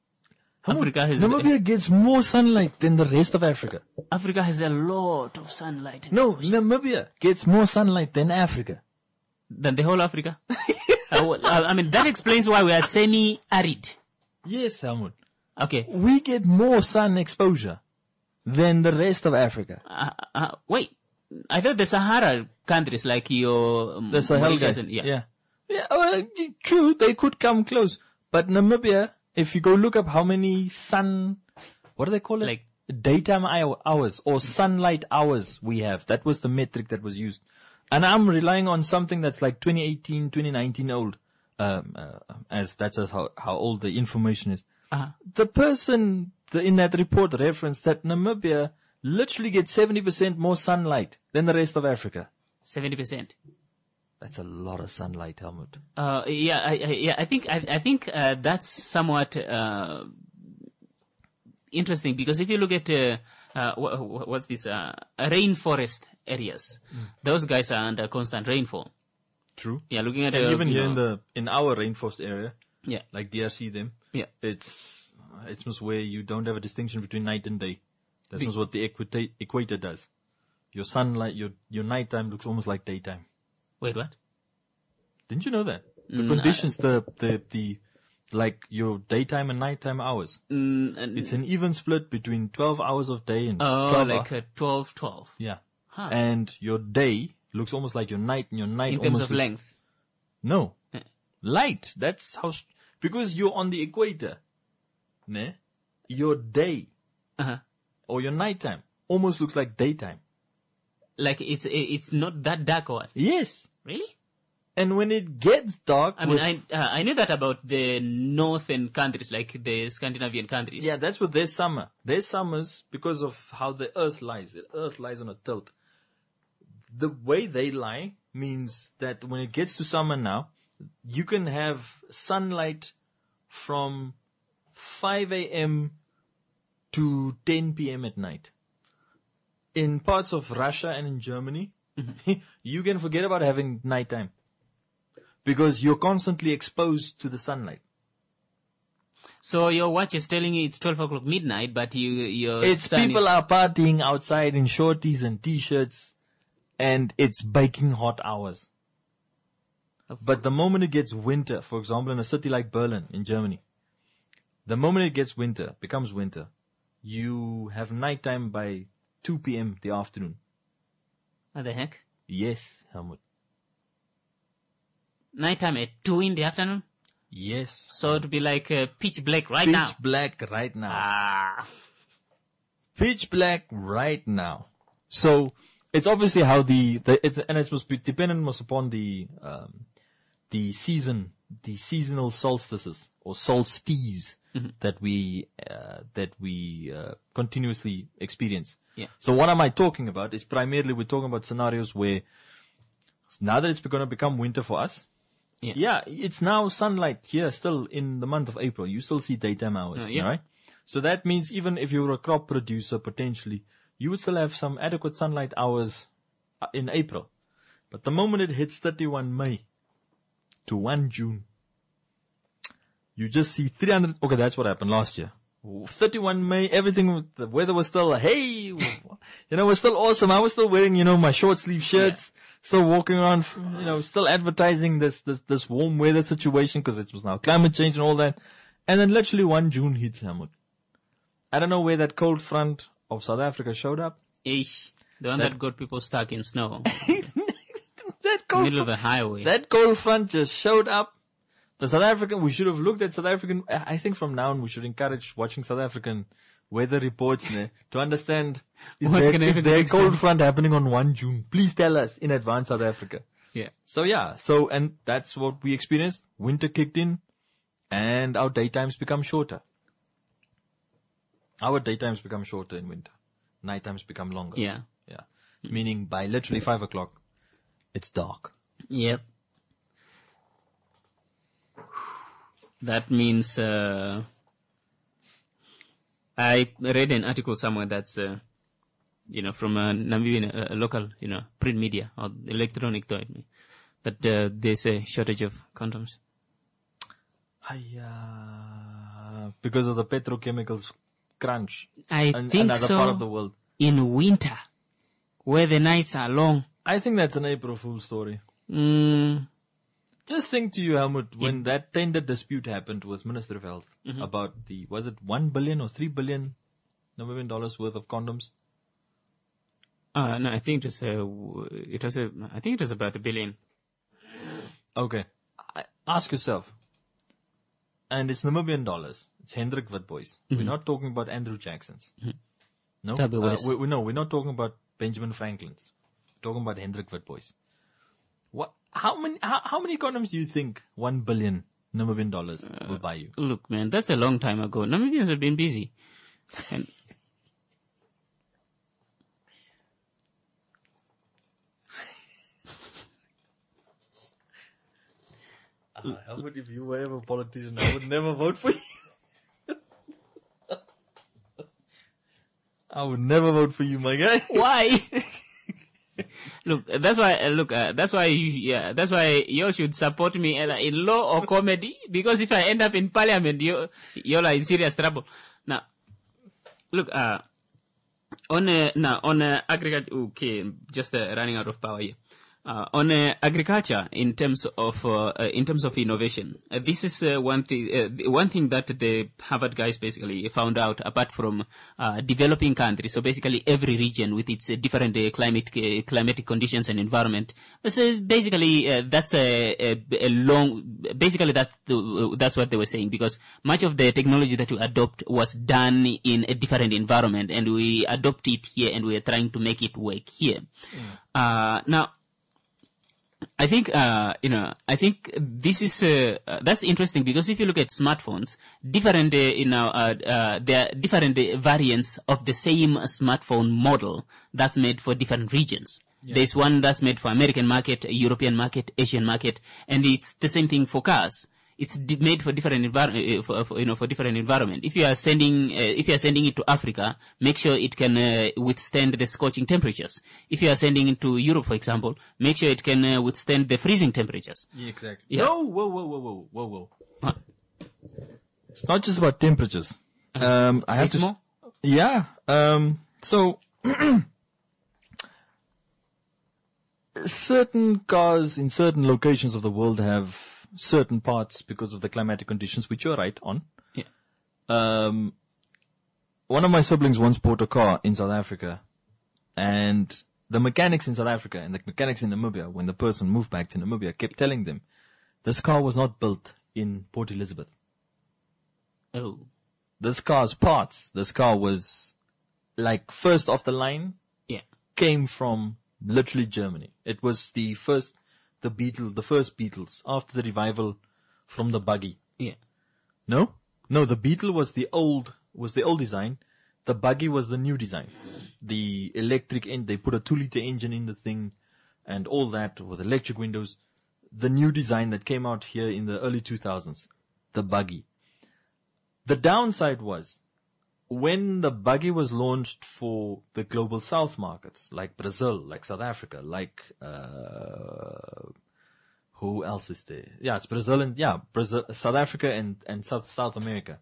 [SPEAKER 1] Africa has
[SPEAKER 2] Namibia gets more sunlight than the rest of Africa.
[SPEAKER 1] Africa has a lot of sunlight.
[SPEAKER 2] No, Namibia gets more sunlight than Africa.
[SPEAKER 1] Than the whole Africa. uh, well, uh, I mean, that explains why we are semi-arid.
[SPEAKER 2] Yes, Helmut.
[SPEAKER 1] Okay.
[SPEAKER 2] We get more sun exposure than the rest of Africa.
[SPEAKER 1] Uh, uh, wait, I thought the Sahara countries like your um,
[SPEAKER 2] The Sahel
[SPEAKER 1] Mauritius
[SPEAKER 2] guys.
[SPEAKER 1] and- yeah.
[SPEAKER 2] Yeah. Yeah, well, y- true, they could come close. But Namibia, if you go look up how many sun, what do they call it?
[SPEAKER 1] Like-
[SPEAKER 2] daytime hou- hours or sunlight hours we have. That was the metric that was used. And I'm relying on something that's like twenty eighteen, twenty nineteen old. Um, uh, as that's as how, how old the information is.
[SPEAKER 1] Uh-huh.
[SPEAKER 2] The person the, in that report referenced that Namibia literally gets seventy percent more sunlight than the rest of Africa.
[SPEAKER 1] seventy percent.
[SPEAKER 2] That's a lot of sunlight, Helmut.
[SPEAKER 1] Uh, yeah, I, I, yeah, I think, I, I think, uh, that's somewhat, uh, interesting because if you look at, uh, uh, wh- wh- what's this, uh, rainforest areas, those guys are under constant rainfall.
[SPEAKER 2] True.
[SPEAKER 1] Yeah, looking at
[SPEAKER 2] And
[SPEAKER 1] uh,
[SPEAKER 2] even
[SPEAKER 1] you
[SPEAKER 2] here
[SPEAKER 1] know,
[SPEAKER 2] in the in our rainforest area,
[SPEAKER 1] yeah,
[SPEAKER 2] like D R C, them,
[SPEAKER 1] yeah,
[SPEAKER 2] it's it's almost where you don't have a distinction between night and day. That's
[SPEAKER 1] Be-
[SPEAKER 2] almost what the equator, equator does. Your sunlight, your your nighttime looks almost like daytime.
[SPEAKER 1] wait, what?
[SPEAKER 2] Didn't you know that? The
[SPEAKER 1] Mm,
[SPEAKER 2] conditions, the the the like your daytime and nighttime hours.
[SPEAKER 1] Mm, and,
[SPEAKER 2] It's an even split between twelve hours of day and
[SPEAKER 1] oh,
[SPEAKER 2] twelve
[SPEAKER 1] like
[SPEAKER 2] hours.
[SPEAKER 1] uh, twelve, twelve.
[SPEAKER 2] Yeah.
[SPEAKER 1] Huh.
[SPEAKER 2] And your day looks almost like your night, and your night
[SPEAKER 1] In terms
[SPEAKER 2] almost
[SPEAKER 1] of
[SPEAKER 2] looks-
[SPEAKER 1] length.
[SPEAKER 2] No.
[SPEAKER 1] Eh.
[SPEAKER 2] Light. That's how, s- because you're on the equator, ne? Your day
[SPEAKER 1] Uh-huh.
[SPEAKER 2] or your nighttime almost looks like daytime.
[SPEAKER 1] Like it's it's not that dark or what?
[SPEAKER 2] Yes.
[SPEAKER 1] Really?
[SPEAKER 2] And when it gets dark,
[SPEAKER 1] I mean,
[SPEAKER 2] with-
[SPEAKER 1] I uh, I knew that about the northern countries, like the Scandinavian countries.
[SPEAKER 2] yeah, that's what their summer. Their summers, because of how the earth lies, the earth lies on a tilt. The way they lie means that when it gets to summer now, you can have sunlight from five a.m. to ten p.m. at night. In parts of Russia and in Germany, you can forget about having nighttime because you're constantly exposed to the sunlight.
[SPEAKER 1] So your watch is telling you it's twelve o'clock midnight, but you your
[SPEAKER 2] It's
[SPEAKER 1] sun
[SPEAKER 2] people
[SPEAKER 1] is,
[SPEAKER 2] are partying outside in shorties and t-shirts, and it's baking hot hours. But the moment it gets winter, for example, in a city like Berlin in Germany, the moment it gets winter, becomes winter, you have nighttime by two p.m. the afternoon.
[SPEAKER 1] What the heck?
[SPEAKER 2] Yes, Helmut.
[SPEAKER 1] Nighttime at two in the afternoon.
[SPEAKER 2] Yes.
[SPEAKER 1] So it'd be like uh, pitch black right
[SPEAKER 2] Pitch
[SPEAKER 1] now.
[SPEAKER 2] black right now.
[SPEAKER 1] Ah.
[SPEAKER 2] Pitch black right now. So it's obviously how the, the it's, and it's must be dependent most upon the um, the season, the seasonal solstices or solstices that we uh, that we uh, continuously experience.
[SPEAKER 1] Yeah.
[SPEAKER 2] So what am I talking about? Is primarily we're talking about scenarios where now that it's going to become winter for us.
[SPEAKER 1] Yeah.
[SPEAKER 2] Yeah, it's now sunlight here still in the month of April. You still see daytime hours,
[SPEAKER 1] Uh, yeah.
[SPEAKER 2] right? So that means even if you're a crop producer, potentially, you would still have some adequate sunlight hours uh, in April. But the moment it hits thirty-first May to first June, you just see three hundred. Okay, that's what happened last year. thirty-first May, everything, was, the weather was still, hey, you know, it was still awesome. I was still wearing, you know, my short sleeve shirts, still walking around, you know, still advertising this, this, this warm weather situation because it was now climate change and all that. And then literally first June hits, Helmut. I don't know where that cold front of South Africa showed up.
[SPEAKER 1] Ish. The one that, got people stuck in snow.
[SPEAKER 2] That cold
[SPEAKER 1] Middle of
[SPEAKER 2] front,
[SPEAKER 1] a highway.
[SPEAKER 2] that cold front just showed up. The South African, we should have looked at South African, I think from now on we should encourage watching South African weather reports there to understand is
[SPEAKER 1] What's
[SPEAKER 2] there,
[SPEAKER 1] gonna
[SPEAKER 2] is
[SPEAKER 1] happen
[SPEAKER 2] there a
[SPEAKER 1] next
[SPEAKER 2] cold
[SPEAKER 1] time?
[SPEAKER 2] front happening on first June? Please tell us in advance, South Africa.
[SPEAKER 1] Yeah.
[SPEAKER 2] So yeah, so, and that's what we experienced. Winter kicked in and our daytimes become shorter. Our daytimes become shorter in winter. Nighttimes become longer.
[SPEAKER 1] Yeah.
[SPEAKER 2] Yeah. Meaning by literally five o'clock, it's dark.
[SPEAKER 1] Yep. That means, uh, I read an article somewhere that's, uh, you know, from a Namibian, uh, local, you know, print media or electronic toy, that uh, there's a shortage of condoms.
[SPEAKER 2] Hiya. Because of the petrochemicals crunch.
[SPEAKER 1] I
[SPEAKER 2] in
[SPEAKER 1] think
[SPEAKER 2] another
[SPEAKER 1] so.
[SPEAKER 2] part of the world.
[SPEAKER 1] In winter, where the nights are long.
[SPEAKER 2] I think that's an April Fool's story.
[SPEAKER 1] Mm,
[SPEAKER 2] Just think to you, Helmut, when that tender dispute happened with Minister of Health about the, was it one billion or three billion Namibian dollars worth of condoms?
[SPEAKER 1] uh, no, I think it was, uh, it was, a, I think it was about a billion.
[SPEAKER 2] Okay. I, ask yourself. And it's Namibian dollars. It's Hendrik Witbois. We're not talking about Andrew Jackson's. No?
[SPEAKER 1] W
[SPEAKER 2] Uh,
[SPEAKER 1] S.
[SPEAKER 2] we, we, no, we're not talking about Benjamin Franklin's. We're talking about Hendrik Witbois. What? How many? How, how many condoms do you think one billion Namibian dollars will buy you?
[SPEAKER 1] Look, man, that's a long time ago. Namibians have been busy. And
[SPEAKER 2] Uh, Helmut, if you were ever a politician, I would never vote for you. I would never vote for you, my guy.
[SPEAKER 1] why? Look, that's why. Uh, look, uh, that's why. You, yeah, that's why you should support me either in law or comedy. Because if I end up in parliament, you you're in serious trouble. Now, look. Uh, on uh, now on uh, agriculture. Okay, just uh, running out of power here. Uh, on uh, agriculture, in terms of uh, uh, in terms of innovation, uh, this is uh, one thing. Uh, one thing that the Harvard guys basically found out, apart from uh, developing countries. So basically, every region with its uh, different uh, climate uh, climatic conditions and environment. So basically, uh, that's a, a, a long. Basically, that uh, that's what they were saying, because much of the technology that we adopt was done in a different environment, and we adopt it here, and we are trying to make it work here. Mm. Uh, now. I think, uh, you know, I think this is, uh, uh, that's interesting, because if you look at smartphones, different, uh, you know, uh, uh, there are different uh, variants of the same smartphone model that's made for different regions. Yeah. There's one that's made for American market, European market, Asian market, and it's the same thing for cars. It's d- made for different environment, uh, for, for, you know, for different environment. If you are sending, uh, if you are sending it to Africa, make sure it can uh, withstand the scorching temperatures. If you are sending it to Europe, for example, make sure it can uh, withstand the freezing temperatures.
[SPEAKER 2] Yeah, exactly.
[SPEAKER 1] Yeah.
[SPEAKER 2] No, whoa, whoa, whoa, whoa, whoa, whoa.
[SPEAKER 1] Huh?
[SPEAKER 2] It's not just about temperatures. Um, I have to.
[SPEAKER 1] More?
[SPEAKER 2] Yeah. Um. So. Certain cars in certain locations of the world have certain parts because of the climatic conditions, which you're right on.
[SPEAKER 1] Yeah.
[SPEAKER 2] Um, one of my siblings once bought a car in South Africa, and the mechanics in South Africa and the mechanics in Namibia, when the person moved back to Namibia, kept telling them, this car was not built in Port Elizabeth.
[SPEAKER 1] Oh.
[SPEAKER 2] This car's parts, this car was like first off the line,
[SPEAKER 1] yeah,
[SPEAKER 2] came from literally Germany. It was the first, the Beetle, the first Beetles after the revival from the buggy.
[SPEAKER 1] Yeah.
[SPEAKER 2] No? No, the Beetle was the old, was the old design. The buggy was the new design. The electric end, they put a two liter engine in the thing and all that with electric windows. The new design that came out here in the early two thousands. The buggy. The downside was, when the buggy was launched for the global south markets, like Brazil, like South Africa, like, uh, who else is there? Yeah, it's Brazil and, yeah, Brazil, South Africa and, and South, South America.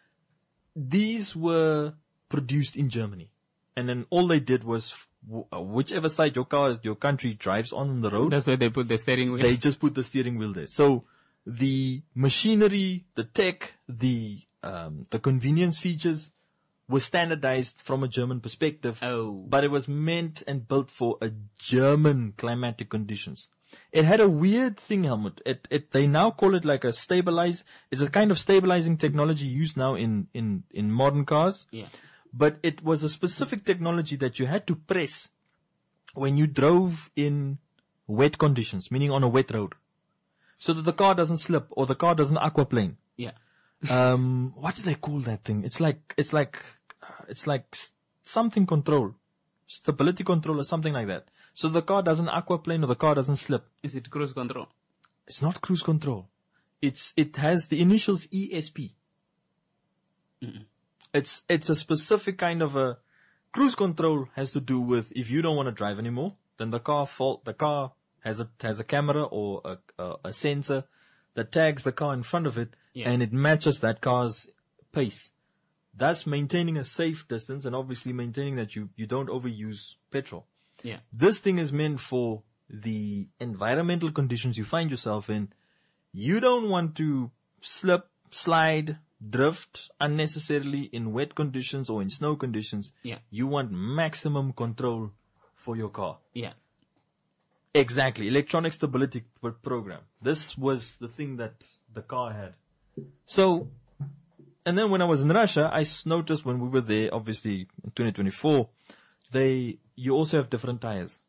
[SPEAKER 2] These were produced in Germany. And then all they did was, whichever side your car, your country drives on the road.
[SPEAKER 1] That's where they put the steering wheel.
[SPEAKER 2] They just put the steering wheel there. So the machinery, the tech, the, um, the convenience features, was standardized from a German perspective,
[SPEAKER 1] oh.
[SPEAKER 2] but it was meant and built for a German climatic conditions. It had a weird thing, Helmut. It, it, they now call it like a stabilize. It's a kind of stabilizing technology used now in, in, in modern cars.
[SPEAKER 1] Yeah.
[SPEAKER 2] But it was a specific technology that you had to press when you drove in wet conditions, meaning on a wet road, so that the car doesn't slip or the car doesn't aquaplane.
[SPEAKER 1] Yeah.
[SPEAKER 2] um, what do they call that thing? It's like, it's like, It's like something control, stability control or something like that. So the car doesn't aquaplane or the car doesn't slip.
[SPEAKER 1] Is it cruise control?
[SPEAKER 2] It's not cruise control. It's, it has the initials E S P. Mm-mm. It's, it's a specific kind of a cruise control has to do with if you don't want to drive anymore, then the car fault, the car has a, has a camera or a, a, a sensor that tags the car in front of it, yeah, and it matches that car's pace. Thus maintaining a safe distance and obviously maintaining that you, you don't overuse petrol.
[SPEAKER 1] Yeah.
[SPEAKER 2] This thing is meant for the environmental conditions you find yourself in. You don't want to slip, slide, drift unnecessarily in wet conditions or in snow conditions.
[SPEAKER 1] Yeah.
[SPEAKER 2] You want maximum control for your car.
[SPEAKER 1] Yeah.
[SPEAKER 2] Exactly. Electronic stability program. This was the thing that the car had. So, and then when I was in Russia, I noticed when we were there, obviously in twenty twenty-four, they, you also have different tires.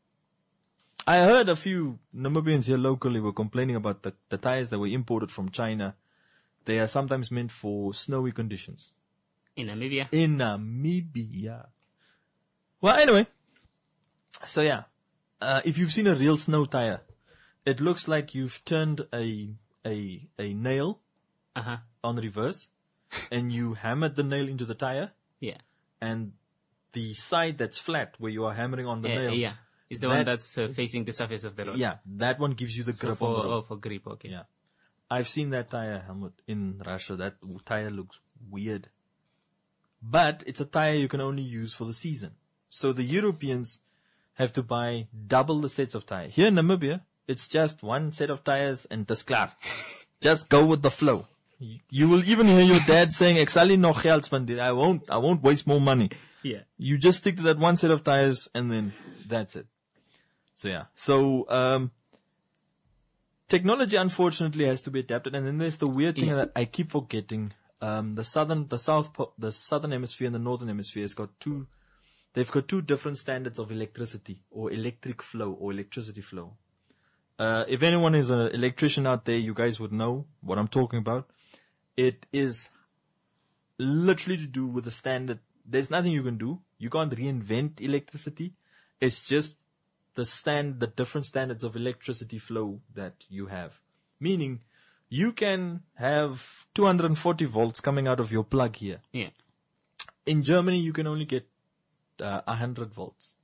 [SPEAKER 2] I heard a few Namibians here locally were complaining about the, the tires that were imported from China. They are sometimes meant for snowy conditions.
[SPEAKER 1] In Namibia?
[SPEAKER 2] In Namibia. Well, anyway. So yeah. Uh, if you've seen a real snow tire, it looks like you've turned a, a, a nail
[SPEAKER 1] uh-huh.
[SPEAKER 2] on reverse. And you hammered the nail into the tire.
[SPEAKER 1] Yeah.
[SPEAKER 2] And the side that's flat, where you are hammering on the
[SPEAKER 1] uh,
[SPEAKER 2] nail,
[SPEAKER 1] yeah. Is the
[SPEAKER 2] That-
[SPEAKER 1] one that's uh, facing the surface of the road?
[SPEAKER 2] Yeah, that one gives you the
[SPEAKER 1] So
[SPEAKER 2] grip
[SPEAKER 1] for,
[SPEAKER 2] on the road.
[SPEAKER 1] oh, for grip, okay.
[SPEAKER 2] Yeah. I've seen that tire helmet in Russia. That w- tire looks weird. But it's a tire you can only use for the season. So the Europeans have to buy double the sets of tires. Here in Namibia, it's just one set of tires and dis klaar. Just go with the flow. You, you will even hear your dad saying, "Ek sal nie nog geld spandeer. I won't, I won't waste more money."
[SPEAKER 1] Yeah.
[SPEAKER 2] You just stick to that one set of tires and then that's it. So yeah. So, um, technology unfortunately has to be adapted. And then there's the weird thing
[SPEAKER 1] Yeah.
[SPEAKER 2] that I keep forgetting. Um, the southern, the south, po- the southern hemisphere and the northern hemisphere has got two, they've got two different standards of electricity or electric flow or electricity flow. Uh, if anyone is an electrician out there, you guys would know what I'm talking about. It is literally to do with the standard. There's nothing you can do. You can't reinvent electricity. It's just the stand, the different standards of electricity flow that you have. Meaning, you can have two hundred forty volts coming out of your plug here.
[SPEAKER 1] Yeah.
[SPEAKER 2] In Germany, you can only get uh, one hundred volts.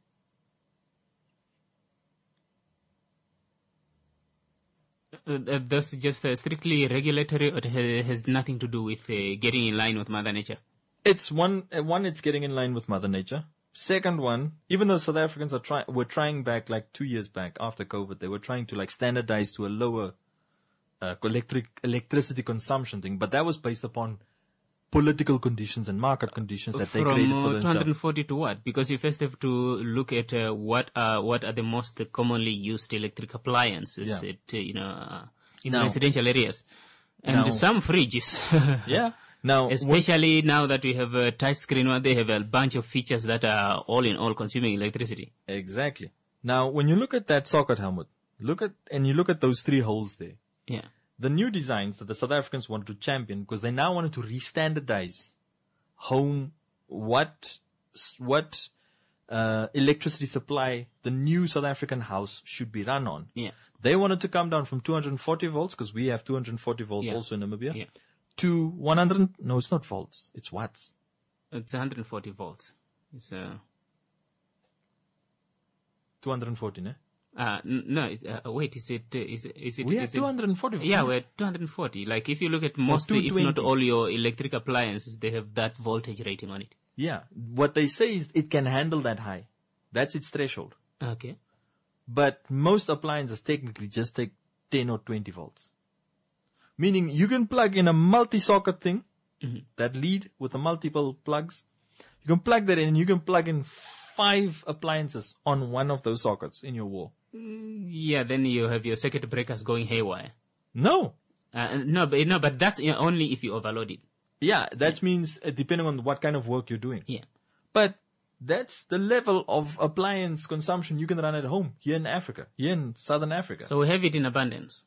[SPEAKER 1] Uh, uh, that's just uh, strictly regulatory, or it ha- has nothing to do with uh, getting in line with Mother Nature?
[SPEAKER 2] It's one, uh, one, it's getting in line with Mother Nature. Second one, even though South Africans are trying, were trying back like two years back after COVID, they were trying to like standardize to a lower uh, electric electricity consumption thing, but that was based upon political conditions and market conditions that they
[SPEAKER 1] From
[SPEAKER 2] created for
[SPEAKER 1] uh,
[SPEAKER 2] themselves.
[SPEAKER 1] two hundred forty to what? Because you first have to look at uh, what are what are the most commonly used electric appliances
[SPEAKER 2] Yeah.
[SPEAKER 1] at, uh, you know, uh, in
[SPEAKER 2] Now-
[SPEAKER 1] residential areas, and
[SPEAKER 2] Now-
[SPEAKER 1] some fridges.
[SPEAKER 2] Yeah. Now, what-
[SPEAKER 1] Especially now that we have a touch screen one, they have a bunch of features that are all in all consuming electricity.
[SPEAKER 2] exactly. Now, when you look at that socket helmet, look at and you look at those three holes there.
[SPEAKER 1] Yeah.
[SPEAKER 2] The new designs that the South Africans wanted to champion, because they now wanted to re-standardize home what what uh, electricity supply the new South African house should be run on.
[SPEAKER 1] Yeah.
[SPEAKER 2] They wanted to come down from two hundred forty volts, because we have two hundred forty volts
[SPEAKER 1] Yeah.
[SPEAKER 2] also in Namibia,
[SPEAKER 1] Yeah.
[SPEAKER 2] to one hundred. No, it's not volts. It's watts.
[SPEAKER 1] It's one hundred forty volts. It's uh,
[SPEAKER 2] two hundred forty, ne?
[SPEAKER 1] uh n- no. It, uh, wait, is it? Uh, is it? Is it?
[SPEAKER 2] We
[SPEAKER 1] is
[SPEAKER 2] have
[SPEAKER 1] it-
[SPEAKER 2] two hundred forty volts.
[SPEAKER 1] Yeah, we're two hundred forty. Like if you look at most, if not
[SPEAKER 2] two hundred twenty.
[SPEAKER 1] all your electric appliances, they have that voltage rating on it.
[SPEAKER 2] Yeah. What they say is it can handle that high. That's its threshold.
[SPEAKER 1] Okay.
[SPEAKER 2] But most appliances technically just take ten or twenty volts. Meaning you can plug in a multi-socket thing, that lead with the multiple plugs. You can plug that in and you can plug in five appliances on one of those sockets in your wall.
[SPEAKER 1] Yeah, then you have your circuit breakers going haywire.
[SPEAKER 2] No.
[SPEAKER 1] Uh, no, but no, but that's uh, only if you overload it.
[SPEAKER 2] Yeah, that means uh, depending on what kind of work you're doing.
[SPEAKER 1] Yeah.
[SPEAKER 2] But that's the level of appliance consumption you can run at home here in Africa, here in Southern Africa.
[SPEAKER 1] So we have it in abundance.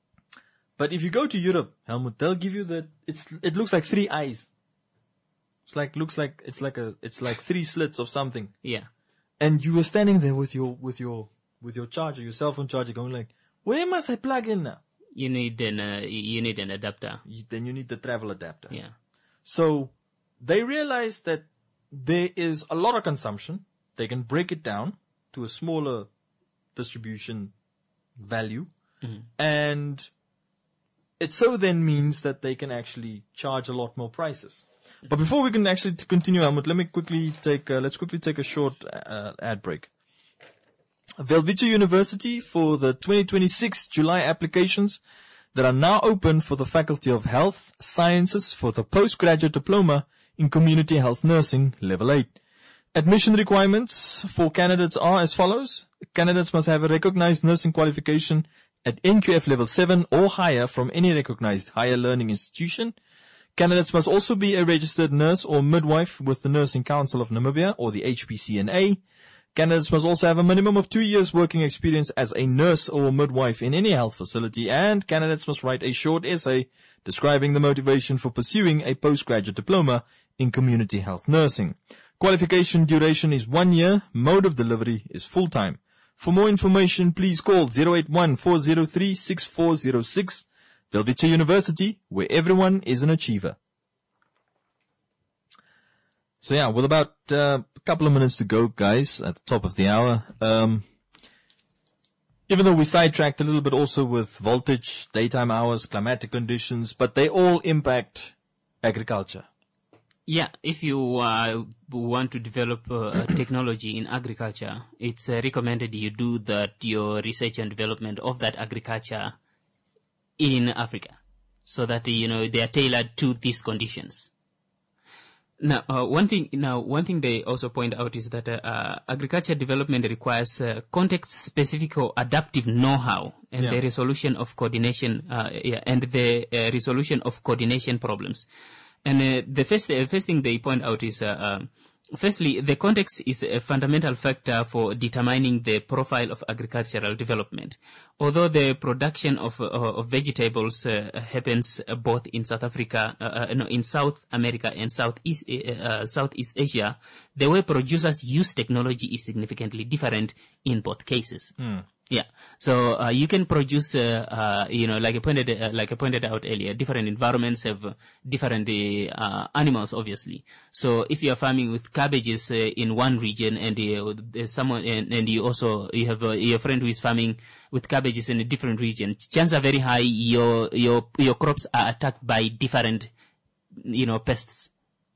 [SPEAKER 2] But if you go to Europe, Helmut, they'll give you the, it's, it looks like three eyes. It's like, looks like, it's like a, it's like three slits of something.
[SPEAKER 1] Yeah.
[SPEAKER 2] And you were standing there with your, with your, with your charger, your cell phone charger going like, where must I plug in now?
[SPEAKER 1] You need an uh, you need an adapter.
[SPEAKER 2] You, then you need the travel adapter.
[SPEAKER 1] Yeah.
[SPEAKER 2] So they realized that there is a lot of consumption. They can break it down to a smaller distribution value. And it so then means that they can actually charge a lot more prices. But before we can actually t- continue, Helmut, let me quickly take, uh, let's quickly take a short uh, ad break. Velvicha University for the twenty twenty-six July applications that are now open for the Faculty of Health Sciences for the postgraduate diploma in Community Health Nursing, Level eight. Admission requirements for candidates are as follows. Candidates must have a recognized nursing qualification at N Q F Level seven or higher from any recognized higher learning institution. Candidates must also be a registered nurse or midwife with the Nursing Council of Namibia or the H P C N A. Candidates must also have a minimum of two years working experience as a nurse or midwife in any health facility, and candidates must write a short essay describing the motivation for pursuing a postgraduate diploma in community health nursing. Qualification duration is one year. Mode of delivery is full-time. For more information, please call zero eight one, four zero three, six four zero six. Velvicha University, where everyone is an achiever. So yeah, with about uh, a couple of minutes to go, guys, at the top of the hour, um, even though we sidetracked a little bit also with voltage, daytime hours, climatic conditions, but they all impact agriculture.
[SPEAKER 1] Yeah, if you uh, want to develop uh, technology in agriculture, it's uh, recommended you do that your research and development of that agriculture in Africa, so that you know they are tailored to these conditions. Now, uh, one thing now one thing they also point out is that uh, uh, agriculture development requires uh, context-specific or adaptive know-how and
[SPEAKER 2] Yeah.
[SPEAKER 1] the resolution of coordination uh, yeah, and the uh, resolution of coordination problems. And uh, the first uh, first thing they point out is, uh, uh, firstly, the context is a fundamental factor for determining the profile of agricultural development. Although the production of, uh, of vegetables uh, happens uh, both in South Africa, uh, uh, no, in South America and Southeast uh, uh, Southeast Asia, the way producers use technology is significantly different in both cases. Yeah, so uh, you can produce, uh, uh, you know, like I pointed, uh, like I pointed out earlier, different environments have uh, different uh, animals, obviously. So if you are farming with cabbages uh, in one region, and uh, there's someone, and, and you also you have uh, your friend who is farming with cabbages in a different region, chances are very high your your your crops are attacked by different, you know, pests.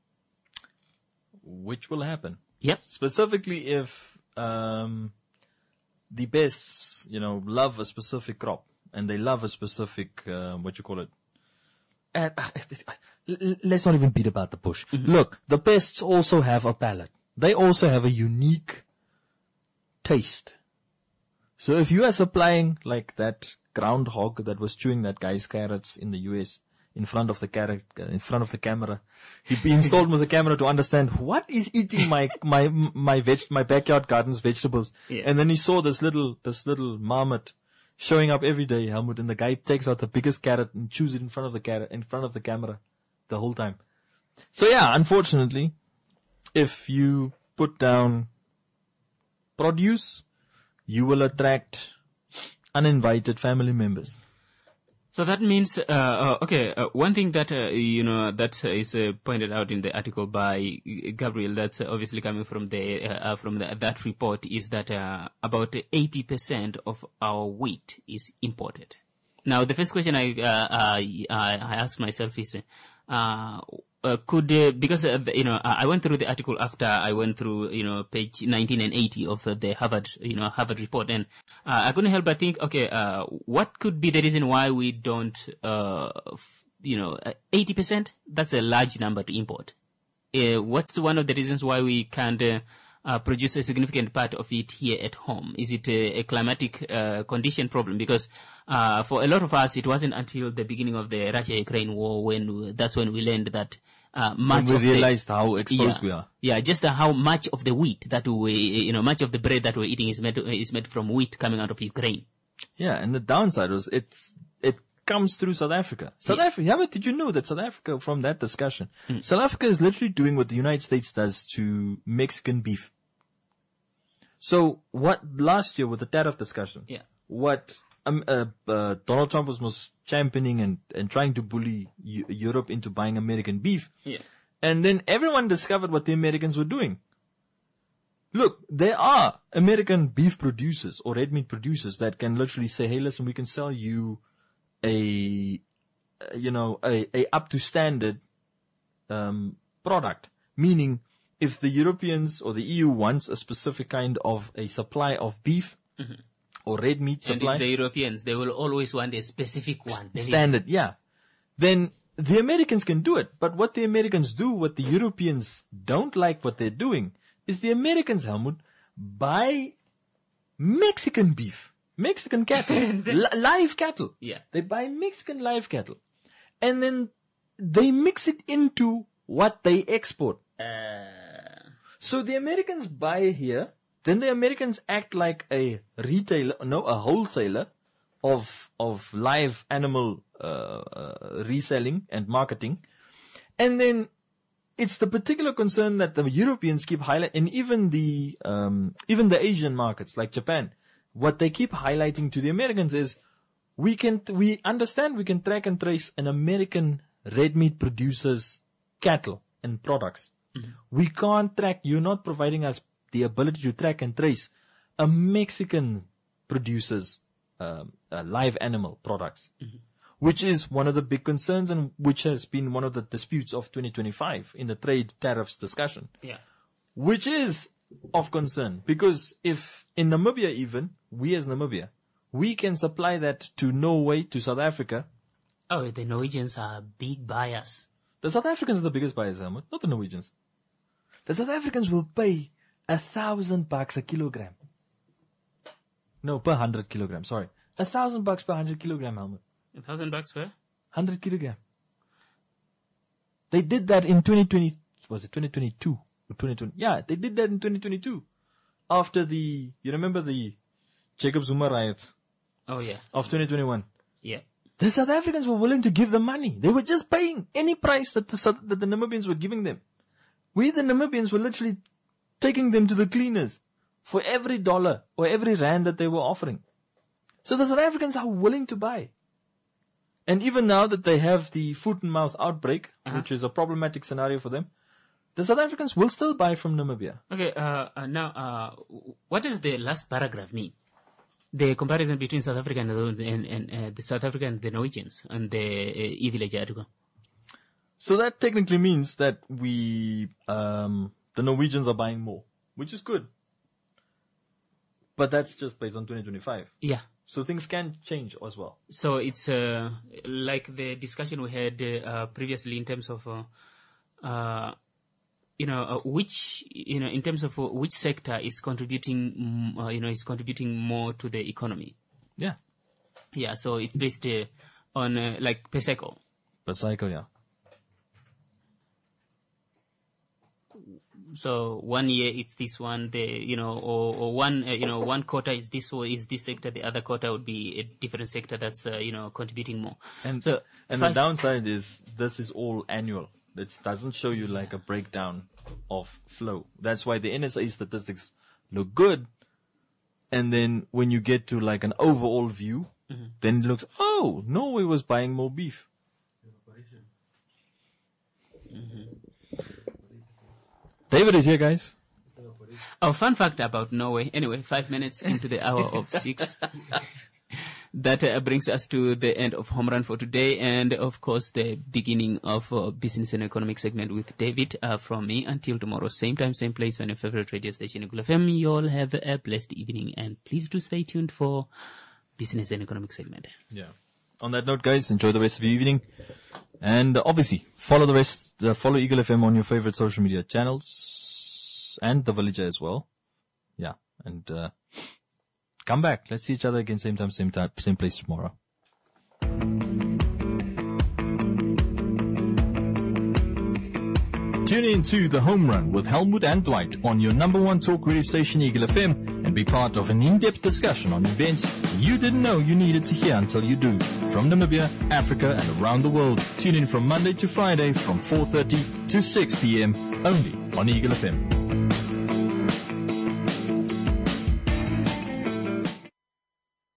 [SPEAKER 2] Which will happen.
[SPEAKER 1] Yep.
[SPEAKER 2] Specifically if um, the pests, you know, love a specific crop and they love a specific, uh, what you call it. Uh, l- let's not even beat about the bush. Look, the pests also have a palate. They also have a unique taste. So if you are supplying like that groundhog that was chewing that guy's carrots in the U S in front of the carrot, in front of the camera, he installed with a camera to understand what is eating my my my veg my backyard garden's vegetables.
[SPEAKER 1] Yeah.
[SPEAKER 2] And then he saw this little this little marmot showing up every day, Helmut, and the guy takes out the biggest carrot and chews it in front of the carrot in front of the camera the whole time. So yeah, unfortunately, if you put down produce, you will attract uninvited family members.
[SPEAKER 1] So that means, uh, uh, okay, uh, one thing that, uh, you know, that is uh, pointed out in the article by Gabriel, that's obviously coming from the, uh, from the, that report, is that uh, about eighty percent of our wheat is imported. Now, the first question I, uh, I, I ask myself is, uh, uh, could, uh, because, uh, the, you know, I went through the article after I went through, you know, page nineteen and eighty of uh, the Harvard, you know, Harvard report, and uh, I couldn't help but think, okay, uh, what could be the reason why we don't, uh, f- you know, uh, eighty percent? That's a large number to import. Uh, what's one of the reasons why we can't uh, uh, produce a significant part of it here at home? Is it a, a climatic uh, condition problem? Because uh, for a lot of us, it wasn't until the beginning of the Russia-Ukraine war when we, that's when we learned that uh, much
[SPEAKER 2] When
[SPEAKER 1] of
[SPEAKER 2] we
[SPEAKER 1] the,
[SPEAKER 2] realized how exposed
[SPEAKER 1] yeah,
[SPEAKER 2] we are.
[SPEAKER 1] Yeah, just uh, how much of the wheat that we, you know, much of the bread that we're eating is made is made from wheat coming out of Ukraine.
[SPEAKER 2] Yeah, and the downside was it's it comes through South Africa. South
[SPEAKER 1] Yeah.
[SPEAKER 2] Africa, yeah, did you know that South Africa, from that discussion, South Africa is literally doing what the United States does to Mexican beef. So what last year with the tariff discussion,
[SPEAKER 1] Yeah.
[SPEAKER 2] what um, uh, uh, Donald Trump was most championing and, and trying to bully Eu- Europe into buying American beef.
[SPEAKER 1] Yeah.
[SPEAKER 2] And then everyone discovered what the Americans were doing. Look, there are American beef producers or red meat producers that can literally say, hey, listen, we can sell you a, uh, you know, a, a up to standard, um, product. Meaning, if the Europeans or the E U wants a specific kind of a supply of beef or red meat
[SPEAKER 1] And
[SPEAKER 2] supply,
[SPEAKER 1] it's the Europeans, they will always want a specific one. They-
[SPEAKER 2] standard, yeah, then the Americans can do it. But what the Americans do, what the Europeans don't like what they're doing, is the Americans, Helmut, buy Mexican beef, Mexican cattle, li- live cattle.
[SPEAKER 1] Yeah.
[SPEAKER 2] They buy Mexican live cattle. And then they mix it into what they export. So the Americans buy here, then the Americans act like a retailer, no, a wholesaler of, of live animal, uh, uh, reselling and marketing. And then it's the particular concern that the Europeans keep highlighting, and even the, um, even the Asian markets like Japan, what they keep highlighting to the Americans is, we can, we understand we can track and trace an American red meat producer's cattle and products. We can't track, you're not providing us the ability to track and trace a Mexican producer's um, uh, live animal products, mm-hmm. which is one of the big concerns and which has been one of the disputes of twenty twenty-five in the trade tariffs discussion.
[SPEAKER 1] Yeah.
[SPEAKER 2] Which is of concern because if in Namibia even, we as Namibia, we can supply that to Norway, to South Africa.
[SPEAKER 1] Oh, the Norwegians are big buyers.
[SPEAKER 2] The South Africans are the biggest buyers, Helmut, not the Norwegians. The South Africans will pay a thousand bucks a kilogram. No, per hundred kilogram, sorry. A thousand bucks per hundred kilogram, Helmut.
[SPEAKER 1] A thousand bucks per?
[SPEAKER 2] Hundred kilogram. They did that in twenty twenty, was it twenty twenty-two? twenty twenty, yeah, they did that in twenty twenty-two. After the, you remember the Jacob Zuma riots?
[SPEAKER 1] Oh, yeah.
[SPEAKER 2] Of twenty twenty-one.
[SPEAKER 1] Yeah.
[SPEAKER 2] The South Africans were willing to give them money. They were just paying any price that the, that the Namibians were giving them. We, the Namibians, were literally taking them to the cleaners for every dollar or every rand that they were offering. So the South Africans are willing to buy. And even now that they have the foot and mouth outbreak, uh-huh. which is a problematic scenario for them, the South Africans will still buy from Namibia.
[SPEAKER 1] Okay, uh, uh, now, uh, what does the last paragraph mean? The comparison between South Africa and, and, and uh, the South Africa and the Norwegians and the uh, e-village article.
[SPEAKER 2] So that technically means that we, um, the Norwegians are buying more, which is good. But that's just based on twenty twenty-five.
[SPEAKER 1] Yeah.
[SPEAKER 2] So things can change as well.
[SPEAKER 1] So it's uh, like the discussion we had uh, previously in terms of, uh, uh, you know, uh, which, you know, in terms of uh, which sector is contributing, uh, you know, is contributing more to the economy.
[SPEAKER 2] Yeah.
[SPEAKER 1] Yeah. So it's based uh, on uh, like per cycle.
[SPEAKER 2] Per cycle, yeah.
[SPEAKER 1] So one year it's this one, the you know, or, or one uh, you know one quarter is this or is this sector, the other quarter would be a different sector that's uh, you know contributing more.
[SPEAKER 2] And
[SPEAKER 1] so
[SPEAKER 2] and the downside is this is all annual. It doesn't show you like a breakdown of flow. That's why the N S A statistics look good, and then when you get to like an overall view, mm-hmm. then it looks oh Norway was buying more beef.
[SPEAKER 1] Mm-hmm.
[SPEAKER 2] David is here, guys.
[SPEAKER 1] Oh, fun fact about Norway. Anyway, five minutes into the hour of six. That uh, brings us to the end of Home Run for today, and of course the beginning of uh, Business and Economic segment with David. Uh, from me until tomorrow, same time, same place on your favorite radio station, Eagle F M. You all have a blessed evening, and please do stay tuned for Business and Economic segment.
[SPEAKER 2] Yeah. On that note, guys, enjoy the rest of your evening. And uh, obviously, follow the rest, uh, follow Eagle F M on your favorite social media channels and The Villager as well. Yeah. And, uh, come back. Let's see each other again, same time, same time, same place tomorrow. Tune in to The Home Run with Helmut and Dwight on your number one talk radio station, Eagle F M, and be part of an in-depth discussion on events you didn't know you needed to hear until you do. From Namibia, Africa, and around the world. Tune in from Monday to Friday from four thirty to six p.m. only on Eagle F M.